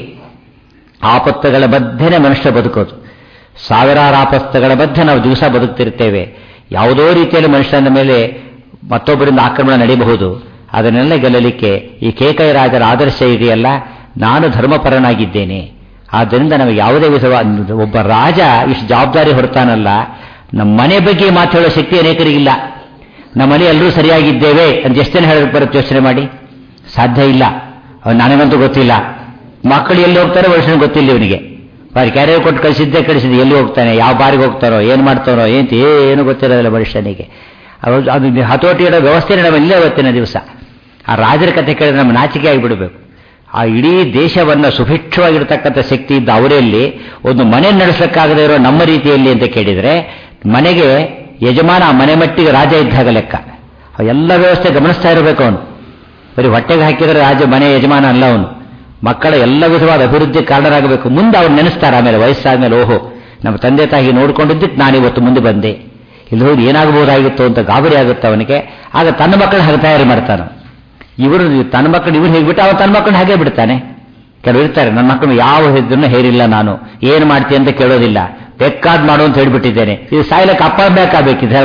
ಆಪತ್ತುಗಳ ಮಧ್ಯೆ ಮನುಷ್ಯ ಬದುಕೋದು. ಸಾವಿರಾರು ಆಪತ್ತುಗಳ ಮಧ್ಯೆ ನಾವು ದಿವಸ ಬದುಕ್ತಿರ್ತೇವೆ. ಯಾವುದೋ ರೀತಿಯಲ್ಲಿ ಮನುಷ್ಯನ ಮೇಲೆ ಮತ್ತೊಬ್ಬರಿಂದ ಆಕ್ರಮಣ ನಡೆಯಬಹುದು. ಅದನ್ನೆಲ್ಲ ಗೆಲ್ಲಲಿಕ್ಕೆ ಈ ಕೇಕಯ ರಾಜರ ಆದರ್ಶ ಇದೆಯಲ್ಲ, ನಾನು ಧರ್ಮಪರನಾಗಿದ್ದೇನೆ, ಆದ್ದರಿಂದ ನಮಗೆ ಯಾವುದೇ ವಿಧವಾದ ಒಬ್ಬ ರಾಜ ಇಷ್ಟು ಜವಾಬ್ದಾರಿ ಹೊರತಾನಲ್ಲ, ನಮ್ಮ ಮನೆ ಬಗ್ಗೆ ಮಾತಾಡೋ ಶಕ್ತಿ ಅನೇಕರಿಗಿಲ್ಲ. ನಮ್ಮ ಮನೆ ಎಲ್ಲರೂ ಸರಿಯಾಗಿದ್ದೇವೆ ಅಂತ ಎಷ್ಟು ಜನ ಹೇಳೋಕೆ ಬರುತ್ತೆ ಯೋಚನೆ ಮಾಡಿ? ಸಾಧ್ಯ ಇಲ್ಲ. ನನಗಂತೂ ಗೊತ್ತಿಲ್ಲ. ಮಕ್ಕಳು ಎಲ್ಲಿ ಹೋಗ್ತಾರೋ ವರ್ಷ ಗೊತ್ತಿಲ್ಲ ಇವನಿಗೆ. ಬಾರಿ ಕ್ಯಾರಿಯರ್ ಕೊಟ್ಟು ಕಳಿಸಿದ್ದೆ ಎಲ್ಲಿ ಹೋಗ್ತಾನೆ, ಯಾವ ಬಾರಿಗೆ ಹೋಗ್ತಾರೋ, ಏನು ಮಾಡ್ತಾರೋ ಏನು ಗೊತ್ತಿರೋದಿಲ್ಲ ಮನುಷ್ಯನಿಗೆ. ಅದು ಹತೋಟಿ ಇಡೋ ವ್ಯವಸ್ಥೆ ನಮ್ಮಲ್ಲೇ ಇವತ್ತಿನ ದಿವಸ. ಆ ರಾಜರ ಕಥೆ ಕೇಳಿದ್ರೆ ನಮ್ಮ ನಾಚಿಕೆ ಆಗಿಬಿಡಬೇಕು. ಆ ಇಡೀ ದೇಶವನ್ನು ಸುಭಿಕ್ಷವಾಗಿರ್ತಕ್ಕಂಥ ಶಕ್ತಿ ಇದ್ದ ಅವರಲ್ಲಿ ಒಂದು ಮನೆ ನಡೆಸಲಿಕ್ಕಾಗದೇ ಇರೋ ನಮ್ಮ ರೀತಿಯಲ್ಲಿ ಅಂತ ಕೇಳಿದರೆ, ಮನೆಗೆ ಯಜಮಾನ ಆ ಮನೆ ಮಟ್ಟಿಗೆ ರಾಜ ಇದ್ದಾಗ ಲೆಕ್ಕ. ಎಲ್ಲ ವ್ಯವಸ್ಥೆ ಗಮನಿಸ್ತಾ ಇರಬೇಕು ಅವನು. ಬರೀ ಹೊಟ್ಟೆಗೆ ಹಾಕಿದರೆ ರಾಜ ಮನೆ ಯಜಮಾನ ಅಲ್ಲ ಅವನು. ಮಕ್ಕಳ ಎಲ್ಲ ವಿಧವಾದ ಅಭಿವೃದ್ಧಿ ಕಾರಣರಾಗಬೇಕು. ಮುಂದೆ ಅವ್ರು ನೆನೆಸ್ತಾರೆ ಆಮೇಲೆ ವಯಸ್ಸಾದ್ಮೇಲೆ, ಓಹೋ ನಮ್ಮ ತಂದೆ ತಾಯಿ ನೋಡ್ಕೊಂಡಿದ್ದಕ್ಕೆ ನಾನಿವತ್ತು ಮುಂದೆ ಬಂದೆ, ಇಲ್ಲಿ ಹೋಗಿ ಏನಾಗಬಹುದಾಗಿತ್ತು ಅಂತ ಗಾಬರಿ ಆಗುತ್ತೆ ಅವನಿಗೆ. ಆಗ ತನ್ನ ಮಕ್ಕಳನ್ನ ಹಾಗೆ ತಯಾರಿ ಮಾಡ್ತಾನೆ. ಇವರು ತನ್ನ ಮಕ್ಕಳು ಇವ್ರು ಹೇಗಿಬಿಟ್ಟು ಅವನು ತನ್ನ ಮಕ್ಕಳನ್ನ ಹಾಗೆ ಬಿಡ್ತಾನೆ. ಕೆಲವರು ಇರ್ತಾರೆ, ನನ್ನ ಮಕ್ಕಳು ಯಾವ ಇದನ್ನು ಹೇರಿಲ್ಲ, ನಾನು ಏನು ಮಾಡ್ತೀನಿ ಅಂತ ಕೇಳೋದಿಲ್ಲ, ಬೇಕಾದ್ ಮಾಡು ಅಂತ ಹೇಳ್ಬಿಟ್ಟಿದ್ದೇನೆ. ಇದು ಸಾಯ್ಲಕ್ಕೆ ಅಪ್ಪ ಬೇಕಾಗಿದ್ರೆ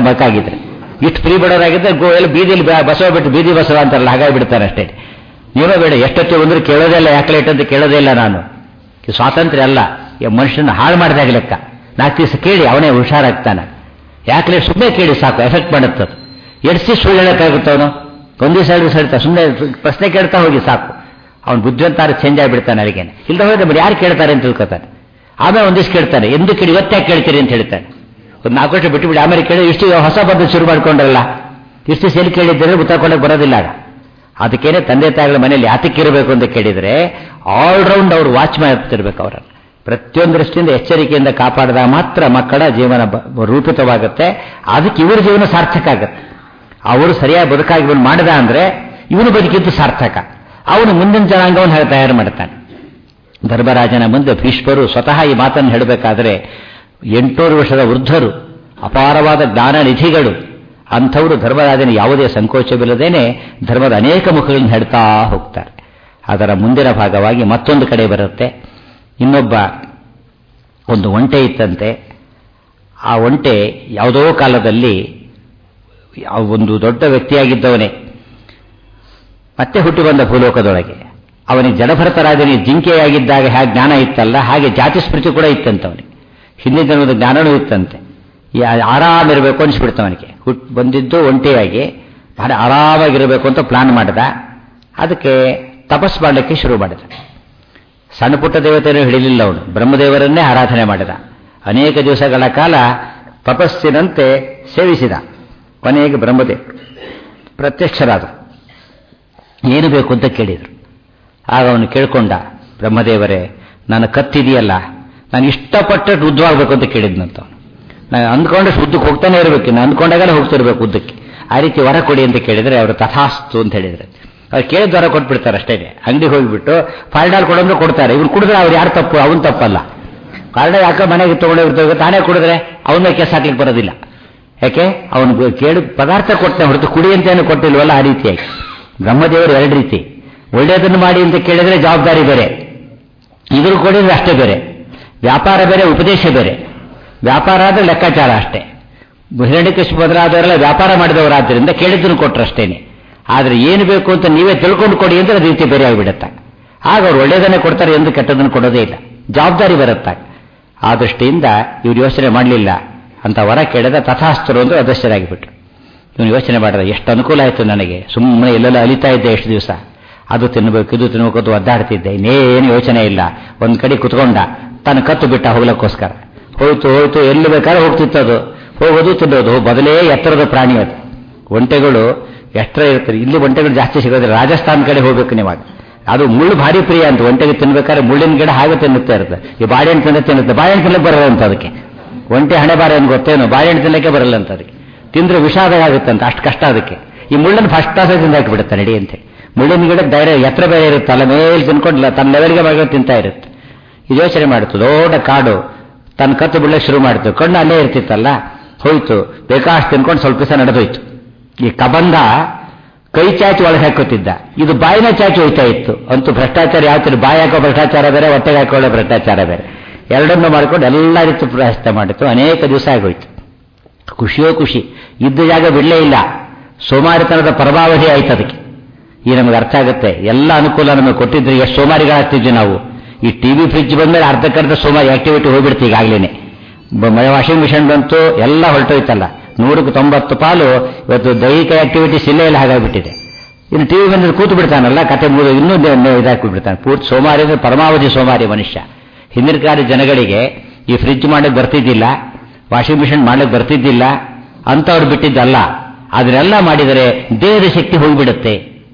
ಇಷ್ಟು ಫ್ರೀ ಬಿಡೋರಾಗಿದ್ದರೆ ಎಲ್ಲ ಬೀದಿಲಿ ಬಸವ ಬಿಟ್ಟು ಬೀದಿ ಬಸವ ಅಂತಾರಲ್ಲ, ಹಾಗಾಗಿ ಬಿಡ್ತಾರೆ ಅಷ್ಟೇ. ನೀವೇ ಬೇಡ, ಎಷ್ಟೊತ್ತು ಬಂದರೂ ಕೇಳೋದೇ ಇಲ್ಲ, ಯಾಕಲೇಟ್ ಅಂತ ಕೇಳೋದೇ ಇಲ್ಲ ನಾನು. ಸ್ವಾತಂತ್ರ್ಯ ಅಲ್ಲ, ಮನುಷ್ಯನ ಹಾಳು ಮಾಡಿದಾಗ ಲೆಕ್ಕ. 4 ದಿವಸ ಕೇಳಿ ಅವನೇ ಹುಷಾರಾಗ್ತಾನೆ. ಯಾಕಲೇಟ್ ಸುಮ್ಮನೆ ಕೇಳಿ ಸಾಕು, ಎಫೆಕ್ಟ್ ಮಾಡುತ್ತದೆ. ಎಡ್ಸಿ ಸುಳ್ಳು ಹೇಳೋಕ್ಕಾಗುತ್ತೆ ಅವನು? ಒಂದು ದಿವಸ 2 ದಿವಸ ಹೇಳ್ತಾ ಸುಮ್ಮನೆ ಪ್ರಶ್ನೆ ಕೇಳ್ತಾ ಹೋಗಿ ಸಾಕು, ಅವ್ನು ಬುದ್ಧಿವಂತಾರ ಚೇಂಜ್ ಆಗಿಬಿಡ್ತಾನೆ. ಅಲ್ಲಿಗೇನೆ ಇಲ್ಲದ ಹೋದ್ರೆ ಬರೀ ಯಾರು ಕೇಳ್ತಾರೆ ಅಂತ ತಿಳ್ಕೊತಾನೆ. ಆಮೇಲೆ ಒಂದಿವ್ಸ ಕೇಳ್ತಾನೆ, ಎಂದು ಕೇಳಿ ಇವತ್ತಾಕೆ ಕೇಳ್ತೀರಿ ಅಂತ ಹೇಳ್ತಾನೆ. ಒಂದು 4 ವರ್ಷ ಬಿಟ್ಟುಬಿಡಿ ಆಮೇಲೆ ಕೇಳಿ ಇಷ್ಟು ಹೊಸ ಪದ್ಧತಿ ಶುರು ಮಾಡ್ಕೊಂಡ್ರಲ್ಲ, ಇಷ್ಟು ಎಲ್ಲಿ ಕೇಳಿದ್ದರೆ ಉತ್ತರಕೊಳ್ಳಕ್ಕೆ ಬರೋದಿಲ್ಲ. ಅದಕ್ಕೇನೆ ತಂದೆ ತಾಯಿಗಳ ಮನೆಯಲ್ಲಿ ಯಾತಕ್ಕಿರಬೇಕು ಅಂತ ಕೇಳಿದರೆ, ಆಲ್ರೌಂಡ್ ಅವರು ವಾಚ್ಮ್ಯಾನ್ ಇರ್ತಿರ್ಬೇಕು. ಅವರನ್ನು ಪ್ರತಿಯೊಂದು ದೃಷ್ಟಿಯಿಂದ ಎಚ್ಚರಿಕೆಯಿಂದ ಕಾಪಾಡಿದಾಗ ಮಾತ್ರ ಮಕ್ಕಳ ಜೀವನ ರೂಪಿತವಾಗುತ್ತೆ. ಅದಕ್ಕೆ ಇವರ ಜೀವನ ಸಾರ್ಥಕ ಆಗುತ್ತೆ. ಅವರು ಸರಿಯಾಗಿ ಬದುಕಾಗಿ ಇವನು ಮಾಡಿದ ಅಂದರೆ ಇವನು ಬದುಕಿದ್ದು ಸಾರ್ಥಕ. ಅವನು ಮುಂದಿನ ಜನಾಂಗವನ್ನು ತಯಾರು ಮಾಡ್ತಾನೆ. ಧರ್ಮರಾಜನ ಮುಂದೆ ಭೀಷ್ಮರು ಸ್ವತಃ ಈ ಮಾತನ್ನು ಹೇಳಬೇಕಾದ್ರೆ 800 ವರ್ಷದ ವೃದ್ಧರು, ಅಪಾರವಾದ ಜ್ಞಾನ ನಿಧಿಗಳು, ಅಂಥವರು ಧರ್ಮರಾಜನ ಯಾವುದೇ ಸಂಕೋಚವಿಲ್ಲದೇನೆ ಧರ್ಮದ ಅನೇಕ ಮುಖಗಳನ್ನು ಹೇಳ್ತಾ ಹೋಗ್ತಾರೆ. ಅದರ ಮುಂದಿನ ಭಾಗವಾಗಿ ಮತ್ತೊಂದು ಕಡೆ ಬರುತ್ತೆ. ಇನ್ನೊಬ್ಬ ಒಂದು ಒಂಟೆ ಇತ್ತಂತೆ. ಆ ಒಂಟೆ ಯಾವುದೋ ಕಾಲದಲ್ಲಿ ಒಂದು ದೊಡ್ಡ ವ್ಯಕ್ತಿಯಾಗಿದ್ದವನೇ ಮತ್ತೆ ಹುಟ್ಟಿ ಬಂದ ಭೂಲೋಕದೊಳಗೆ. ಅವನಿಗೆ ಜಡಭರತರಾಜನಿಗೆ ಜಿಂಕೆಯಾಗಿದ್ದಾಗ ಹೇಗೆ ಜ್ಞಾನ ಇತ್ತಲ್ಲ, ಹಾಗೆ ಜಾತಿ ಸ್ಮೃತಿ ಕೂಡ ಇತ್ತಂತವನಿಗೆ. ಹಿಂದಿನ ಜನ್ಮದ ಜ್ಞಾನವೂ ಇತ್ತಂತೆ. ಆರಾಮಿರಬೇಕು ಅನಿಸ್ಬಿಡ್ತವನಿಗೆ. ಬಂದಿದ್ದು ಒಂಟಿಯಾಗಿ ಭಾಳ ಆರಾಮಾಗಿರಬೇಕು ಅಂತ ಪ್ಲಾನ್ ಮಾಡಿದ. ಅದಕ್ಕೆ ತಪಸ್ ಮಾಡಲಿಕ್ಕೆ ಶುರು ಮಾಡಿದ. ಸಣ್ಣ ಪುಟ್ಟ ದೇವತೆಯನ್ನು ಹಿಡಿಲಿಲ್ಲ ಅವನು, ಬ್ರಹ್ಮದೇವರನ್ನೇ ಆರಾಧನೆ ಮಾಡಿದ. ಅನೇಕ ದಿವಸಗಳ ಕಾಲ ತಪಸ್ಸಿನಂತೆ ಸೇವಿಸಿದ. ಕೊನೆಗೆ ಬ್ರಹ್ಮದೇವ ಪ್ರತ್ಯಕ್ಷರಾದ. ಏನು ಬೇಕು ಅಂತ ಕೇಳಿದರು. ಆಗ ಅವನು ಕೇಳ್ಕೊಂಡ, ಬ್ರಹ್ಮದೇವರೇ, ನನ್ನ ಕತ್ತಿದೆಯಲ್ಲ, ನಾನು ಇಷ್ಟಪಟ್ಟು ಉದ್ದವಾಗಬೇಕು ಅಂತ ಕೇಳಿದ್ನಂತ. ನಾನು ಅಂದ್ಕೊಂಡಷ್ಟು ಉದ್ದಕ್ಕೆ ಹೋಗ್ತಾನೆ ಇರಬೇಕು, ನಾನು ಅಂದ್ಕೊಂಡಾಗಲೇ ಹೋಗ್ತಿರ್ಬೇಕು ಉದ್ದಕ್ಕೆ. ಆ ರೀತಿ ವರ ಕೊಡಿ ಅಂತ ಕೇಳಿದರೆ ಅವರು ತಥಾಸ್ತು ಅಂತ ಹೇಳಿದರೆ, ಅವ್ರು ಕೇಳಿದ ವರ ಕೊಟ್ಬಿಡ್ತಾರೆ ಅಷ್ಟೇ. ಅಂಗಡಿಗೆ ಹೋಗಿಬಿಟ್ಟು ಫಾರ್ಡಾಲ್ ಕೊಡೋದ್ರೆ ಕೊಡ್ತಾರೆ. ಇವ್ರು ಕುಡಿದ್ರೆ ಅವ್ರು ಯಾರು ತಪ್ಪು? ಅವನು ತಪ್ಪಲ್ಲ. ಫಾರ್ಡ ಯಾಕೆ ಮನೆಗೆ ತೊಗೊಂಡೋಗಿರ್ತಾರೆ, ತಾನೇ ಕುಡಿದ್ರೆ ಅವನ್ನ ಕೇಸ್ ಹಾಕ್ಲಿಕ್ಕೆ ಬರೋದಿಲ್ಲ. ಯಾಕೆ? ಅವನು ಕೇಳಿ ಪದಾರ್ಥ ಕೊಟ್ಟನೆ ಹೊರತು ಕುಡಿ ಅಂತೇನು ಕೊಟ್ಟಿಲ್ವಲ್ಲ. ಆ ರೀತಿಯಾಗಿ ಬ್ರಹ್ಮದೇವರು 2 ರೀತಿ. ಒಳ್ಳೆಯದನ್ನು ಮಾಡಿ ಅಂತ ಕೇಳಿದರೆ ಜವಾಬ್ದಾರಿ ಬೇರೆ, ಇದ್ರು ಕೊಡಿದ್ರೆ ಅಷ್ಟೇ ಬೇರೆ. ವ್ಯಾಪಾರ ಬೇರೆ, ಉಪದೇಶ ಬೇರೆ. ವ್ಯಾಪಾರ ಆದರೆ ಲೆಕ್ಕಾಚಾರ ಅಷ್ಟೇ. ಹಿರಣ್ಯಕಶಿಪು ಬದಲಾದವರೆಲ್ಲ ವ್ಯಾಪಾರ ಮಾಡಿದವರಾದ್ದರಿಂದ ಕೇಳಿದ್ದನ್ನು ಕೊಟ್ಟರಷ್ಟೇನೆ. ಆದರೆ ಏನು ಬೇಕು ಅಂತ ನೀವೇ ತಿಳ್ಕೊಂಡು ಕೊಡಿ ಅಂದರೆ ಅದು ರೀತಿ ಬೇರೆ ಆಗಿಬಿಡುತ್ತೆ. ಆಗ ಅವ್ರು ಒಳ್ಳೆಯದನ್ನೇ ಕೊಡ್ತಾರೆ ಎಂದು ಕೆಟ್ಟದನ್ನು ಕೊಡೋದೇ ಇಲ್ಲ. ಜವಾಬ್ದಾರಿ ಬರುತ್ತೆ. ಆ ದೃಷ್ಟಿಯಿಂದ ಇವ್ರು ಯೋಚನೆ ಮಾಡಲಿಲ್ಲ. ಅಂತ ವರ ಕೇಳಿದ ತಥಾಸ್ತರು ಅಂದ್ರೆ ಅದೃಷ್ಟರಾಗಿಬಿಟ್ರು. ಇವನು ಯೋಚನೆ ಮಾಡಿದ, ಎಷ್ಟು ಅನುಕೂಲ ಆಯಿತು ನನಗೆ. ಸುಮ್ಮನೆ ಎಲ್ಲೆಲ್ಲ ಅಲಿತಾ ಇದ್ದೆ ಎಷ್ಟು ದಿವಸ, ಅದು ತಿನ್ನಬೇಕು ಇದು ತಿನ್ನಬೇಕು ಅಂತ ಒದ್ದಾಡ್ತಿದ್ದೆ. ಇನ್ನೇನು ಯೋಚನೆ ಇಲ್ಲ. ಒಂದು ಕಡೆ ಕುತ್ಕೊಂಡ, ತನ್ನ ಕತ್ತು ಬಿಟ್ಟ ಹೋಗ್ಲಿಕ್ಕೋಸ್ಕರ. ಹೋಯ್ತು ಎಲ್ಲಿ ಬೇಕಾದ್ರೆ ಹೋಗ್ತಿತ್ತದು. ಹೋಗೋದು ತಿನ್ನೋದು. ಮೊದಲೇ ಎತ್ತರದ ಪ್ರಾಣಿ ಅದು. ಒಂಟೆಗಳು ಎಷ್ಟರ ಇರ್ತಾರೆ. ಇಲ್ಲಿ ಒಂಟೆಗಳು ಜಾಸ್ತಿ ಸಿಗೋದಿಲ್ಲ. ರಾಜಸ್ಥಾನ ಕಡೆ ಹೋಗ್ಬೇಕು ನೀವಾಗ. ಅದು ಮುಳ್ಳು ಭಾರಿ ಪ್ರಿಯ ಅಂತ. ಒಂಟೆಗೆ ತಿನ್ಬೇಕಾದ್ರೆ ಮುಳ್ಳಿನ ಗಿಡ ಹಾಗೆ ತಿನ್ನುತ್ತಾ ಇರುತ್ತೆ. ಈ ಬಾಳೆಹಣ್ಣು ತಿನ್ನುತ್ತೆ. ಬಾಳೆಹಣ್ಣು ತಿನ್ನಕ್ಕೆ ಬರಲ್ಲ ಅಂತ ಅದಕ್ಕೆ. ಒಂಟೆ ಹಣೆ ಬಾರ ಏನು ಗೊತ್ತೇನೋ, ಬಾಳೆಹಣ್ಣು ತಿನ್ನಕ್ಕೆ ಬರಲ್ಲ ಅಂತ ಅದಕ್ಕೆ. ತಿಂದ್ರೆ ವಿಷಾದ ಆಗುತ್ತಂತ, ಅಷ್ಟು ಕಷ್ಟ ಅದಕ್ಕೆ. ಈ ಮುಳ್ಳನ್ನು ಫಸ್ಟ್ ಕ್ಲಾಸ್ ತಿಂದಾಕಿ ಬಿಡುತ್ತೆ ನಡಿ ಅಂತ. ಮುಳ್ಳಿನ ಗಿಡ ಧೈರ್ಯ ಎತ್ತರ ಬೇರೆ ಇರುತ್ತೆ, ಅಲ್ಲ ಮೇಲೆ ತಿನ್ಕೊಂಡಿಲ್ಲ, ತನ್ನ ಲೆವೆಲ್ಗೆ ಬಗ್ಗೆ ತಿಂತಾ ಇರುತ್ತೆ. ಇದು ಯೋಚನೆ ಮಾಡ್ತು. ದೊಡ್ಡ ಕಾಡು, ತನ್ನ ಕತ್ತು ಬಿಡಲಿಕ್ಕೆ ಶುರು ಮಾಡ್ತು. ಕಣ್ಣು ಅಲ್ಲೇ ಇರ್ತಿತ್ತಲ್ಲ, ಹೋಯ್ತು. ಬೇಕಾಷ್ಟು ತಿನ್ಕೊಂಡು ಸ್ವಲ್ಪ ದಿವಸ ನಡೆದೋಯ್ತು. ಈ ಕಬಂಧ ಕೈ ಚಾಚಿ ಒಳಗೆ ಹಾಕೋತಿದ್ದ, ಇದು ಬಾಯಿನ ಚಾಚಿ ಹೋಯ್ತಾ ಇತ್ತು. ಅಂತೂ ಭ್ರಷ್ಟಾಚಾರ ಯಾವ ಬಾಯಿ ಹಾಕೋ ಭ್ರಷ್ಟಾಚಾರ ಬೇರೆ, ಹೊಟ್ಟೆಗೆ ಹಾಕೊಳ್ಳೋ ಭ್ರಷ್ಟಾಚಾರ ಬೇರೆ. ಎರಡನ್ನೂ ಮಾಡ್ಕೊಂಡು ಎಲ್ಲ ರೀತಿ ಪ್ರಯತ್ನ ಮಾಡಿತ್ತು. ಅನೇಕ ದಿವಸ ಆಗೋಯ್ತು. ಖುಷಿಯೋ ಖುಷಿ. ಇದ್ದ ಜಾಗ ಬಿಡಲೇ ಇಲ್ಲ. ಸೋಮಾರಿತನದ ಪರಮಾವಧಿ ಆಯ್ತು ಅದಕ್ಕೆ. ಈ ನಮಗೆ ಅರ್ಥ ಆಗುತ್ತೆ. ಎಲ್ಲ ಅನುಕೂಲ ನಮಗೆ ಕೊಟ್ಟಿದ್ರೆ ಎಷ್ಟು ಸೋಮಾರಿಗಳಾಗ್ತಿದ್ವಿ ನಾವು. ಈ ಟಿವಿ ಫ್ರಿಡ್ಜ್ ಬಂದ್ಮೇಲೆ ಅರ್ಧಕ್ಕರ್ಧ ಸುಮಾರು ಆಕ್ಟಿವಿಟಿ ಹೋಗ್ಬಿಡ್ತು ಈಗಾಗಲೇ. ವಾಷಿಂಗ್ ಮಿಷನ್ ಬಂತು, ಎಲ್ಲ ಹೊರಟೋಯ್ತಲ್ಲ. 100ಕ್ಕೆ 90 ಪಾಲು ಇವತ್ತು ದೈಹಿಕ ಆಕ್ಟಿವಿಟೀಸ್ ಇಲ್ಲೇ ಇಲ್ಲ, ಹಾಗಾಗ್ಬಿಟ್ಟಿದೆ. ಇನ್ನು ಟಿವಿ ಬಂದ್ರೆ ಕೂತು ಬಿಡ್ತಾನಲ್ಲ, ಕತೆ ಮುಗಿದು ಇನ್ನೂ ಇದಾಕ್ಬಿಡ್ತಾನೆ. ಪೂರ್ತಿ ಸೋಮಾರಿ ಅಂದ್ರೆ ಪರಮಾವಧಿ ಸೋಮಾರಿ ಮನುಷ್ಯ. ಹಿಂದಿನ ಕಾಲ ಜನಗಳಿಗೆ ಈ ಫ್ರಿಡ್ಜ್ ಮಾಡಕ್ಕೆ ಬರ್ತಿದ್ದಿಲ್ಲ, ವಾಷಿಂಗ್ ಮಿಷನ್ ಮಾಡಕ್ಕೆ ಬರ್ತಿದ್ದಿಲ್ಲ ಅಂತವ್ರು ಬಿಟ್ಟಿದ್ದಲ್ಲ. ಅದನ್ನೆಲ್ಲ ಮಾಡಿದರೆ ದೇಹದ ಶಕ್ತಿ ಹೋಗಿಬಿಡುತ್ತೆ.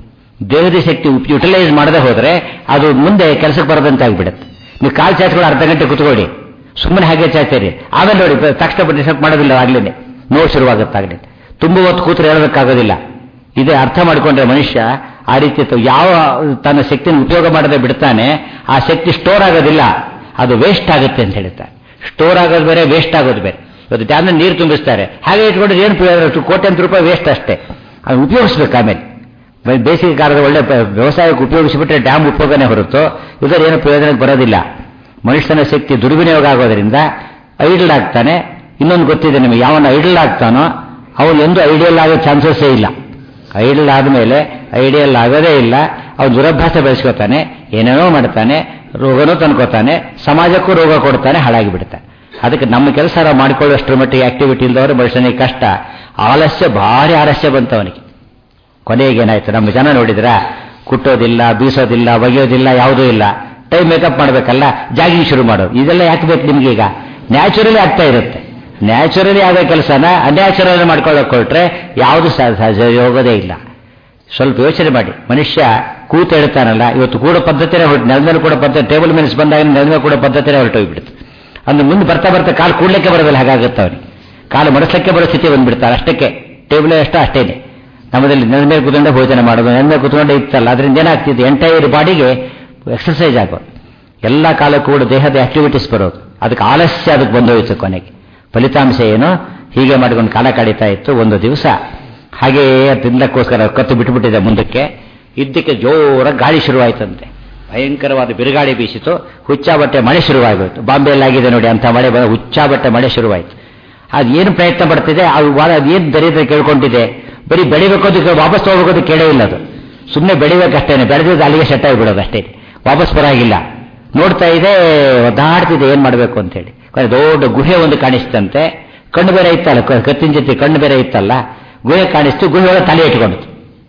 ದೇಹದ ಶಕ್ತಿ ಯುಟಿಲೈಸ್ ಮಾಡದೆ ಹೋದರೆ ಅದು ಮುಂದೆ ಕೆಲಸಕ್ಕೆ ಬರದಂತಾಗ್ಬಿಡುತ್ತೆ. ನೀವು ಕಾಲು ಚಾಚ್ಗಳು ಅರ್ಧ ಗಂಟೆ ಕುತ್ಕೊಳ್ಳಿ, ಸುಮ್ಮನೆ ಹಾಗೆ ಚಾಚ್ತೀರಿ, ಆಮೇಲೆ ನೋಡಿ ತಕ್ಷಣ ಡಿಸ್ಟರ್ಬ್ ಮಾಡೋದಿಲ್ಲ, ಆಗ್ಲೇನೆ ನೋವು ಶುರುವಾಗುತ್ತಾಗಲಿ. ತುಂಬ ಹೊತ್ತು ಕೂತ್ರೆ ಹೇಳೋದಕ್ಕಾಗೋದಿಲ್ಲ. ಇದೇ ಅರ್ಥ ಮಾಡಿಕೊಂಡ್ರೆ ಮನುಷ್ಯ ಆ ರೀತಿ ಯಾವ ತನ್ನ ಶಕ್ತಿಯನ್ನು ಉಪಯೋಗ ಮಾಡದೆ ಬಿಡ್ತಾನೆ, ಆ ಶಕ್ತಿ ಸ್ಟೋರ್ ಆಗೋದಿಲ್ಲ, ಅದು ವೇಸ್ಟ್ ಆಗುತ್ತೆ ಅಂತ ಹೇಳ್ತಾರೆ. ಸ್ಟೋರ್ ಆಗೋದು ಬೇರೆ, ವೇಸ್ಟ್ ಆಗೋದು ಬೇರೆ. ಇವತ್ತು ಡ್ಯಾಮ್ನ ನೀರು ತುಂಬಿಸ್ತಾರೆ, ಹಾಗೆ ಇಟ್ಕೊಂಡು ಏನು ಕೋಟ್ಯಂತರ ರೂಪಾಯಿ ವೇಸ್ಟ್ ಅಷ್ಟೇ. ಅದು ಉಪಯೋಗಿಸ್ಬೇಕು. ಆಮೇಲೆ ಬೇಸಿಗೆ ಕಾಲದ ಒಳ್ಳೆ ವ್ಯವಸಾಯಕ್ಕೆ ಉಪಯೋಗಿಸಿಬಿಟ್ರೆ ಡ್ಯಾಮ್ ಉಪಯೋಗನೇ ಹೊರತು ಇದರೇನು ಪ್ರಯೋಜನಕ್ಕೆ ಬರೋದಿಲ್ಲ. ಮನುಷ್ಯನ ಶಕ್ತಿ ದುರ್ವಿನಿಯೋಗ ಆಗೋದ್ರಿಂದ ಐಡಲ್ ಆಗ್ತಾನೆ. ಇನ್ನೊಂದು ಗೊತ್ತಿದೆ ನಿಮಗೆ, ಯಾವನ ಐಡಲ್ ಆಗ್ತಾನೋ ಅವನು ಎಂದು ಐಡಿಯಲ್ ಆಗೋ ಚಾನ್ಸಸ್ಸೇ ಇಲ್ಲ. ಐಡಲ್ ಆದಮೇಲೆ ಐಡಿಯಲ್ ಆಗೋದೇ ಇಲ್ಲ. ಅವನು ದುರಭ್ಯಾಸ ಬೆಳೆಸ್ಕೋತಾನೆ, ಏನೇನೋ ಮಾಡ್ತಾನೆ, ರೋಗನೂ ತಂದ್ಕೋತಾನೆ, ಸಮಾಜಕ್ಕೂ ರೋಗ ಕೊಡ್ತಾನೆ, ಹಾಳಾಗಿ ಬಿಡ್ತಾನೆ. ಅದಕ್ಕೆ ನಮ್ಮ ಕೆಲಸ ಮಾಡಿಕೊಳ್ಳುವಷ್ಟರ ಮಟ್ಟಿಗೆ ಆಕ್ಟಿವಿಟಿ ಇಲ್ಲದವರು ಮನುಷ್ಯನಿಗೆ ಕಷ್ಟ. ಆಲಸ್ಯ, ಭಾರಿ ಆಲಸ್ಯ ಬಂತವನಿಗೆ. ಕೊನೆಗೆ ಏನಾಯ್ತು, ನಮ್ಮ ಜನ ನೋಡಿದ್ರ ಕುಟ್ಟೋದಿಲ್ಲ, ಬೀಸೋದಿಲ್ಲ, ಒಗೆಯೋದಿಲ್ಲ, ಯಾವುದೂ ಇಲ್ಲ. ಟೈಮ್ ಮೇಕಪ್ ಮಾಡಬೇಕಲ್ಲ, ಜಾಗಿಂಗ್ ಶುರು ಮಾಡೋದು. ಇದೆಲ್ಲ ಯಾಕೆ ಬೇಕು ನಿಮ್ಗೆ? ಈಗ ನ್ಯಾಚುರಲಿ ಆಗ್ತಾ ಇರುತ್ತೆ. ನ್ಯಾಚುರಲಿ ಆಗೋ ಕೆಲಸನ ಅನ್ಯಾಚುರಲ್ ಮಾಡ್ಕೊಳ್ಳೋಕೆ ಹೊರಟ್ರೆ ಯಾವುದು ಹೋಗೋದೇ ಇಲ್ಲ. ಸ್ವಲ್ಪ ಯೋಚನೆ ಮಾಡಿ. ಮನುಷ್ಯ ಕೂತು ಹೇಳ್ತಾನಲ್ಲ, ಇವತ್ತು ಕೂಡ ಪದ್ಧತಿನೇ ಹೊರಟು, ನೆಲದ ಮೇಲೆ ಕೂಡ ಪದ್ಧತಿ, ಟೇಬಲ್ ಮೇಲೆ ಬಂದಾಗ ನೆಲದ ಮೇಲೆ ಕೂಡ ಪದ್ಧತಿನೇ ಹೊರಟೋಗ್ಬಿಡುತ್ತೆ. ಅಂದ್ರೆ ಮುಂದೆ ಬರ್ತಾ ಬರ್ತಾ ಕಾಲು ಕೂಡ್ಲಿಕ್ಕೆ ಬರೋದಿಲ್ಲ, ಹಾಗಾಗುತ್ತೆ ಅವನಿಗೆ. ಕಾಲು ಮಡಸ್ಲಿಕ್ಕೆ ಬರೋ ಸ್ಥಿತಿ ಬಂದ್ಬಿಡ್ತಾರೆ. ಅಷ್ಟಕ್ಕೆ ಟೇಬಲ್ ಅಷ್ಟೇನೆ. ನಮ್ಮದಲ್ಲಿ ನೆಲದ ಮೇಲೆ ಕೂತ್ಕೊಂಡೆ ಭೋಜನ ಮಾಡೋದು, ನೆಲದ ಮೇಲೆ ಕೂತ್ಕೊಂಡೆ ಇತ್ತಲ್ಲ, ಅದರಿಂದ ಏನಾಗ್ತಿದೆ, ಎಂಟೈರ್ ಬಾಡಿಗೆ ಎಕ್ಸರ್ಸೈಸ್ ಆಗೋದು. ಎಲ್ಲ ಕಾಲಕ್ಕೂ ಕೂಡ ದೇಹದ ಆಕ್ಟಿವಿಟೀಸ್ ಬರೋದು. ಅದಕ್ಕೆ ಆಲಸ್ಯ ಅದಕ್ಕೆ ಬಂದೋಯ್ತು. ಕೊನೆಗೆ ಫಲಿತಾಂಶ ಏನು, ಹೀಗೆ ಮಾಡಿಕೊಂಡು ಕಾಲ ಕಳೀತಾ ಇತ್ತು. ಒಂದು ದಿವಸ ಹಾಗೆಯೇ ತಿನ್ನಕ್ಕೋಸ್ಕರ ಕತ್ತು ಬಿಟ್ಟುಬಿಟ್ಟಿದೆ ಮುಂದಕ್ಕೆ. ಇದ್ದಕ್ಕೆ ಜೋರ ಗಾಳಿ ಶುರುವಾಯ್ತಂತೆ. ಭಯಂಕರವಾದ ಬಿರುಗಾಳಿ ಬೀಸಿತು. ಹುಚ್ಚಾಬಟ್ಟೆ ಮಳೆ ಶುರುವಾಗೋಯ್ತು. ಬಾಂಬೆಯಲ್ಲಾಗಿದೆ ನೋಡಿ ಅಂಥ ಮಳೆ, ಹುಚ್ಚಾಬಟ್ಟೆ ಮಳೆ ಶುರುವಾಯಿತು. ಅದು ಏನು ಪ್ರಯತ್ನ ಪಡ್ತಿದೆ, ಅದೇನು ದರಿದ್ರ ಕೇಳ್ಕೊಂಡಿದೆ. ಬರೀ ಬೆಳಿಬೇಕೋದಕ್ಕೆ ವಾಪಸ್ ತಗೋಬೇಕೋದು ಕೇಳೇ ಇಲ್ಲ. ಅದು ಸುಮ್ಮನೆ ಬೆಳಿಬೇಕಷ್ಟೇನೆ, ಬೆಳೆದಿದ್ದು ಅಲ್ಲಿಗೆ ಸೆಟ್ ಆಗಿಬಿಡೋದು ಅಷ್ಟೇ, ವಾಪಸ್ ಬರಾಗಿಲ್ಲ. ನೋಡ್ತಾ ಇದೆ, ಒದ್ದಾಡ್ತಿದೆ, ಏನ್ ಮಾಡಬೇಕು ಅಂತ ಹೇಳಿ. ದೊಡ್ಡ ಗುಹೆ ಒಂದು ಕಾಣಿಸ್ತಂತೆ. ಕಣ್ಣು ಬೇರೆ ಇತ್ತಲ್ಲ, ಕತ್ತಿನ ಜೊತೆ ಕಣ್ಣು ಬೇರೆ ಇತ್ತಲ್ಲ, ಗುಹೆ ಕಾಣಿಸ್ತು. ಗುಹೆ ಒಳಗೆ ತಲೆ ಇಟ್ಕೊಂಡಿತು.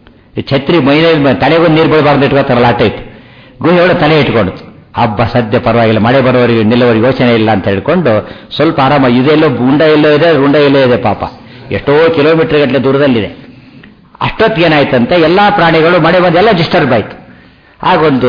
ಛತ್ರಿ ಮೈನಲ್ಲಿ ತಲೆಗೊಂದು ನೀರು ಬೀಳಬಾರ್ದು ಇಟ್ಕೋತಾರಲ್ಲ ಆ ಟೈಪ್. ಗುಹೆ ಒಳಗೆ ತಲೆ ಇಟ್ಕೊಂಡಿತು. ಹಬ್ಬ ಸದ್ಯ ಪರವಾಗಿಲ್ಲ, ಮಳೆ ಬರೋವರಿಗೆ ನಿಲ್ಲೋವರಿಗೆ ಯೋಚನೆ ಇಲ್ಲ ಅಂತ ಹೇಳ್ಕೊಂಡು ಸ್ವಲ್ಪ ಆರಾಮ. ಇದೆಲ್ಲೋ ಉಂಡ ಎಲ್ಲೋ ಇದೆ, ರುಂಡ ಎಲ್ಲೋ ಇದೆ, ಪಾಪ ಎಷ್ಟೋ ಕಿಲೋಮೀಟರ್ ಗಟ್ಟಲೆ ದೂರದಲ್ಲಿದೆ. ಅಷ್ಟೊತ್ತಿಗೇನಾಯ್ತಂತೆ, ಎಲ್ಲಾ ಪ್ರಾಣಿಗಳು ಮಳೆ ಬಂದು ಎಲ್ಲ ಡಿಸ್ಟರ್ಬ್ ಆಯ್ತು. ಆಗೊಂದು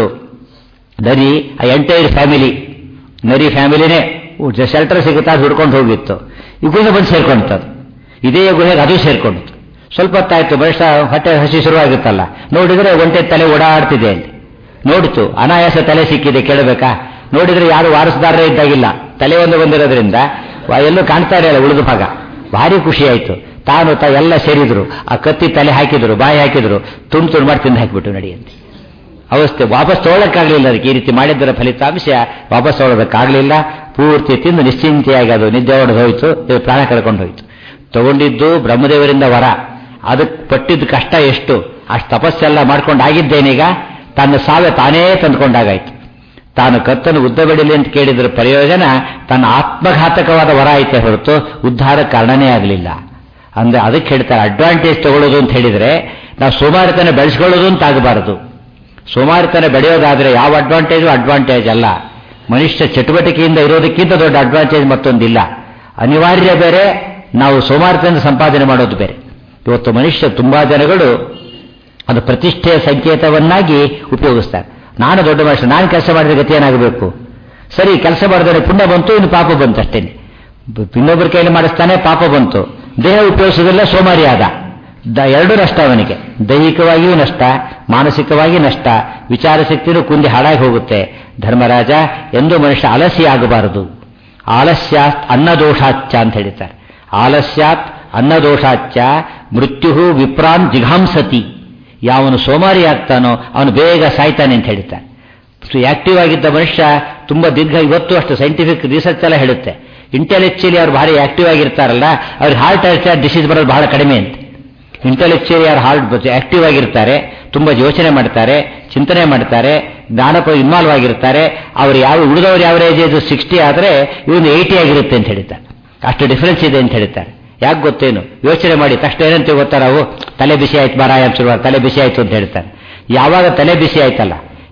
ನರಿ, ಆ ಎಂಟೈರ್ ಫ್ಯಾಮಿಲಿ, ನರಿ ಫ್ಯಾಮಿಲಿನೇ ಶೆಲ್ಟರ್ ಸಿಗುತ್ತಾ ಹುಡ್ಕೊಂಡು ಹೋಗಿತ್ತು. ಈ ಗುಹೆ ಬಂದು ಸೇರ್ಕೊಂಡಿತ್ತು. ಇದೇ ಗುಹೆಗೆ ಅದು ಸೇರ್ಕೊಂಡಿತ್ತು. ಸ್ವಲ್ಪ ಹೊತ್ತಾಯ್ತು, ಮನುಷ್ಯ ಹೊಟ್ಟೆ ಹಸಿ ಶುರುವಾಗುತ್ತಲ್ಲ, ನೋಡಿದ್ರೆ ಒಂಟೆ ತಲೆ ಓಡಾಡ್ತಿದೆ ಅಲ್ಲಿ. ನೋಡಿತು, ಅನಾಯಾಸ ತಲೆ ಸಿಕ್ಕಿದೆ, ಕೇಳಬೇಕಾ? ನೋಡಿದ್ರೆ ಯಾರು ವಾರಸುದಾರರೇ ಇದ್ದಾಗಿಲ್ಲ, ತಲೆ ಒಂದು ಬಂದಿರೋದ್ರಿಂದ ಎಲ್ಲೂ ಕಾಣ್ತಾ ಇರಲಿಲ್ಲ ಉಳಿದ ಭಾಗ. ಭಾರಿ ಖುಷಿ ಆಯ್ತು. ತಾನು ಎಲ್ಲ ಸೇರಿದ್ರು, ಆ ಕತ್ತಿ ತಲೆ ಹಾಕಿದ್ರು, ಬಾಯಿ ಹಾಕಿದ್ರು, ತುಂಡು ತುಂಡು ಮಾಡಿ ತಿಂದು ಹಾಕಿಬಿಟ್ಟು ನಡೆಯುತ್ತೆ. ಅವಸ್ಥೆ ವಾಪಸ್ ತಗೊಳ್ಳೋಕ್ಕಾಗಲಿಲ್ಲ. ಅದಕ್ಕೆ ಈ ರೀತಿ ಮಾಡಿದ್ದರ ಫಲಿತಾಂಶ ವಾಪಸ್ ತಗೊಳ್ಳೋದಕ್ಕಾಗಲಿಲ್ಲ. ಪೂರ್ತಿ ತಿಂದು ನಿಶ್ಚಿಂತೆಯಾಗಿ ಅದು ನಿದ್ದೆ ಹೊಡೆದು ಹೋಯಿತು, ಪ್ರಾಣ ಕಳ್ಕೊಂಡು ಹೋಯಿತು. ತಗೊಂಡಿದ್ದು ಬ್ರಹ್ಮದೇವರಿಂದ ವರ, ಅದಕ್ಕೆ ಪಟ್ಟಿದ್ದು ಕಷ್ಟ ಎಷ್ಟು, ಅಷ್ಟು ತಪಸ್ಸೆಲ್ಲ ಮಾಡ್ಕೊಂಡು ಆಗಿದ್ದೇನೀಗ ತನ್ನ ಸಾವೆ ತಾನೇ ತಂದುಕೊಂಡಾಗಾಯ್ತು. ತಾನು ಕತ್ತನ್ನು ಉದ್ದ ಬೆಳಿಲಿ ಅಂತ ಕೇಳಿದ್ರ ಪ್ರಯೋಜನ ತನ್ನ ಆತ್ಮಘಾತಕವಾದ ವರ ಐತೆ ಹೊರತು ಉದ್ಧಾರ ಕಾರಣನೇ ಆಗಲಿಲ್ಲ. ಅಂದ್ರೆ ಅದಕ್ಕೆ ಹೇಳ್ತಾರೆ, ಅಡ್ವಾಂಟೇಜ್ ತಗೊಳ್ಳೋದು ಅಂತ ಹೇಳಿದ್ರೆ ನಾವು ಸೋಮಾರಿತನ ಬೆಳೆಸ್ಕೊಳ್ಳೋದು ಅಂತ ಆಗಬಾರದು. ಸೋಮಾರಿತನ ಬೆಳೆಯೋದಾದ್ರೆ ಯಾವ ಅಡ್ವಾಂಟೇಜ್ ಅಲ್ಲ. ಮನುಷ್ಯ ಚಟುವಟಿಕೆಯಿಂದ ಇರೋದಕ್ಕಿಂತ ದೊಡ್ಡ ಅಡ್ವಾಂಟೇಜ್ ಮತ್ತೊಂದಿಲ್ಲ. ಅನಿವಾರ್ಯ ಬೇರೆ, ನಾವು ಸೋಮಾರಿತನ ಸಂಪಾದನೆ ಮಾಡೋದು ಬೇರೆ. ಇವತ್ತು ಮನುಷ್ಯ ತುಂಬಾ ಜನಗಳು ಅದು ಪ್ರತಿಷ್ಠೆಯ ಸಂಕೇತವನ್ನಾಗಿ ಉಪಯೋಗಿಸ್ತಾರೆ. ನಾನು ದೊಡ್ಡ ಮನುಷ್ಯ, ನಾನು ಕೆಲಸ ಮಾಡಿದ ಗತಿ ಏನಾಗಬೇಕು? ಸರಿ, ಕೆಲಸ ಮಾಡಿದ್ರೆ ಪುಣ್ಯ ಬಂತು, ಇನ್ನು ಪಾಪ ಬಂತು ಅಷ್ಟೇನೆ. ಇನ್ನೊಬ್ಬರ ಕೈಯಲ್ಲಿ ಮಾಡಿಸ್ತಾನೆ, ಪಾಪ ಬಂತು. ದೇಹ ಉಪಯೋಗಿಸೋದಿಲ್ಲ, ಸೋಮಾರಿ ಆದ. ಎರಡೂ ನಷ್ಟ ಅವನಿಗೆ. ದೈಹಿಕವಾಗಿಯೂ ನಷ್ಟ, ಮಾನಸಿಕವಾಗಿ ನಷ್ಟ, ವಿಚಾರ ಶಕ್ತಿನೂ ಕುಂದಿ ಹಾಳಾಗಿ ಹೋಗುತ್ತೆ. ಧರ್ಮರಾಜ, ಎಂದೂ ಮನುಷ್ಯ ಆಲಸ್ಯ ಆಗಬಾರದು. ಆಲಸ್ಯಾತ್ ಅನ್ನದೋಷಾಚ್ಚ ಅಂತ ಹೇಳ್ತಾರೆ. ಆಲಸ್ಯಾತ್ ಅನ್ನದೋಷಾಚ್ಚ ಮೃತ್ಯು ವಿಪ್ರಾನ್ ಜಿಘಾಂಸತಿ. ಯಾವನು ಸೋಮಾರಿ ಆಗ್ತಾನೋ ಅವನು ಬೇಗ ಸಾಯ್ತಾನೆ ಅಂತ ಹೇಳ್ತಾರೆ. ಆಕ್ಟಿವ್ ಆಗಿದ್ದ ಮನುಷ್ಯ ತುಂಬಾ ದೀರ್ಘ. ಇವತ್ತು ಅಷ್ಟು ಸೈಂಟಿಫಿಕ್ ರಿಸರ್ಚ್ ಎಲ್ಲ ಹೇಳುತ್ತೆ, ಇಂಟೆಲೆಕ್ಚುಲಿ ಅವ್ರು ಭಾರಿ ಆಕ್ಟಿವ್ ಆಗಿರ್ತಾರಲ್ಲ, ಅವ್ರಿಗೆ ಹಾರ್ಟ್ ಅಟ್ಯಾಕ್ ಡಿಸೀಸ್ ಬರೋದು ಬಹಳ ಕಡಿಮೆ ಅಂತ. ಇಂಟೆಲೆಕ್ಚುಲಿ ಯಾರು ಹಾರ್ಟ್ ಆಕ್ಟಿವ್ ಆಗಿರ್ತಾರೆ, ತುಂಬ ಯೋಚನೆ ಮಾಡ್ತಾರೆ, ಚಿಂತನೆ ಮಾಡ್ತಾರೆ, ಜ್ಞಾನಕ್ಕೆ ಇನ್ವಾಲ್ವ್ ಆಗಿರ್ತಾರೆ. ಅವರು ಉಳಿದವರು ಯಾವರೇಜ್ 60 ಆದರೆ ಇವನು 80 ಆಗಿರುತ್ತೆ ಅಂತ ಹೇಳ್ತಾರೆ. ಅಷ್ಟು ಡಿಫರೆನ್ಸ್ ಇದೆ ಅಂತ ಹೇಳ್ತಾರೆ. ಯಾಕೆ ಗೊತ್ತೇನು? ಯೋಚನೆ ಮಾಡಿ ತಕ್ಷಣ ಏನಂತ ಗೊತ್ತಾ ನಾವು, ತಲೆ ಬಿಸಿ ಆಯ್ತು ಮಾರಾಯ ಶುರುವಾರ, ತಲೆ ಬಿಸಿ ಆಯ್ತು ಅಂತ ಹೇಳ್ತಾರೆ. ಯಾವಾಗ ತಲೆ ಬಿಸಿ ಆಯ್ತಲ್ಲ,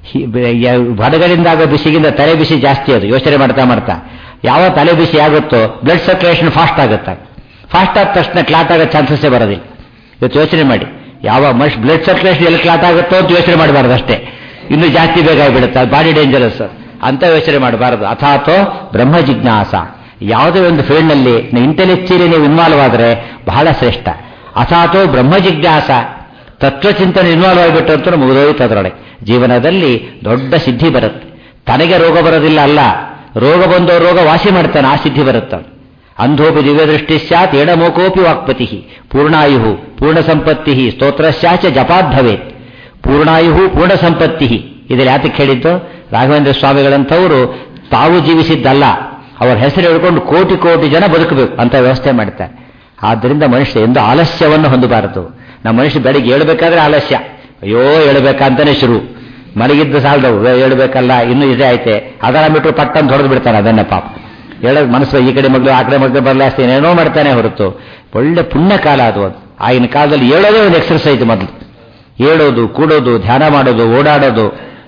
ಹೊರಗಡೆಯಿಂದ ಆಗೋ ಬಿಸಿಗಿಂತ ತಲೆ ಬಿಸಿ ಜಾಸ್ತಿ. ಅದು ಯೋಚನೆ ಮಾಡ್ತಾ ಮಾಡ್ತಾ ಯಾವಾಗ ತಲೆ ಬಿಸಿ ಆಗುತ್ತೋ ಬ್ಲಡ್ ಸರ್ಕ್ಯುಲೇಷನ್ ಫಾಸ್ಟ್ ಆಗುತ್ತೆ. ಫಾಸ್ಟ್ ಆದ ತಕ್ಷಣ ಕ್ಲಾಟ್ ಆಗೋ ಚಾನ್ಸಸ್ಸೇ ಬರೋದಿಲ್ಲ. ಇವತ್ತು ಯೋಚನೆ ಮಾಡಿ, ಯಾವ ಮನುಷ್ಯ ಬ್ಲಡ್ ಸರ್ಕ್ಯುಲೇಷನ್ ಎಲ್ಲಿ ಕ್ಲಾಟ್ ಆಗುತ್ತೋ ಅಂತ ಯೋಚನೆ ಮಾಡಬಾರ್ದು ಅಷ್ಟೇ, ಇನ್ನೂ ಜಾಸ್ತಿ ಬೇಗ ಆಗಿಬಿಡುತ್ತೆ, ಅದು ಬಾಡಿ ಡೇಂಜರಸ್ ಅಂತ ಯೋಚನೆ ಮಾಡಬಾರದು. ಅಥಾತೋ ಬ್ರಹ್ಮ ಜಿಜ್ಞಾಸ. ಯಾವುದೇ ಒಂದು ಫೀಲ್ಡ್ನಲ್ಲಿ ಇಂಟೆಲೆಕ್ಚುಲಿ ನೀವು ಇನ್ವಾಲ್ವ್ ಆದರೆ ಬಹಳ ಶ್ರೇಷ್ಠ. ಅಥಾತೋ ಬ್ರಹ್ಮ ಜಿಜ್ಞಾಸ, ತತ್ವಚಿಂತನೆ ಇನ್ವಾಲ್ವ್ ಆಗಿಬಿಟ್ಟು ಅಂತ ಮುಗಿದೋಯ್ತು. ಅದರೊಳಗೆ ಜೀವನದಲ್ಲಿ ದೊಡ್ಡ ಸಿದ್ಧಿ ಬರುತ್ತೆ. ತನಗೆ ರೋಗ ಬರೋದಿಲ್ಲ ಅಲ್ಲ, ರೋಗ ಬಂದೋ ರೋಗ ವಾಸಿ ಮಾಡ್ತಾನೆ, ಆ ಸಿದ್ಧಿ ಬರುತ್ತೆ. ಅಂಧೋಪಿ ದಿವ್ಯ ದೃಷ್ಟಿ ಸ್ಯಾತ್ ಎಡಮೋಕೋಪಿ ವಾಕ್ಪತಿ ಪೂರ್ಣಾಯು ಪೂರ್ಣ ಸಂಪತ್ತಿ ಸ್ತೋತ್ರಶ್ಯಾಚ ಜಪಾದ್ಭವೇತ್. ಪೂರ್ಣಾಯು ಪೂರ್ಣ ಸಂಪತ್ತಿ ಇದರಲ್ಲಿ ಯಾತಕ್ಕೆ ಹೇಳಿದ್ದು? ರಾಘವೇಂದ್ರ ಸ್ವಾಮಿಗಳಂಥವರು ತಾವು ಜೀವಿಸಿದ್ದಲ್ಲ, ಅವರ ಹೆಸರು ಹೇಳ್ಕೊಂಡು ಕೋಟಿ ಕೋಟಿ ಜನ ಬದುಕಬೇಕು ಅಂತ ವ್ಯವಸ್ಥೆ ಮಾಡ್ತಾರೆ. ಆದ್ದರಿಂದ ಮನುಷ್ಯ ಎಂದು ಆಲಸ್ಯವನ್ನು ಹೊಂದಬಾರದು. ನಮ್ಮ ಮನುಷ್ಯ ಬೆಳಿಗ್ಗೆ ಏಳಬೇಕಾದ್ರೆ ಆಲಸ್ಯ, ಅಯ್ಯೋ ಏಳಬೇಕಂತಾನೆ ಶುರು, ಮಲಗಿದ್ದು ಸಾಲದವು ಹೇಳ್ಬೇಕಲ್ಲ, ಇನ್ನೂ ಇದೇ ಐತೆ, ಅದರ ಬಿಟ್ಟರು ಪಟ್ಟಂತ ಹೊಡೆದು ಬಿಡ್ತಾನೆ. ಅದನ್ನೇ ಪಾಪ ಹೇಳೋದು ಮನಸ್ಸು ಈ ಕಡೆ ಮಗಳು ಆ ಕಡೆ ಮಗಳು ಬದಲಾಯಿಸ್ತಾನೆ, ಏನೇನೋ ಮಾಡ್ತಾನೆ ಹೊರತು ಒಳ್ಳೆ ಪುಣ್ಯ ಕಾಲ ಅದು. ಆಗಿನ ಕಾಲದಲ್ಲಿ ಹೇಳೋದೇ ಒಂದು ಎಕ್ಸರ್ಸೈಜ್. ಮೊದಲು ಹೇಳೋದು, ಕೂಡೋದು, ಧ್ಯಾನ ಮಾಡೋದು, ಓಡಾಡೋದು,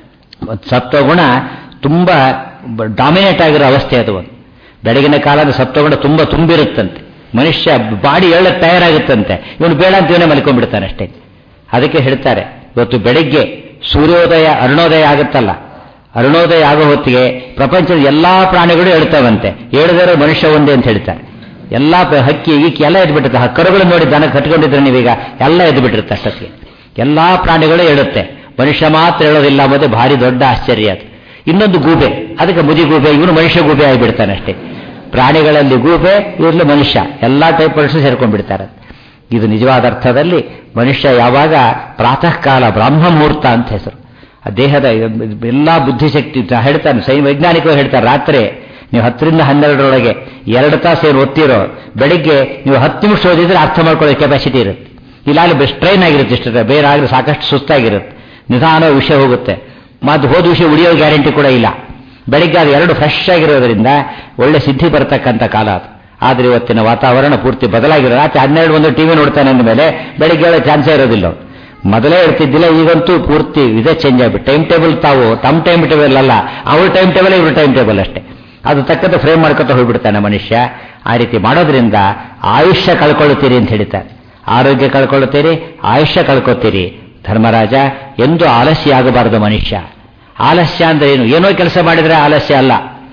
ಸತ್ವಗುಣ ತುಂಬ ಡಾಮಿನೇಟ್ ಆಗಿರೋ ಅವಸ್ಥೆ ಅದು. ಒಂದು ಬೆಳಗಿನ ಕಾಲದ ಸತ್ವಗುಣ ತುಂಬ ತುಂಬಿರುತ್ತಂತೆ. ಮನುಷ್ಯ ಬಾಡಿ ಹೇಳಕ್ಕೆ ತಯಾರಾಗುತ್ತಂತೆ, ಇವನು ಬೇಡ ಅಂತ ಇವನೇ ಮಲ್ಕೊಂಡ್ಬಿಡ್ತಾನೆ ಅಷ್ಟೇ. ಅದಕ್ಕೆ ಹೇಳ್ತಾರೆ, ಇವತ್ತು ಬೆಳಿಗ್ಗೆ ಸೂರ್ಯೋದಯ ಅರುಣೋದಯ ಆಗುತ್ತಲ್ಲ, ಅರುಣೋದಯ ಆಗೋ ಹೊತ್ತಿಗೆ ಪ್ರಪಂಚದ ಎಲ್ಲಾ ಪ್ರಾಣಿಗಳು ಹೇಳ್ತಾವಂತೆ, ಹೇಳಿದರೆ ಮನುಷ್ಯ ಒಂದೇ ಅಂತ ಹೇಳ್ತಾರೆ. ಎಲ್ಲಾ ಹಕ್ಕಿ ಗೀಕಿ ಎಲ್ಲ ಎದ್ಬಿಟ್ಟಿರುತ್ತೆ. ಕರುಗಳು ನೋಡಿ ದನ ಕಟ್ಕೊಂಡಿದ್ರೆ ನೀವೀಗ ಎಲ್ಲ ಎದ್ಬಿಟ್ಟಿರುತ್ತೆ. ಅಷ್ಟೊತ್ತಿಗೆ ಎಲ್ಲಾ ಪ್ರಾಣಿಗಳು ಹೇಳುತ್ತೆ, ಮನುಷ್ಯ ಮಾತ್ರ ಹೇಳೋದಿಲ್ಲ ಅನ್ನೋದೇ ಭಾರಿ ದೊಡ್ಡ ಆಶ್ಚರ್ಯ ಅದು. ಇನ್ನೊಂದು ಗೂಬೆ, ಅದಕ್ಕೆ ಮುದಿ ಗೂಬೆ, ಇವನು ಮನುಷ್ಯ ಗೂಬೆ ಆಗಿಬಿಡ್ತಾನೆ ಅಷ್ಟೇ. ಪ್ರಾಣಿಗಳಲ್ಲಿ ಗೂಬೆ, ಇವರಲ್ಲಿ ಮನುಷ್ಯ, ಎಲ್ಲಾ ಟೈಪ್ ಮನುಷ್ಯ ಸೇರ್ಕೊಂಡ್ಬಿಡ್ತಾರೆ. ಇದು ನಿಜವಾದ ಅರ್ಥದಲ್ಲಿ ಮನುಷ್ಯ ಯಾವಾಗ ಪ್ರಾತಃ ಕಾಲ ಬ್ರಾಹ್ಮ ಮುಹೂರ್ತ ಅಂತ ಹೆಸರು. ದೇಹದ ಎಲ್ಲಾ ಬುದ್ಧಿಶಕ್ತಿ ಹೇಳ್ತಾನೆ, ವೈಜ್ಞಾನಿಕವಾಗಿ ಹೇಳ್ತಾರೆ, ರಾತ್ರಿ ನೀವು 10 ರಿಂದ 12 2 ತಾಸು ಏನು ಓದ್ತಿರೋ, ಬೆಳಿಗ್ಗೆ ನೀವು 10 ನಿಮಿಷ ಓದಿದ್ರೆ ಅರ್ಥ ಮಾಡ್ಕೊಳ್ಳೋ ಕೆಪಾಸಿಟಿ ಇರುತ್ತೆ. ಇಲ್ಲ ಸ್ಟ್ರೈನ್ ಆಗಿರುತ್ತೆ, ಇಷ್ಟ ಬೇರೆ ಆಗಲಿ ಸಾಕಷ್ಟು ಸುಸ್ತಾಗಿರುತ್ತೆ, ನಿಧಾನ ವಿಷಯ ಹೋಗುತ್ತೆ, ಮತ್ತು ಹೋದ ವಿಷಯ ಉಳಿಯೋ ಗ್ಯಾರಂಟಿ ಕೂಡ ಇಲ್ಲ. ಬೆಳಿಗ್ಗೆ ಅದು 2 ಫ್ರೆಶ್ ಆಗಿರೋದ್ರಿಂದ ಒಳ್ಳೆ ಸಿದ್ಧಿ ಬರತಕ್ಕಂಥ ಕಾಲ ಅದು. ಆದರೆ ಇವತ್ತಿನ ವಾತಾವರಣ ಪೂರ್ತಿ ಬದಲಾಗಿರೋ, ರಾತ್ರಿ 12 ಟಿವಿ ನೋಡ್ತಾನೆ ಅಂದಮೇಲೆ ಬೆಳಿಗ್ಗೆ ಹೇಳೋ ಚಾನ್ಸೇ ಇರೋದಿಲ್ಲ. ಮೊದಲೇ ಹೇಳ್ತಿದ್ದಿಲ್ಲ, ಈಗಂತೂ ಪೂರ್ತಿ ಇದೇ ಚೇಂಜ್ ಆಗ್ಬಿಟ್ಟು ಟೈಮ್ ಟೇಬಲ್ ತಾವು ತಮ್ಮ ಟೈಮ್ ಟೇಬಲ್ ಅಲ್ಲ, ಅವ್ರ ಟೈಮ್ ಟೇಬಲ್ ಇವ್ರ ಟೈಮ್ ಟೇಬಲ್ ಅಷ್ಟೇ. ಅದು ತಕ್ಕಂತೆ ಫ್ರೇಮ್ ಮಾಡ್ಕೊತ ಹೋಗ್ಬಿಡ್ತಾನೆ ಮನುಷ್ಯ. ಆ ರೀತಿ ಮಾಡೋದ್ರಿಂದ ಆಯುಷ್ಯ ಕಳ್ಕೊಳ್ಳುತ್ತೀರಿ ಅಂತ ಹೇಳ್ತಾರೆ. ಆರೋಗ್ಯ ಕಳ್ಕೊಳ್ಳುತ್ತೀರಿ, ಆಯುಷ್ಯ ಕಳ್ಕೊತೀರಿ. ಧರ್ಮರಾಜ ಎಂದು ಆಲಸ್ಯ ಆಗಬಾರದು ಮನುಷ್ಯ. ಆಲಸ್ಯ ಅಂದ್ರೆ ಏನು? ಏನೋ ಕೆಲಸ ಮಾಡಿದ್ರೆ ಆಲಸ್ಯ ಅಲ್ಲ.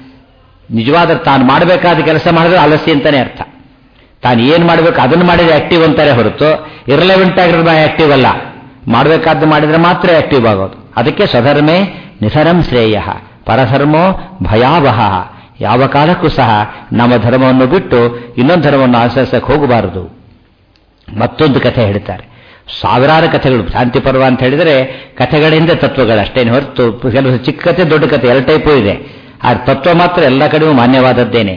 ನಿಜವಾದ ತಾನು ಮಾಡಬೇಕಾದ ಕೆಲಸ ಮಾಡಿದ್ರೆ ಆಲಸ್ಯ ಅಂತಾನೆ ಅರ್ಥ. ತಾನು ಏನು ಮಾಡಬೇಕು ಅದನ್ನು ಮಾಡಿದ್ರೆ ಆಕ್ಟಿವ್ ಅಂತಾರೆ ಹೊರತು ಇರ್ಲೆವೆಂಟ್ ಆಗಿರೋ ಆಕ್ಟಿವ್ ಅಲ್ಲ. ಮಾಡಬೇಕಾದ್ದು ಮಾಡಿದ್ರೆ ಮಾತ್ರ ಆಕ್ಟಿವ್ ಆಗೋದು. ಅದಕ್ಕೆ ಸ್ವಧರ್ಮೇ ನಿಧನಂ ಶ್ರೇಯ, ಪರಧರ್ಮೋ ಭಯಾವಹ. ಯಾವ ಕಾಲಕ್ಕೂ ಸಹ ನಮ್ಮ ಧರ್ಮವನ್ನು ಬಿಟ್ಟು ಇನ್ನೊಂದು ಧರ್ಮವನ್ನು ಆಚರಿಸಕ್ಕೆ ಹೋಗಬಾರದು. ಮತ್ತೊಂದು ಕಥೆ ಹೇಳ್ತಾರೆ, ಸಾವಿರಾರು ಕಥೆಗಳು. ಶಾಂತಿ ಪರ್ವ ಅಂತ ಹೇಳಿದರೆ ಕಥೆಗಳಿಂದ ತತ್ವಗಳಷ್ಟೇನು ಹೊರತು ಕೆಲವು ಚಿಕ್ಕ ಕಥೆ ದೊಡ್ಡ ಕಥೆ 2 ಟೈಪು ಇದೆ. ಆ ತತ್ವ ಮಾತ್ರ ಎಲ್ಲ ಕಡೆಯೂ ಮಾನ್ಯವಾದದ್ದೇನೆ.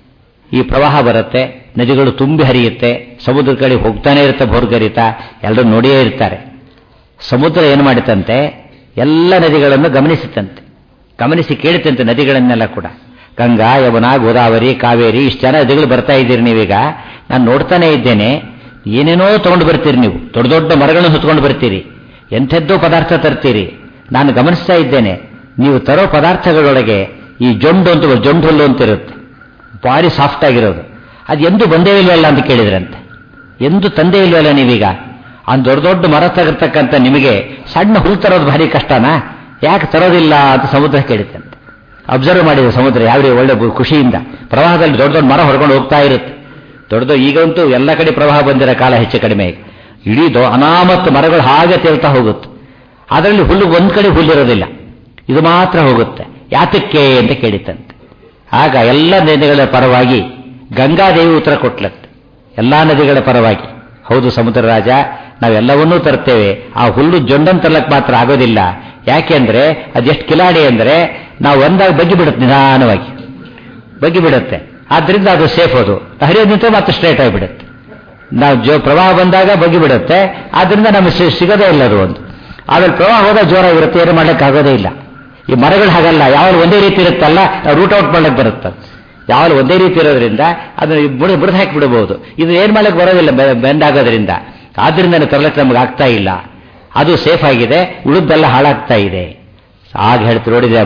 ಈ ಪ್ರವಾಹ ಬರುತ್ತೆ, ನದಿಗಳು ತುಂಬಿ ಹರಿಯುತ್ತೆ, ಸಮುದ್ರ ಕಡೆ ಹೋಗ್ತಾನೆ ಇರುತ್ತೆ, ಭೋರ್ಗರಿತ ಎಲ್ಲರೂ ನೋಡಿಯೇ ಇರ್ತಾರೆ. ಸಮುದ್ರ ಏನು ಮಾಡಿತಂತೆ, ಎಲ್ಲ ನದಿಗಳನ್ನು ಗಮನಿಸುತ್ತಂತೆ, ಗಮನಿಸಿ ಕೇಳುತ್ತಂತೆ ನದಿಗಳನ್ನೆಲ್ಲ ಕೂಡ. ಗಂಗಾ, ಯಮುನಾ, ಗೋದಾವರಿ, ಕಾವೇರಿ, ಇಷ್ಟು ಜನ ನದಿಗಳು ಬರ್ತಾ ಇದ್ದೀರಿ ನೀವೀಗ, ನಾನು ನೋಡ್ತಾನೆ ಇದ್ದೇನೆ. ಏನೇನೋ ತಗೊಂಡು ಬರ್ತೀರಿ ನೀವು, ದೊಡ್ಡ ದೊಡ್ಡ ಮರಗಳನ್ನು ಹೊತ್ಕೊಂಡು ಬರ್ತೀರಿ, ಎಂಥೆದ್ದೋ ಪದಾರ್ಥ ತರ್ತೀರಿ. ನಾನು ಗಮನಿಸ್ತಾ ಇದ್ದೇನೆ, ನೀವು ತರೋ ಪದಾರ್ಥಗಳೊಳಗೆ ಈ ಜೊಂಡು ಹುಲ್ಲು ಅಂತ ಇರುತ್ತೆ, ಭಾರಿ ಸಾಫ್ಟ್ ಆಗಿರೋದು. ಅದು ಎಂದು ಬಂದೇ ಇಲ್ವಲ್ಲ ಅಂತ ಕೇಳಿದ್ರಂತೆ. ಎಂದು ತಂದೇ ಇಲ್ವಲ್ಲ ನೀವೀಗ? ಅಂದ್ ದೊಡ್ಡ ದೊಡ್ಡ ಮರ ತಗಿರ್ತಕ್ಕಂಥ ನಿಮಗೆ ಸಣ್ಣ ಹುಲ್ಲು ತರೋದು ಭಾರಿ ಕಷ್ಟನಾ? ಯಾಕೆ ತರೋದಿಲ್ಲ ಅಂತ ಸಮುದ್ರ ಕೇಳಿತಂತೆ. ಅಬ್ಸರ್ವ್ ಮಾಡಿದೆ ಸಮುದ್ರ ಯಾವ ಒಳ್ಳೆ ಖುಷಿಯಿಂದ. ಪ್ರವಾಹದಲ್ಲಿ ದೊಡ್ಡ ದೊಡ್ಡ ಮರ ಹೊರಕೊಂಡು ಹೋಗ್ತಾ ಇರುತ್ತೆ. ದೊಡ್ಡ ಈಗಂತೂ ಎಲ್ಲ ಕಡೆ ಪ್ರವಾಹ ಬಂದಿರೋ ಕಾಲ ಹೆಚ್ಚು ಕಡಿಮೆ. ಇಡೀ ಅನಾಮತ್ತು ಮರಗಳು ಹಾಗೆ ತೇಲ್ತಾ ಹೋಗುತ್ತೆ. ಅದರಲ್ಲಿ ಹುಲ್ಲು ಒಂದು ಕಡೆ ಹುಲ್ಲಿರೋದಿಲ್ಲ, ಇದು ಮಾತ್ರ ಹೋಗುತ್ತೆ. ಯಾತಕ್ಕೆ ಅಂತ ಕೇಳಿತಂತೆ. ಆಗ ಎಲ್ಲ ನದಿಗಳ ಪರವಾಗಿ ಗಂಗಾದೇವಿ ಉತ್ತರ ಕೊಟ್ಲಂತೆ, ಎಲ್ಲಾ ನದಿಗಳ ಪರವಾಗಿ. ಹೌದು ಸಮುದ್ರ ರಾಜ, ನಾವೆಲ್ಲವನ್ನೂ ತರ್ತೇವೆ, ಆ ಹುಲ್ಲು ಜೊಂಡನ್ನು ತರ್ಲಕ್ಕೆ ಮಾತ್ರ ಆಗೋದಿಲ್ಲ. ಯಾಕೆಂದ್ರೆ ಅದೆಷ್ಟು ಕಿಲಾಡಿ ಅಂದ್ರೆ ನಾವು ಒಂದಾಗ ಬಗ್ಗಿ ಬಿಡುತ್ತೆ, ನಿಧಾನವಾಗಿ ಬಗ್ಗಿ ಬಿಡುತ್ತೆ. ಆದ್ರಿಂದ ಅದು ಸೇಫ್. ಅದು ಹರಿಯೋದಂತೆ ಮತ್ತೆ ಸ್ಟ್ರೇಟ್ ಆಗಿಬಿಡುತ್ತೆ. ನಾವು ಪ್ರವಾಹ ಬಂದಾಗ ಬಗ್ಗಿ ಬಿಡುತ್ತೆ, ಆದ್ರಿಂದ ನಮಗೆ ಸಿಗೋದೇ ಇಲ್ಲ ಅದು ಒಂದು. ಆಮೇಲೆ ಪ್ರವಾಹ ಹೋದ ಜೋರಾಗಿರುತ್ತೆ, ಏನು ಮಾಡ್ಲಿಕ್ಕಾಗೋದೇ ಇಲ್ಲ. ಈ ಮರಗಳು ಹಾಗಲ್ಲ, ಯಾವಾಗ ಒಂದೇ ರೀತಿ ಇರುತ್ತಲ್ಲ ರೂಟ್ ಔಟ್ ಮಾಡ್ಲಿಕ್ಕೆ ಬರುತ್ತೆ. ಯಾವಾಗ ಒಂದೇ ರೀತಿ ಇರೋದ್ರಿಂದ ಅದನ್ನು ಬುಡದು ಹಾಕಿ ಬಿಡಬಹುದು. ಇದು ಏನು ಮಾಡ್ಲಿಕ್ಕೆ ಬರೋದಿಲ್ಲ ಬೆಂಡ್ ಆಗೋದ್ರಿಂದ. ಆದ್ರಿಂದ ತರಲಿಕ್ಕೆ ನಮ್ಗೆ ಆಗ್ತಾ ಇಲ್ಲ. ಅದು ಸೇಫ್ ಆಗಿದೆ, ಉಳಿದೆಲ್ಲ ಹಾಳಾಗ್ತಾ ಇದೆ. ಆಗ ಹೇಳ್ತು ನೋಡಿದೆ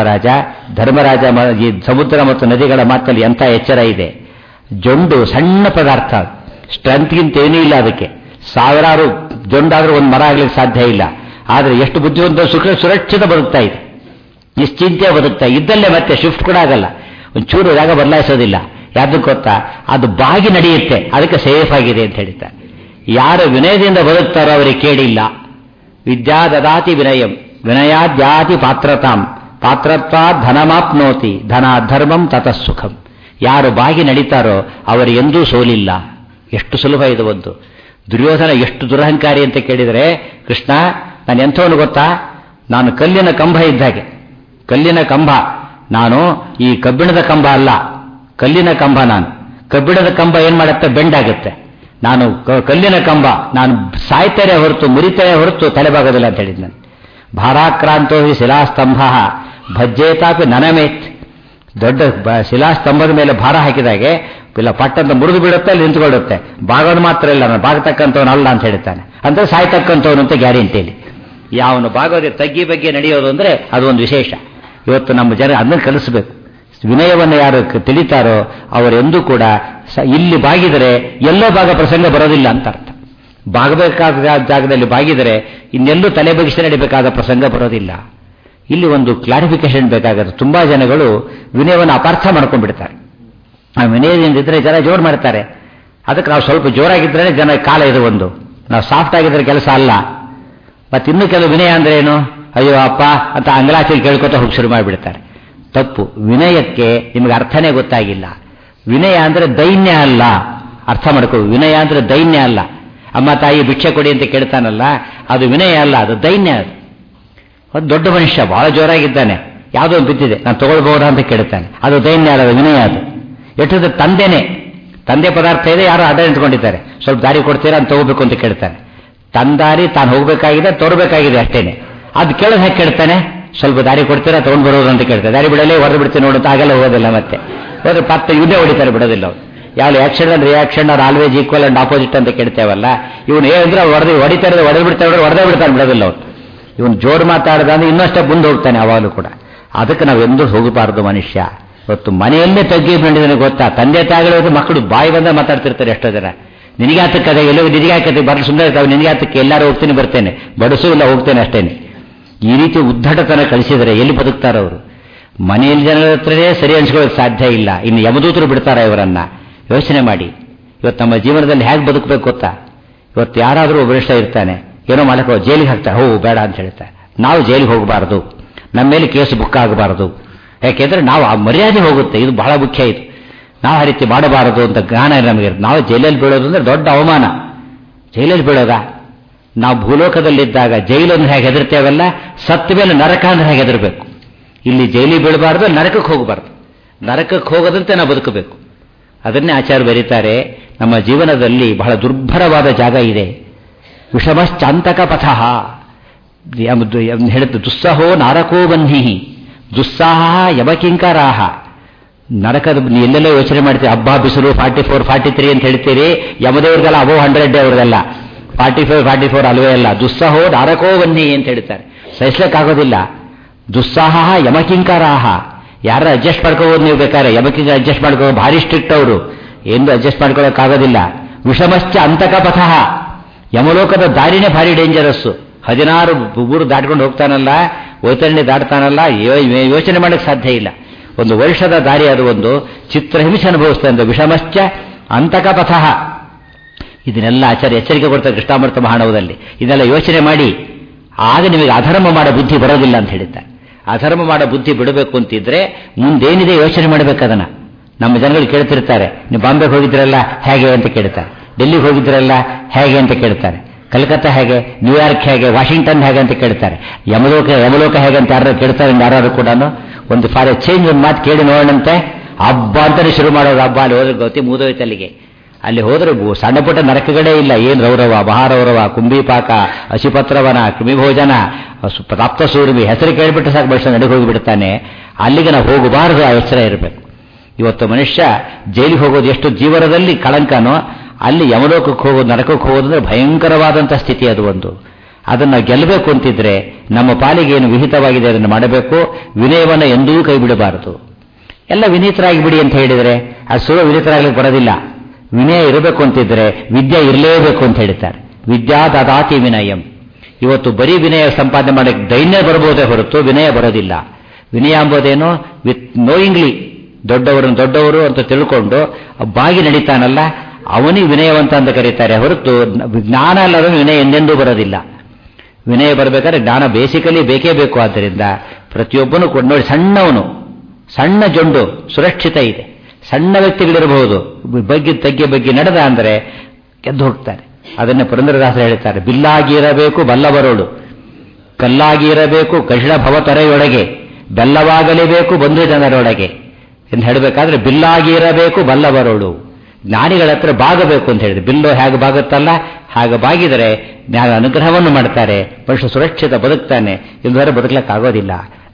ಧರ್ಮರಾಜ ಈ ಸಮುದ್ರ ಮತ್ತು ನದಿಗಳ ಮಾತಲ್ಲಿ ಎಂಥ ಎಚ್ಚರ ಇದೆ. ಜೊಂಡು ಸಣ್ಣ ಪದಾರ್ಥ, ಸ್ಟ್ರೆಂತ್ಗಿಂತ ಏನೂ ಇಲ್ಲ ಅದಕ್ಕೆ. ಸಾವಿರಾರು ಜೊಂಡಾದ್ರೂ ಒಂದು ಮರ ಆಗ್ಲಿಕ್ಕೆ ಸಾಧ್ಯ ಇಲ್ಲ. ಆದರೆ ಎಷ್ಟು ಬುದ್ಧಿವಂತ ಸುರಕ್ಷಿತ ಬದುಕ್ತಾ ಇದೆ, ನಿಶ್ಚಿಂತೆ ಬದುಕ್ತಾ ಇದ್ದಲ್ಲೇ ಮತ್ತೆ ಶಿಫ್ಟ್ ಕೂಡ ಆಗಲ್ಲ, ಒಂಚೂರು ಜಾಗ ಬದಲಾಯಿಸೋದಿಲ್ಲ. ಯಾವ್ದಕ್ಕೆ ಗೊತ್ತಾ? ಅದು ಬಾಗಿ ನಡೆಯುತ್ತೆ, ಅದಕ್ಕೆ ಸೇಫ್ ಆಗಿದೆ ಅಂತ ಹೇಳ್ತಾರೆ. ಯಾರು ವಿನಯದಿಂದ ಬದುಕ್ತಾರೋ ಅವರಿಗೆ ಕೇಳಿಲ್ಲ. ವಿದ್ಯಾ ದದಾತಿ ವಿನಯಂ ವಿನಯಾದ್ಯಾತಿ ಪಾತ್ರತಾಂ ಪಾತ್ರತ್ವಾ ಧನಮಾಪ್ನೋತಿ ಧನ ಧರ್ಮಂ ತತಃ ಸುಖಂ. ಯಾರು ಬಾಗಿ ನಡೀತಾರೋ ಅವರು ಎಂದೂ ಸೋಲಿಲ್ಲ. ಎಷ್ಟು ಸುಲಭ ಇದು ಒಂದು. ದುರ್ಯೋಧನ ಎಷ್ಟು ದುರಹಂಕಾರಿ ಅಂತ ಕೇಳಿದರೆ, ಕೃಷ್ಣ ನಾನು ಎಂಥವನು ಗೊತ್ತಾ? ನಾನು ಕಲ್ಲಿನ ಕಂಬ ಇದ್ದಾಗೆ, ಕಲ್ಲಿನ ಕಂಬ ನಾನು, ಈ ಕಬ್ಬಿಣದ ಕಂಬ ಅಲ್ಲ, ಕಲ್ಲಿನ ಕಂಬ ನಾನು. ಕಬ್ಬಿಣದ ಕಂಬ ಏನ್ ಮಾಡುತ್ತೆ? ಬೆಂಡಾಗುತ್ತೆ. ನಾನು ಕಲ್ಲಿನ ಕಂಬ, ನಾನು ಸಾಯ್ತಾರೆ ಹೊರತು ಮುರಿತಾರೆ ಹೊರತು ತಲೆಬಾಗೋದಿಲ್ಲ ಅಂತ ಹೇಳಿದ್ ನಾನು. ಭಾರಾಕ್ರಾಂತೋ ಹಿ ಶಿಲಾಸ್ತಂಭ ಭಜ್ಜೇತಾಪಿ ನನಮೇತ್. ದೊಡ್ಡ ಶಿಲಾಸ್ತಂಭದ ಮೇಲೆ ಭಾರ ಹಾಕಿದಾಗೆ ಇಲ್ಲ ಪಟ್ಟಂತ ಮುರಿದು ಬಿಡುತ್ತೆ, ಅಲ್ಲಿ ನಿಂತ್ಕೊಳ್ಳುತ್ತೆ. ಬಾಗೋದು ಮಾತ್ರ ಇಲ್ಲ, ನಾನು ಬಾಗತಕ್ಕಂಥವನಲ್ಲ ಅಂತ ಹೇಳ್ತಾನೆ. ಅಂದ್ರೆ ಸಾಯ್ತಕ್ಕಂಥವನು ಅಂತ ಗ್ಯಾರಂಟಿಯಲ್ಲಿ. ಯಾವನು ಬಾಗೋದೆ ತಗ್ಗಿ ಬಗ್ಗೆ ನಡೆಯೋದು ಅಂದ್ರೆ ಅದೊಂದು ವಿಶೇಷ. ಇವತ್ತು ನಮ್ಮ ಜನ ಅದನ್ನು ಕಲಿಸಬೇಕು. ವಿನಯವನ್ನು ಯಾರು ತಿಳಿತಾರೋ ಅವರೆಂದೂ ಕೂಡ ಇಲ್ಲಿ ಬಾಗಿದರೆ ಎಲ್ಲೋ ಭಾಗ ಪ್ರಸಂಗ ಬರೋದಿಲ್ಲ ಅಂತ ಅರ್ಥ. ಬಾಗಬೇಕಾದ ಜಾಗದಲ್ಲಿ ಬಾಗಿದರೆ ಇನ್ನೆಲ್ಲೂ ತಲೆ ಬಗ್ಗಿಸಿ ನಡಿಬೇಕಾದ ಪ್ರಸಂಗ ಬರೋದಿಲ್ಲ. ಇಲ್ಲಿ ಒಂದು ಕ್ಲಾರಿಫಿಕೇಶನ್ ಬೇಕಾಗುತ್ತೆ. ತುಂಬಾ ಜನಗಳು ವಿನಯವನ್ನು ಅಪಾರ್ಥ ಮಾಡ್ಕೊಂಡ್ಬಿಡ್ತಾರೆ. ಆ ವಿನಯದಿಂದಿದ್ರೆ ಜನ ಜೋರು ಮಾಡ್ತಾರೆ. ಅದಕ್ಕೆ ನಾವು ಸ್ವಲ್ಪ ಜೋರಾಗಿದ್ರೆ ಜನ ಕಾಲ ಇದು ಒಂದು, ನಾವು ಸಾಫ್ಟ್ ಆಗಿದ್ರೆ ಕೆಲಸ ಅಲ್ಲ. ಮತ್ತೆ ಇನ್ನು ಕೆಲವು ವಿನಯ ಅಂದ್ರೆ ಏನು, ಅಯ್ಯೋ ಅಪ್ಪ ಅಂತ ಅಂಗಲಾಚಲ್ಲಿ ಕೇಳ್ಕೊತ ಹೋಗಿ ಶುರು ಮಾಡಿಬಿಡ್ತಾರೆ. ತಪ್ಪು. ವಿನಯಕ್ಕೆ ನಿಮಗೆ ಅರ್ಥನೇ ಗೊತ್ತಾಗಿಲ್ಲ. ವಿನಯ ಅಂದ್ರೆ ದೈನ್ಯ ಅಲ್ಲ, ಅರ್ಥ ಮಾಡ್ಕೋ. ವಿನಯ ಅಂದ್ರೆ ದೈನ್ಯ ಅಲ್ಲ. ಅಮ್ಮ ತಾಯಿ ಭಿಕ್ಷೆ ಕೊಡಿ ಅಂತ ಕೇಳ್ತಾನಲ್ಲ, ಅದು ವಿನಯ ಅಲ್ಲ, ಅದು ದೈನ್ಯ. ಅದು ಒಂದು ದೊಡ್ಡ ಮನುಷ್ಯ ಬಹಳ ಜೋರಾಗಿದ್ದಾನೆ, ಯಾವುದೋ ಒಂದು ಬಿದ್ದಿದೆ, ನಾನು ತಗೊಳ್ಬಹುದಾ ಅಂತ ಕೇಳ್ತಾನೆ, ಅದು ದೈನ್ಯ ಅಲ್ಲ, ಅದು ವಿನಯ. ಅದು ಎಷ್ಟೊಂದು ತಂದೆ ಪದಾರ್ಥ ಇದೆ, ಯಾರೋ ಅಡ್ಡ ನಿಂತ್ಕೊಂಡಿದ್ದಾರೆ, ಸ್ವಲ್ಪ ದಾರಿ ಕೊಡ್ತೀರಾ ಅಂತ ತಗೋಬೇಕು ಅಂತ ಕೇಳ್ತಾನೆ. ದಾರಿ ತಾನು ಹೋಗ್ಬೇಕಾಗಿದೆ, ತೋರ್ಬೇಕಾಗಿದೆ ಅಷ್ಟೇನೆ. ಅದು ಕೇಳೋದು ಹೇಗೆ ಕೇಳ್ತಾನೆ? ಸ್ವಲ್ಪ ದಾರಿ ಕೊಡ್ತೀರಾ ತಗೊಂಡು ಬರೋದು ಅಂತ ಕೇಳ್ತಾರೆ. ದಾರಿ ಬಿಡಲೇ ಹೊಡೆದು ಬಿಡ್ತೀನಿ ನೋಡುತ್ತಾ ಆಗಲ್ಲ, ಹೋಗೋದಿಲ್ಲ. ಮತ್ತೆ ಹೋದ್ರೆ ಪತ್ತೆ ಇವನ್ನೇ ಹೊಡಿತಾರೆ, ಬಿಡೋದಿಲ್ಲ ಅವ್ರು. ಯಾವ action and reaction are always equal and opposite ಅಂತ ಕೇಳ್ತೇವಲ್ಲ, ಇವನು ಏನಂದ್ರೆ ಹೊಡಿತಾರೆ, ಹೊಡೆದೇ ಬಿಡ್ತಾನೆ, ಬಿಡೋದಿಲ್ಲ ಅವ್ರು. ಇವನು ಜೋರು ಮಾತಾಡ್ದ ಅಂದ್ರೆ ಇನ್ನಷ್ಟೇ ಮುಂದೆ ಹೋಗ್ತಾನೆ ಅವಾಗಲೂ ಕೂಡ. ಅದಕ್ಕೆ ನಾವು ಎಂದೂ ಹೋಗಬಾರದು ಮನುಷ್ಯ. ಇವತ್ತು ಮನೆಯಲ್ಲೇ ತಗ್ಗಿ ಬಂದಿದ್ದಾನೆ ಗೊತ್ತಾ? ತಂದೆ ತಾಯಿಗಳು ಮಕ್ಕಳು ಬಾಯಿ ಬಂದ ಮಾತಾಡ್ತಿರ್ತಾರೆ ಎಷ್ಟೋ ಜನ. ನಿನಗೆ ಆತಕ್ಕದೆ ಎಲ್ಲೋ ನಿನಗೆ ಹಾಕತ್ತೆ ಬರಲು ಸುಂದರ ಇರ್ತಾವೆ, ನಿನಗೆ ಆತಕ್ಕೆ ಎಲ್ಲರೂ ಹೋಗ್ತೀನಿ ಬರ್ತೇನೆ, ಬಡಸು ಇಲ್ಲ ಹೋಗ್ತೇನೆ ಅಷ್ಟೇನೆ. ಈ ರೀತಿ ಉದ್ದಟತನ ಕಳಿಸಿದರೆ ಎಲ್ಲಿ ಬದುಕ್ತಾರ ಅವರು? ಮನೆಯಲ್ಲಿ ಜನರ ಹತ್ರನೇ ಸರಿ ಅನ್ಸ್ಕೊಳ್ಳೋಕೆ ಸಾಧ್ಯ ಇಲ್ಲ, ಇನ್ನು ಯಮದೂತರು ಬಿಡ್ತಾರ ಇವರನ್ನ? ಯೋಚನೆ ಮಾಡಿ. ಇವತ್ತು ನಮ್ಮ ಜೀವನದಲ್ಲಿ ಹೇಗೆ ಬದುಕಬೇಕು ಗೊತ್ತಾ? ಇವತ್ತು ಯಾರಾದರೂ ಒಬ್ಬರಿಷ್ಟ ಇರ್ತಾನೆ, ಏನೋ ಮಾಡಕ್ಕೆ ಜೈಲಿಗೆ ಹಾಕ್ತಾರೆ, ಹೋ ಬೇಡ ಅಂತ ಹೇಳ್ತಾರೆ. ನಾವು ಜೈಲಿಗೆ ಹೋಗಬಾರದು, ನಮ್ಮ ಮೇಲೆ ಕೇಸು ಬುಕ್ ಆಗಬಾರದು. ಯಾಕೆಂದ್ರೆ ನಾವು ಆ ಮರ್ಯಾದೆ ಹೋಗುತ್ತೆ, ಇದು ಬಹಳ ಮುಖ್ಯ. ಇದು ನಾವು ಆ ರೀತಿ ಮಾಡಬಾರದು ಅಂತ ಜ್ಞಾನ ನಮಗೆ. ನಾವು ಜೈಲಲ್ಲಿ ಬೀಳೋದು ಅಂದ್ರೆ ದೊಡ್ಡ ಅವಮಾನ. ಜೈಲಲ್ಲಿ ಬೀಳೋದ? ನಾವು ಭೂಲೋಕದಲ್ಲಿದ್ದಾಗ ಜೈಲನ್ನು ಹೇಗೆ ಹೆದರ್ತೇವಲ್ಲ, ಸತ್ತ ಮೇಲೆ ನರಕ ಅಂದ್ರೆ ಹೇಗೆ ಹೆದರ್ಬೇಕು. ಇಲ್ಲಿ ಜೈಲಿಗೆ ಬೀಳಬಾರ್ದು, ನರಕಕ್ಕೆ ಹೋಗಬಾರ್ದು. ನರಕಕ್ಕೆ ಹೋಗದಂತೆ ನಾವು ಬದುಕಬೇಕು. ಅದನ್ನೇ ಆಚಾರ್ಯ ಬರೀತಾರೆ, ನಮ್ಮ ಜೀವನದಲ್ಲಿ ಬಹಳ ದುರ್ಭರವಾದ ಜಾಗ ಇದೆ. ವಿಷಮಶ್ಚಾಂತಕ ಪಥಃ ಹೇಳಿದ್ದು, ದುಸ್ಸಹೋ ನಾರಕೋ ಬನ್ಹಿ ದುಸ್ಸಾಹ ಯಮಕಿಂಕರಾಹ. ನರಕದ ಎಲ್ಲೆಲ್ಲೋ ಯೋಚನೆ ಮಾಡ್ತೀವಿ, ಹಬ್ಬ ಬಿಸಿಲು 44, 43 ಅಂತ ಹೇಳ್ತೀರಿ. ಯಮದೇವ್ರಿಗೆಲ್ಲ ಅಬೋ 100 ಅವ್ರದೆಲ್ಲ 45, 44 ಅಲ್ವೇ ಅಲ್ಲ. ದುಸ್ಸಹೋ ನಾರಕೋ ಬನ್ನಿ ಅಂತ ಹೇಳ್ತಾರೆ. ಸಹಿಸ್ಲಿಕ್ಕಾಗೋದಿಲ್ಲ. ದುಸ್ಸಾಹ ಯಮಕಿಂಕರಾಹ. ಯಾರ ಅಡ್ಜಸ್ಟ್ ಮಾಡ್ಕೋಬೋದು ನೀವು ಬೇಕಾದ್ರೆ, ಯಮಕಿಂಕ ಅಡ್ಜಸ್ಟ್ ಮಾಡ್ಕೋ, ಭಾರಿ ಸ್ಟ್ರಿಕ್ಟ್ ಅವರು, ಎಂದು ಅಡ್ಜಸ್ಟ್ ಮಾಡ್ಕೊಳ್ಳೋಕ್ಕಾಗೋದಿಲ್ಲ. ವಿಷಮಶ್ಚ ಅಂತಕ ಪಥಃ. ಯಮಲೋಕದ ದಾರಿನೇ ಭಾರಿ ಡೇಂಜರಸ್ಸು. 16 ಊರು ದಾಟ್ಕೊಂಡು ಹೋಗ್ತಾನಲ್ಲ, ವೈತರಣಿ ದಾಟ್ತಾನಲ್ಲ, ಯೋಚನೆ ಮಾಡಕ್ಕೆ ಸಾಧ್ಯ ಇಲ್ಲ. ಒಂದು ವರ್ಷದ ದಾರಿ, ಅದು ಒಂದು ಚಿತ್ರಹಿಂಸೆ ಅನುಭವಿಸ್ತಾನೆ. ವಿಷಮಶ್ಚ ಅಂತಕ ಪಥಃ. ಇದನ್ನೆಲ್ಲ ಆಚಾರ್ಯ ಎಚ್ಚರಿಕೆ ಕೊಡ್ತಾರೆ ಕೃಷ್ಣಾಮೃತ ಮಹಾಣವದಲ್ಲಿ. ಇದೆಲ್ಲ ಯೋಚನೆ ಮಾಡಿ, ಆಗ ನಿಮಗೆ ಅಧರ್ಮ ಮಾಡೋ ಬುದ್ಧಿ ಬರೋದಿಲ್ಲ ಅಂತ ಹೇಳಿದ್ದಾರೆ. ಅಧರ್ಮ ಮಾಡೋ ಬುದ್ಧಿ ಬಿಡಬೇಕು ಅಂತಿದ್ರೆ ಮುಂದೇನಿದೆ ಯೋಚನೆ ಮಾಡಬೇಕದನ್ನ. ನಮ್ಮ ಜನಗಳು ಕೇಳ್ತಿರ್ತಾರೆ, ನೀವು ಬಾಂಬೆಗೆ ಹೋಗಿದ್ರಲ್ಲ ಹೇಗೆ ಅಂತ ಕೇಳ್ತಾರೆ, ಡೆಲ್ಲಿಗೆ ಹೋಗಿದ್ರಲ್ಲ ಹೇಗೆ ಅಂತ ಕೇಳ್ತಾರೆ, ಕಲ್ಕತ್ತಾ ಹೇಗೆ, ನ್ಯೂಯಾರ್ಕ್ ಹೇಗೆ, ವಾಷಿಂಗ್ಟನ್ ಹೇಗೆ ಅಂತ ಕೇಳ್ತಾರೆ. ಯಮಲೋಕ ಹೇಗೆ ಅಂತ ಯಾರು ಕೇಳ್ತಾರೆ? ಯಾರು ಕೂಡ ಒಂದು ಫಾರ್ ಎ ಚೇಂಜ್ ಒಂದು ಮಾತು ಕೇಳಿ ನೋಡೋಣಂತೆ. ಹಬ್ಬ ಅಂತಾನೆ ಶುರು ಮಾಡೋದು. ಹಬ್ಬ ಅಲ್ಲಿ ಹೋದ್ರೆ ಗೌತಿ ಮುಗಿದೋಯ್ತು ಅಲ್ಲಿಗೆ. ಅಲ್ಲಿ ಹೋದ್ರೆ ಸಣ್ಣ ಪುಟ್ಟ ನರಕಗಳೇ ಇಲ್ಲ. ಏನು ರೌರವ, ಮಹಾರೌರವ, ಕುಂಭಿಪಾಕ, ಅಶಿಪತ್ರವನ, ಕೃಮಿಭೋಜನ, ಪ್ರಾಪ್ತಸೂರ್ವಿ ಹೆಸರು ಕೇಳಿಬಿಟ್ಟು ಸಾಕು ಮನುಷ್ಯ ನಡೆಗೆ ಹೋಗಿಬಿಡ್ತಾನೆ. ಅಲ್ಲಿಗೆ ನಾವು ಹೋಗಬಾರದು, ಆ ಎಚ್ಚರ ಇರಬೇಕು. ಇವತ್ತು ಮನುಷ್ಯ ಜೈಲಿಗೆ ಹೋಗೋದು ಎಷ್ಟು ಜೀವನದಲ್ಲಿ ಕಳಂಕನೋ, ಅಲ್ಲಿ ಯಮಲೋಕಕ್ಕೆ ಹೋಗೋದು, ನರಕಕ್ಕೆ ಹೋಗೋದಂದ್ರೆ ಭಯಂಕರವಾದಂಥ ಸ್ಥಿತಿ ಅದು ಒಂದು. ಅದನ್ನು ಗೆಲ್ಲಬೇಕು ಅಂತಿದ್ರೆ ನಮ್ಮ ಪಾಲಿಗೆ ಏನು ವಿಹಿತವಾಗಿದೆ ಅದನ್ನು ಮಾಡಬೇಕು. ವಿನಯವನ್ನು ಎಂದೂ ಕೈ ಬಿಡಬಾರದು. ಎಲ್ಲ ವಿನೀತರಾಗಿ ಬಿಡಿ ಅಂತ ಹೇಳಿದರೆ ಅದು ಸುಳ್ಳು ವಿನೀತರಾಗ್ಲಿಕ್ಕೆ ಬರೋದಿಲ್ಲ. ವಿನಯ ಇರಬೇಕು ಅಂತಿದ್ರೆ ವಿದ್ಯೆ ಇರಲೇಬೇಕು ಅಂತ ಹೇಳ್ತಾರೆ. ವಿದ್ಯಾ ದದಾತಿ ವಿನಯಂ. ಇವತ್ತು ಬರೀ ವಿನಯ ಸಂಪಾದನೆ ಮಾಡಕ್ಕೆ ದೈನ್ಯ ಬರಬಹುದೇ ಹೊರತು ವಿನಯ ಬರೋದಿಲ್ಲ. ವಿನಯ ಎಂಬುದೇನು ವಿತ್ ನೋಯಿಂಗ್ಲಿ ದೊಡ್ಡವರು ಅಂತ ತಿಳ್ಕೊಂಡು ಬಾಗಿ ನಡೀತಾನಲ್ಲ ಅವನಿಗೆ ವಿನಯವಂತ ಅಂತ ಕರೀತಾರೆ ಹೊರತು ಜ್ಞಾನ ಅಲ್ಲರೂ ವಿನಯ ಎಂದೆಂದೂ ಬರೋದಿಲ್ಲ. ವಿನಯ ಬರಬೇಕಾದ್ರೆ ಜ್ಞಾನ ಬೇಸಿಕಲಿ ಬೇಕೇ ಬೇಕು. ಆದ್ದರಿಂದ ಪ್ರತಿಯೊಬ್ಬನು ನೋಡಿ, ಸಣ್ಣ ಜೊಂಡು ಸುರಕ್ಷಿತ ಇದೆ. ಸಣ್ಣ ವ್ಯಕ್ತಿಗಳಿರಬಹುದು, ಬಗ್ಗೆ ನಡೆದ ಅಂದರೆ ಗೆದ್ದು ಹೋಗ್ತಾರೆ. ಅದನ್ನೇ ಪುರಂದರದಾಸರು ಹೇಳ್ತಾರೆ, ಬಿಲ್ಲಾಗಿರಬೇಕು ಬಲ್ಲವರೋಡು, ಕಲ್ಲಾಗಿರಬೇಕು ಕಠಿಣ ಭವತೊರೆಯೊಳಗೆ, ಬೆಲ್ಲವಾಗಲೇಬೇಕು ಬಂಧು ಜನರೊಳಗೆ ಎಂದು ಹೇಳಬೇಕಾದ್ರೆ ಬಿಲ್ಲಾಗಿರಬೇಕು ಬಲ್ಲವರೋಡು. ಜ್ಞಾನಿಗಳ ಹತ್ರ ಬಾಗಬೇಕು ಅಂತ ಹೇಳಿದ್ರೆ, ಬಿಲ್ಲು ಹೇಗೆ ಬಾಗುತ್ತಲ್ಲ ಹಾಗೆ ಬಾಗಿದರೆ ಜ್ಞಾನ ಅನುಗ್ರಹವನ್ನು ಮಾಡ್ತಾರೆ, ಮನುಷ್ಯ ಸುರಕ್ಷಿತ ಬದುಕ್ತಾನೆ. ಇಲ್ಲದ್ರೆ ಬದುಕಲಿಕ್ಕಾಗೋದಿಲ್ಲ.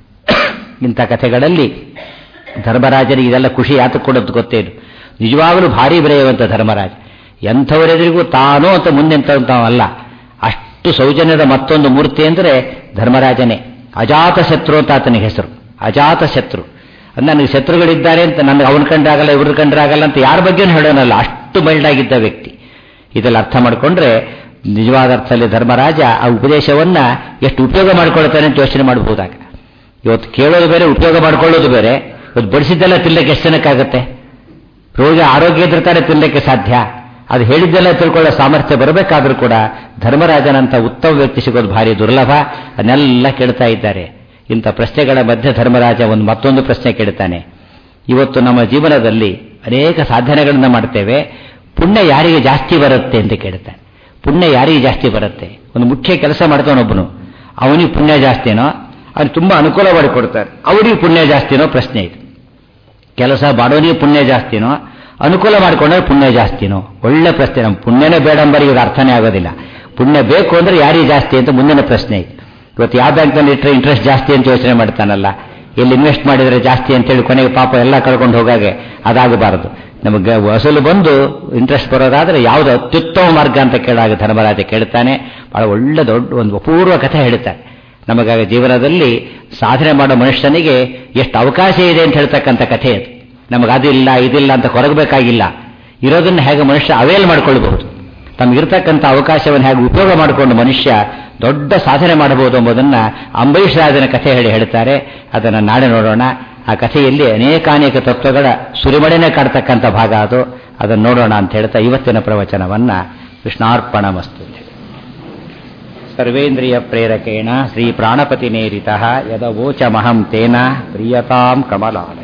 ಇಂಥ ಕಥೆಗಳಲ್ಲಿ ಧರ್ಮರಾಜನಿಗೆ ಇದೆಲ್ಲ ಖುಷಿ ಯಾತಕ್ಕೆ ಕೊಡೋದು ಗೊತ್ತೇನು? ನಿಜವಾಗಲೂ ಭಾರಿ ಬೆಳೆಯುವಂಥ ಧರ್ಮರಾಜ ಎಂಥವರೆದುರಿಗೂ ತಾನೂ ಅಂತ ಮುಂದೆಂಥವಲ್ಲ. ಅಷ್ಟು ಸೌಜನ್ಯದ ಮತ್ತೊಂದು ಮೂರ್ತಿ ಅಂದರೆ ಧರ್ಮರಾಜನೇ. ಅಜಾತ ಶತ್ರು ಅಂತ ಆತನಿಗೆ ಹೆಸರು. ಅಜಾತ ಶತ್ರು ನನಗೆ ಶತ್ರುಗಳಿದ್ದಾರೆ ಅಂತ, ನನಗೆ ಅವನ ಕಂಡ್ರಾಗಲ್ಲ ಇವ್ರ ಕಂಡ್ರಾಗಲ್ಲ ಅಂತ ಯಾರ ಬಗ್ಗೆನೂ ಹೇಳೋನಲ್ಲ. ಅಷ್ಟು ಮೈಲ್ಡ್ ಆಗಿದ್ದ ವ್ಯಕ್ತಿ. ಇದೆಲ್ಲ ಅರ್ಥ ಮಾಡಿಕೊಂಡ್ರೆ ನಿಜವಾದ ಅರ್ಥದಲ್ಲಿ ಧರ್ಮರಾಜ ಆ ಉಪದೇಶವನ್ನ ಎಷ್ಟು ಉಪಯೋಗ ಮಾಡಿಕೊಳ್ತಾನೆ ಅಂತ ಯೋಚನೆ ಮಾಡಬಹುದಾಗ. ಇವತ್ತು ಕೇಳೋದು ಬೇರೆ, ಉಪಯೋಗ ಮಾಡಿಕೊಳ್ಳೋದು ಬೇರೆ. ಇವತ್ತು ಬಡಿಸಿದ್ದೆಲ್ಲ ತಿನ್ನಲಿಕ್ಕೆ ಎಷ್ಟು ಜನಕ್ಕಾಗುತ್ತೆ? ರೋಗಿ ಆರೋಗ್ಯ ಇದ್ದರೆ ತಿನ್ನಲಿಕ್ಕೆ ಸಾಧ್ಯ. ಅದು ಹೇಳಿದ್ದೆಲ್ಲ ತಿಳ್ಕೊಳ್ಳೋ ಸಾಮರ್ಥ್ಯ ಬರಬೇಕಾದ್ರೂ ಕೂಡ ಧರ್ಮರಾಜನಂತ ಉತ್ತಮ ವ್ಯಕ್ತಿ ಸಿಗೋದು ಭಾರಿ ದುರ್ಲಭ. ಅದನ್ನೆಲ್ಲ ಕೇಳ್ತಾ ಇದ್ದಾರೆ. ಇಂಥ ಪ್ರಶ್ನೆಗಳ ಮಧ್ಯೆ ಧರ್ಮರಾಜ ಮತ್ತೊಂದು ಪ್ರಶ್ನೆ ಕೇಳ್ತಾನೆ. ಇವತ್ತು ನಮ್ಮ ಜೀವನದಲ್ಲಿ ಅನೇಕ ಸಾಧನೆಗಳನ್ನು ಮಾಡ್ತೇವೆ, ಪುಣ್ಯ ಯಾರಿಗೆ ಜಾಸ್ತಿ ಬರುತ್ತೆ ಅಂತ ಕೇಳ್ತಾನೆ. ಪುಣ್ಯ ಯಾರಿಗೆ ಜಾಸ್ತಿ ಬರುತ್ತೆ? ಒಂದು ಮುಖ್ಯ ಕೆಲಸ ಮಾಡ್ತಾನೊಬ್ಬನು, ಅವನಿಗೆ ಪುಣ್ಯ ಜಾಸ್ತಿನೋ, ಅವ್ನು ತುಂಬ ಅನುಕೂಲ ಮಾಡಿಕೊಡ್ತಾರೆ, ಅವರಿಗೆ ಪುಣ್ಯ ಜಾಸ್ತಿನೋ ಪ್ರಶ್ನೆ ಇದು. ಕೆಲಸ ಮಾಡೋನಿಗೆ ಪುಣ್ಯ ಜಾಸ್ತಿನೋ, ಅನುಕೂಲ ಮಾಡಿಕೊಂಡ್ರೆ ಪುಣ್ಯ ಜಾಸ್ತಿನೋ? ಒಳ್ಳೆ ಪ್ರಶ್ನೆ. ನಮ್ಮ ಪುಣ್ಯನೇ ಬೇಡ ಅಂಬರಿಗೆ ಇವ್ರ ಅರ್ಥನೇ ಆಗೋದಿಲ್ಲ. ಪುಣ್ಯ ಬೇಕು ಅಂದ್ರೆ ಯಾರಿಗೆ ಜಾಸ್ತಿ ಅಂತ ಮುಂದಿನ ಪ್ರಶ್ನೆ ಇದು. ಇವತ್ತು ಯಾವ ಬ್ಯಾಂಕ್ನಲ್ಲಿ ಇಟ್ಟರೆ ಇಂಟ್ರೆಸ್ಟ್ ಜಾಸ್ತಿ ಅಂತ ಯೋಚನೆ ಮಾಡ್ತಾನಲ್ಲ, ಎಲ್ಲಿ ಇನ್ವೆಸ್ಟ್ ಮಾಡಿದರೆ ಜಾಸ್ತಿ ಅಂತೇಳಿ ಕೊನೆಗೆ ಪಾಪ ಎಲ್ಲ ಕಳ್ಕೊಂಡು ಹೋಗಾಗೆ ಅದಾಗಬಾರದು. ನಮಗೆ ಅಸಲು ಬಂದು ಇಂಟ್ರೆಸ್ಟ್ ಬರೋದಾದ್ರೆ ಯಾವುದು ಅತ್ಯುತ್ತಮ ಮಾರ್ಗ ಅಂತ ಕೇಳಾಗ ಧರ್ಮರಾಜ ಕೇಳ್ತಾನೆ. ಬಹಳ ಒಳ್ಳೆ ದೊಡ್ಡ ಒಂದು ಅಪೂರ್ವ ಕಥೆ ಹೇಳ್ತಾನೆ. ನಮಗಾಗ ಜೀವನದಲ್ಲಿ ಸಾಧನೆ ಮಾಡೋ ಮನುಷ್ಯನಿಗೆ ಎಷ್ಟು ಅವಕಾಶ ಇದೆ ಅಂತ ಹೇಳ್ತಕ್ಕಂಥ ಕಥೆ ಅದು. ನಮಗೆ ಅದಿಲ್ಲ ಇದಿಲ್ಲ ಅಂತ ಕೊರಗಬೇಕಾಗಿಲ್ಲ. ಇರೋದನ್ನು ಹೇಗೆ ಮನುಷ್ಯ ಅವೇಲ್ ಮಾಡಿಕೊಳ್ಬಹುದು, ತಮಗಿರ್ತಕ್ಕಂಥ ಅವಕಾಶವನ್ನು ಹೇಗೆ ಉಪಯೋಗ ಮಾಡಿಕೊಂಡು ಮನುಷ್ಯ ದೊಡ್ಡ ಸಾಧನೆ ಮಾಡಬಹುದು ಎಂಬುದನ್ನು ಅಂಬರೀಷ್ ರಾಜನ ಕಥೆ ಹೇಳ್ತಾರೆ. ಅದನ್ನು ನಾಳೆ ನೋಡೋಣ. ಆ ಕಥೆಯಲ್ಲಿ ಅನೇಕಾನೇಕ ತತ್ವಗಳ ಸುರಿಮಳೆನೇ ಕಾಡ್ತಕ್ಕಂಥ ಭಾಗ ಅದು. ಅದನ್ನು ನೋಡೋಣ ಅಂತ ಹೇಳ್ತಾ ಇವತ್ತಿನ ಪ್ರವಚನವನ್ನು ಕೃಷ್ಣಾರ್ಪಣಮಸ್ತು. ಸರ್ವೇಂದ್ರಿಯ ಪ್ರೇರಕೇಣ ಶ್ರೀ ಪ್ರಾಣಪತಿನೇರಿತಃ ಯದವೋಚಮಹಂ ತೇನ ಪ್ರಿಯತಾಂ ಕಮಲಾನ.